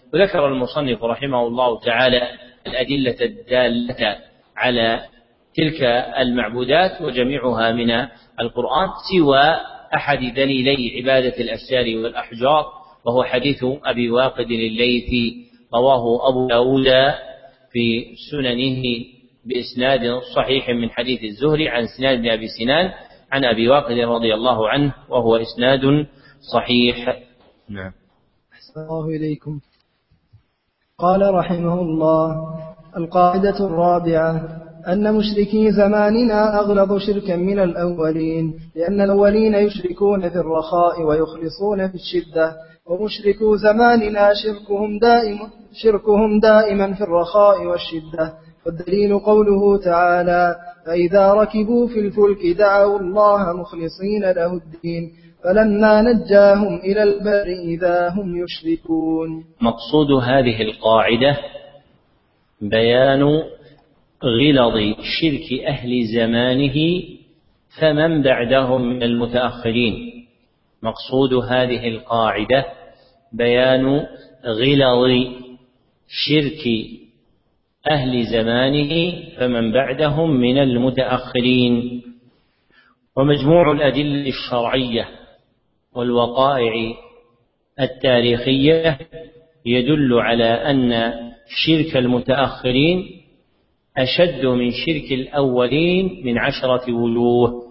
وذكر المصنف رحمه الله تعالى الأدلة الدالة على تلك المعبودات وجميعها من القرآن سوى أحد دليلي عبادة الأشجار والأحجار، وهو حديث أبي واقد الليثي رواه أبو داود في سننه بإسناد صحيح من حديث الزهري عن سنان بن أبي سنان عن أبي واقد رضي الله عنه، وهو إسناد صحيح. نعم. أحسن الله إليكم. قال رحمه الله: القاعدة الرابعة أن مشركي زماننا أغلظ شركا من الأولين، لأن الأولين يشركون في الرخاء ويخلصون في الشدة، ومشركو زماننا شركهم دائما في الرخاء والشدة. والدليل قوله تعالى: فإذا ركبوا في الفلك دعوا الله مخلصين له الدين فلما نجاهم إلى البر إذا هم يشركون. مقصود هذه القاعدة بيان غلظ شرك أهل زمانه فمن بعدهم من المتأخرين. مقصود هذه القاعدة بيان غلظ شرك أهل زمانه فمن بعدهم من المتأخرين. ومجموع الأدلة الشرعية والوقائع التاريخية يدل على أن شرك المتأخرين أشد من شرك الأولين من 10 وجوه.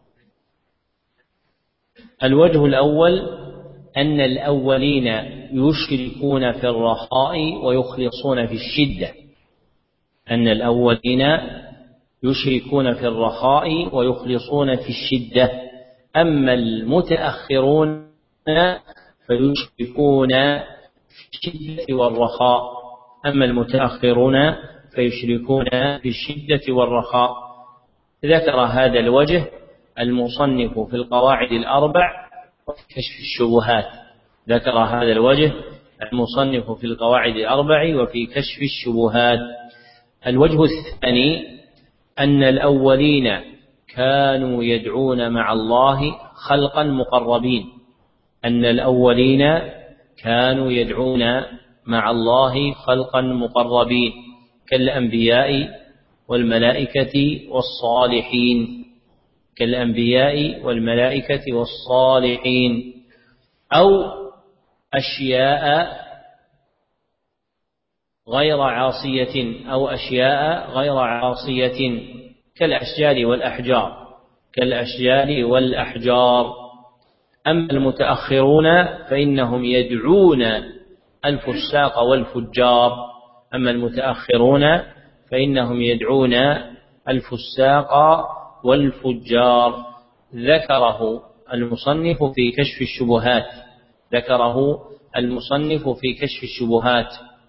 الوجه الأول أن الأولين يشركون في الرخاء ويخلصون في الشدة. أن الأولين يشركون في الرخاء ويخلصون في الشدة، أما المتأخرون فيشركون في الشدة والرخاء. أما المتأخرون فيشركون في الشدة والرخاء. ذكر هذا الوجه المصنف في القواعد الأربع وفي كشف الشبهات. ذكر هذا الوجه المصنف في القواعد الأربع وفي كشف الشبهات. الوجه الثاني أن الأولين كانوا يدعون مع الله خلقا مقربين. أن الأولين كانوا يدعون مع الله خلقا مقربين كالأنبياء والملائكة والصالحين. كالأنبياء والملائكة والصالحين، أو أشياء غير عاصية، أو أشياء غير عاصية كالأشجار والأحجار. كالأشجار والأحجار. أما المتأخرون فإنهم يدعون الفساق والفجار. أما المتأخرون فإنهم يدعون الفساق والفجار. ذكره المصنف في كشف الشبهات. ذكره المصنف في كشف الشبهات.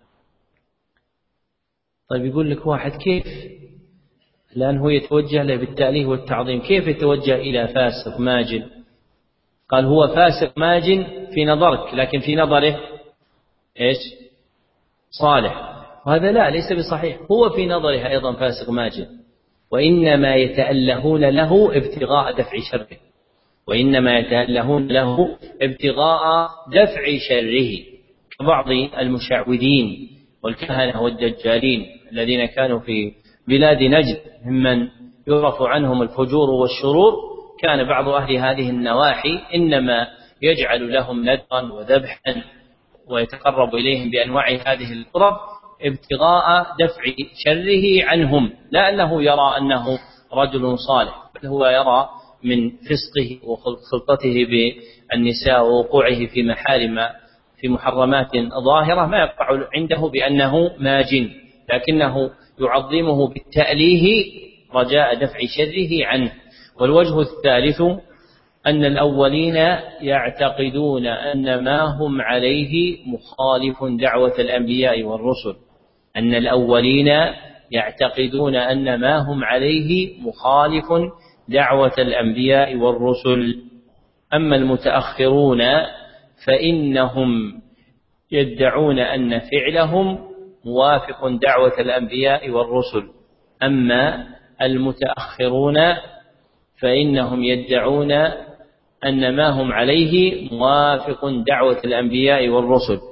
طيب يقول لك واحد كيف الآن هو يتوجه له بالتأليه والتعظيم، كيف يتوجه إلى فاسق ماجن؟ قال هو فاسق ماجن في نظرك، لكن في نظره إيش؟ صالح. وهذا لا، ليس بصحيح. هو في نظره أيضا فاسق ماجن، وإنما يتألهون له ابتغاء دفع شره. وإنما يتألهون له ابتغاء دفع شره، كبعض المشعوذين والكهنة والدجالين الذين كانوا في بلاد نجد ممن يعرف عنهم الفجور والشرور. كان بعض أهل هذه النواحي إنما يجعل لهم نذرا وذبحا ويتقرب إليهم بأنواع هذه القرب ابتغاء دفع شره عنهم، لا أنه يرى أنه رجل صالح، بل هو يرى من فسقه وخلطته بالنساء ووقوعه في محارم في محرمات ظاهرة ما يقع عنده بأنه ماجن، لكنه يعظمه بالتأليه رجاء دفع شره عنه. والوجه الثالث أن الأولين يعتقدون أن ما هم عليه مخالف دعوة الأنبياء والرسل. أن الأولين يعتقدون أن ما هم عليه مخالف دعوة الأنبياء والرسل. أما المتأخرون فإنهم يدعون أن فعلهم موافق دعوة الأنبياء والرسل. أما المتأخرون فإنهم يدعون أن ما هم عليه موافق دعوة الأنبياء والرسل،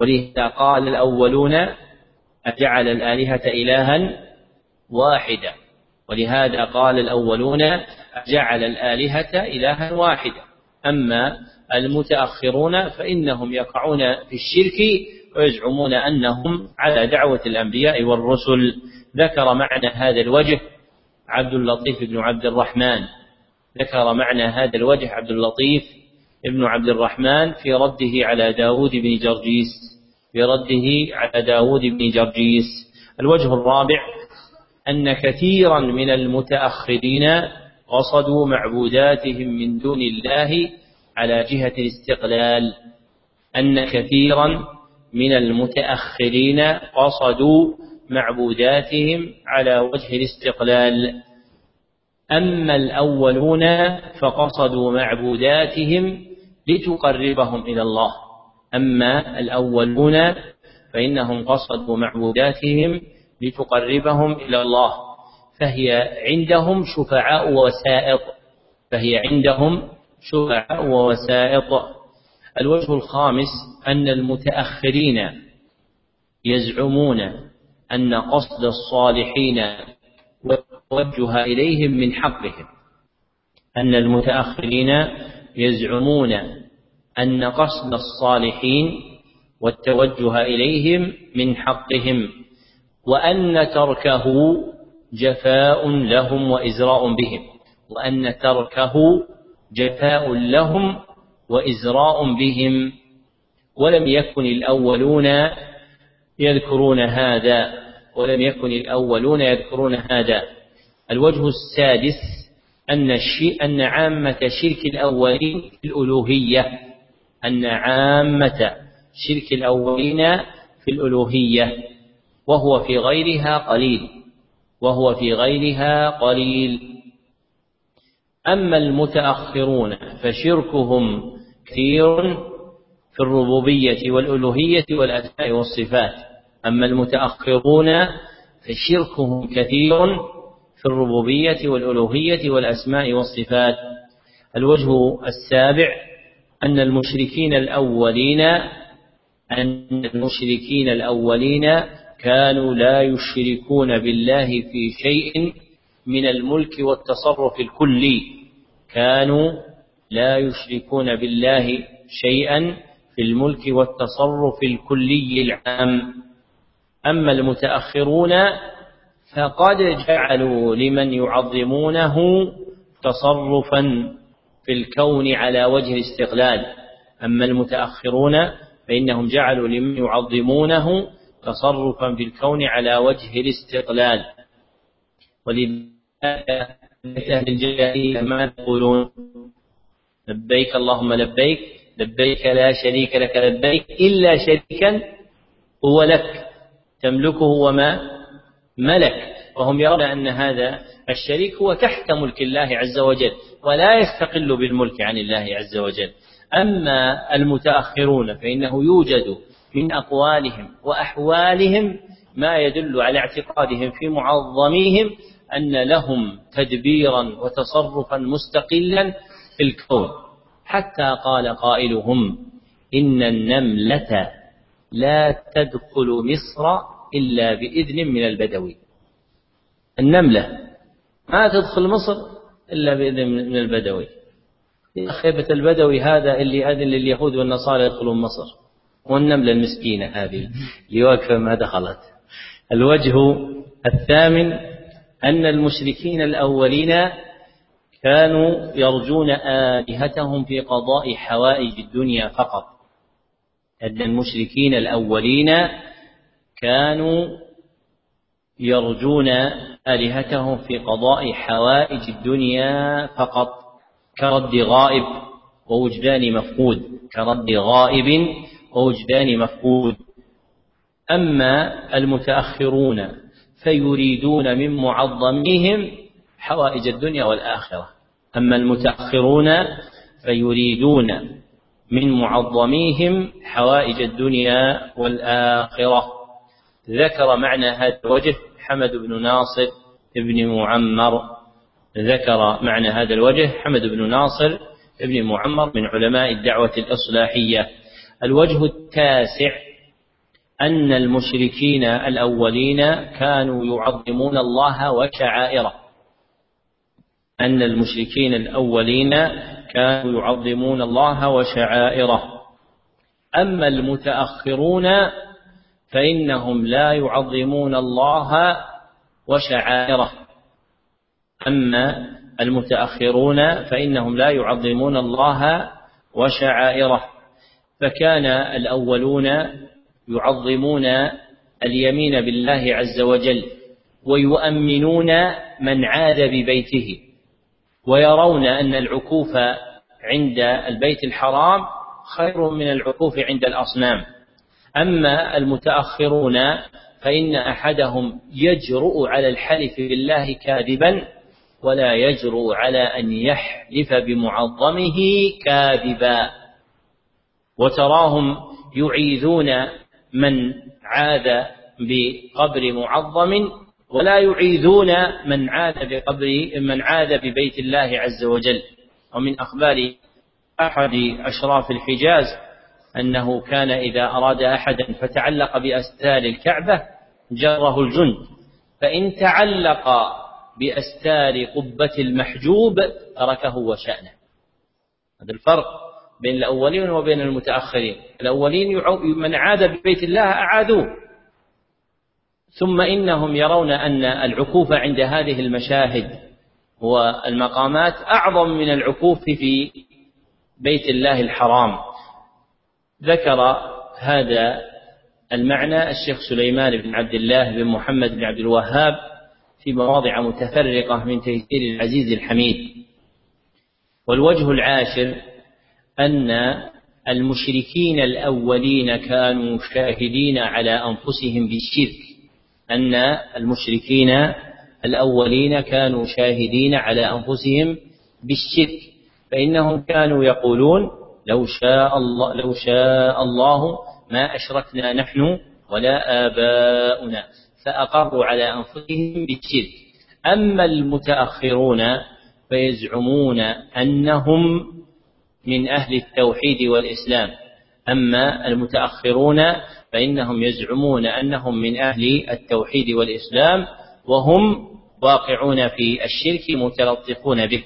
ولهذا قال الأولون أجعل الآلهة إلها واحدا، ولهذا قال الأولون أجعل الآلهة إلها واحدا. أما المتأخرون فإنهم يقعون في الشرك ويزعمون أنهم على دعوة الأنبياء والرسل. ذكر معنى هذا الوجه عبد اللطيف بن عبد الرحمن، ذكر معنى هذا الوجه عبد اللطيف ابن عبد الرحمن في رده على داود بن جرجيس، في رده على داود بن جرجيس. الوجه الرابع أن كثيرا من المتأخرين قصدوا معبوداتهم من دون الله على جهة الاستقلال، أن كثيرا من المتأخرين قصدوا معبوداتهم على وجه الاستقلال. أما الأولون فقصدوا معبوداتهم لتقربهم إلى الله. أما الأولون فإنهم قصدوا معبوداتهم لتقربهم إلى الله، فهي عندهم شفعاء ووسائط، فهي عندهم شفعاء ووسائط. الوجه الخامس أن المتأخرين يزعمون أن قصد الصالحين والتوجه إليهم من حقهم، أن المتأخرين يزعمون أن قصد الصالحين والتوجه إليهم من حقهم، وأن تركه جفاء لهم وإزراء بهم، وأن تركه جفاء لهم وإزراء بهم. ولم يكن الأولون يذكرون هذا، ولم يكن الأولون يذكرون هذا. الوجه السادس أن عامة شرك الأولين في الألوهية، أن عامة شرك الأولين في الألوهية، وهو في غيرها قليل، وهو في غيرها قليل. أما المتأخرون فشركهم كثير في الربوبية والألوهية والأسماء والصفات. أما المتأخرون فشركهم كثير في الربوبية والألوهية والأسماء والصفات. الوجه السابع أن المشركين الأولين كانوا لا يشركون بالله في شيء من الملك والتصرف الكلي، كانوا لا يشركون بالله شيئا في الملك والتصرف الكلي العام. أما المتأخرون فقد جعلوا لمن يعظمونه تصرفا في الكون على وجه الاستقلال. أما المتأخرون فإنهم جعلوا لمن يعظمونه تصرفا في الكون على وجه الاستقلال. ولذلك أهل الجاهلية ما يقولون لبيك اللهم لبيك، لبيك لا شريك لك لبيك إلا شريكا هو لك تملكه وما ملك، وهم يرون أن هذا الشريك هو تحت ملك الله عز وجل ولا يستقل بالملك عن الله عز وجل. أما المتأخرون فإنه يوجد من أقوالهم وأحوالهم ما يدل على اعتقادهم في معظميهم أن لهم تدبيرا وتصرفا مستقلا في الكون، حتى قال قائلهم إن النملة لا تدخل مصر إلا بإذن من البدوي. النملة ما تدخل مصر إلا بإذن من البدوي. خيبة البدوي هذا اللي أذن لليهود والنصارى يدخلون مصر، والنملة المسكينة هذه اللي واقفة ما دخلت. الوجه الثامن أن المشركين الأولين كانوا يرجون آلهتهم في قضاء حوائج الدنيا فقط. أن المشركين الأولين كانوا يرجون آلهتهم في قضاء حوائج الدنيا فقط، كرد غائب ووجدان مفقود، كرد غائب ووجدان مفقود. أما المتأخرون فيريدون من معظميهم حوائج الدنيا والآخرة. أما المتأخرون فيريدون من معظميهم حوائج الدنيا والآخرة. ذكر معنى هذا الوجه حمد بن ناصر ابن معمر، ذكر معنى هذا الوجه حمد بن ناصر ابن معمر من علماء الدعوة الإصلاحية. الوجه التاسع أن المشركين الأولين كانوا يعظمون الله وشعائره، أن المشركين الأولين كانوا يعظمون الله وشعائره. أما المتأخرون فإنهم لا يعظمون الله وشعائره. أما المتأخرون فإنهم لا يعظمون الله وشعائره. فكان الأولون يعظمون اليمين بالله عز وجل، ويؤمنون من عاد ببيته، ويرون أن العكوف عند البيت الحرام خير من العكوف عند الأصنام. أما المتأخرون فإن أحدهم يجرؤ على الحلف بالله كاذبا، ولا يجرؤ على أن يحلف بمعظمه كاذبا، وتراهم يعيذون من عاد بقبر معظم، ولا يعيذون من عاد ببيت الله عز وجل. ومن أخبار أحد أشراف الحجاز أنه كان إذا أراد أحدا فتعلق بأستار الكعبة جره الجند، فإن تعلق بأستار قبة المحجوب تركه وشأنه. هذا الفرق بين الأولين وبين المتأخرين. الأولين من عاد ببيت الله أعادوه، ثم إنهم يرون أن العكوف عند هذه المشاهد والمقامات أعظم من العكوف في بيت الله الحرام. ذكر هذا المعنى الشيخ سليمان بن عبد الله بن محمد بن عبد الوهاب في مواضع متفرقة من تيسير العزيز الحميد. والوجه العاشر أن المشركين الأولين كانوا شاهدين على أنفسهم بالشرك، أن المشركين الأولين كانوا شاهدين على أنفسهم بالشرك، فإنهم كانوا يقولون لو شاء الله ما أشركنا نحن ولا آباؤنا، فأقروا على أنفسهم بالشرك. أما المتأخرون فيزعمون أنهم من أهل التوحيد والإسلام. أما المتأخرون فإنهم يزعمون أنهم من أهل التوحيد والإسلام، وهم واقعون في الشرك متلطفون به،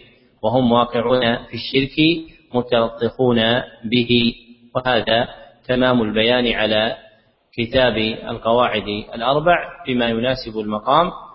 وهذا تمام البيان على كتاب القواعد الأربع فيما يناسب المقام.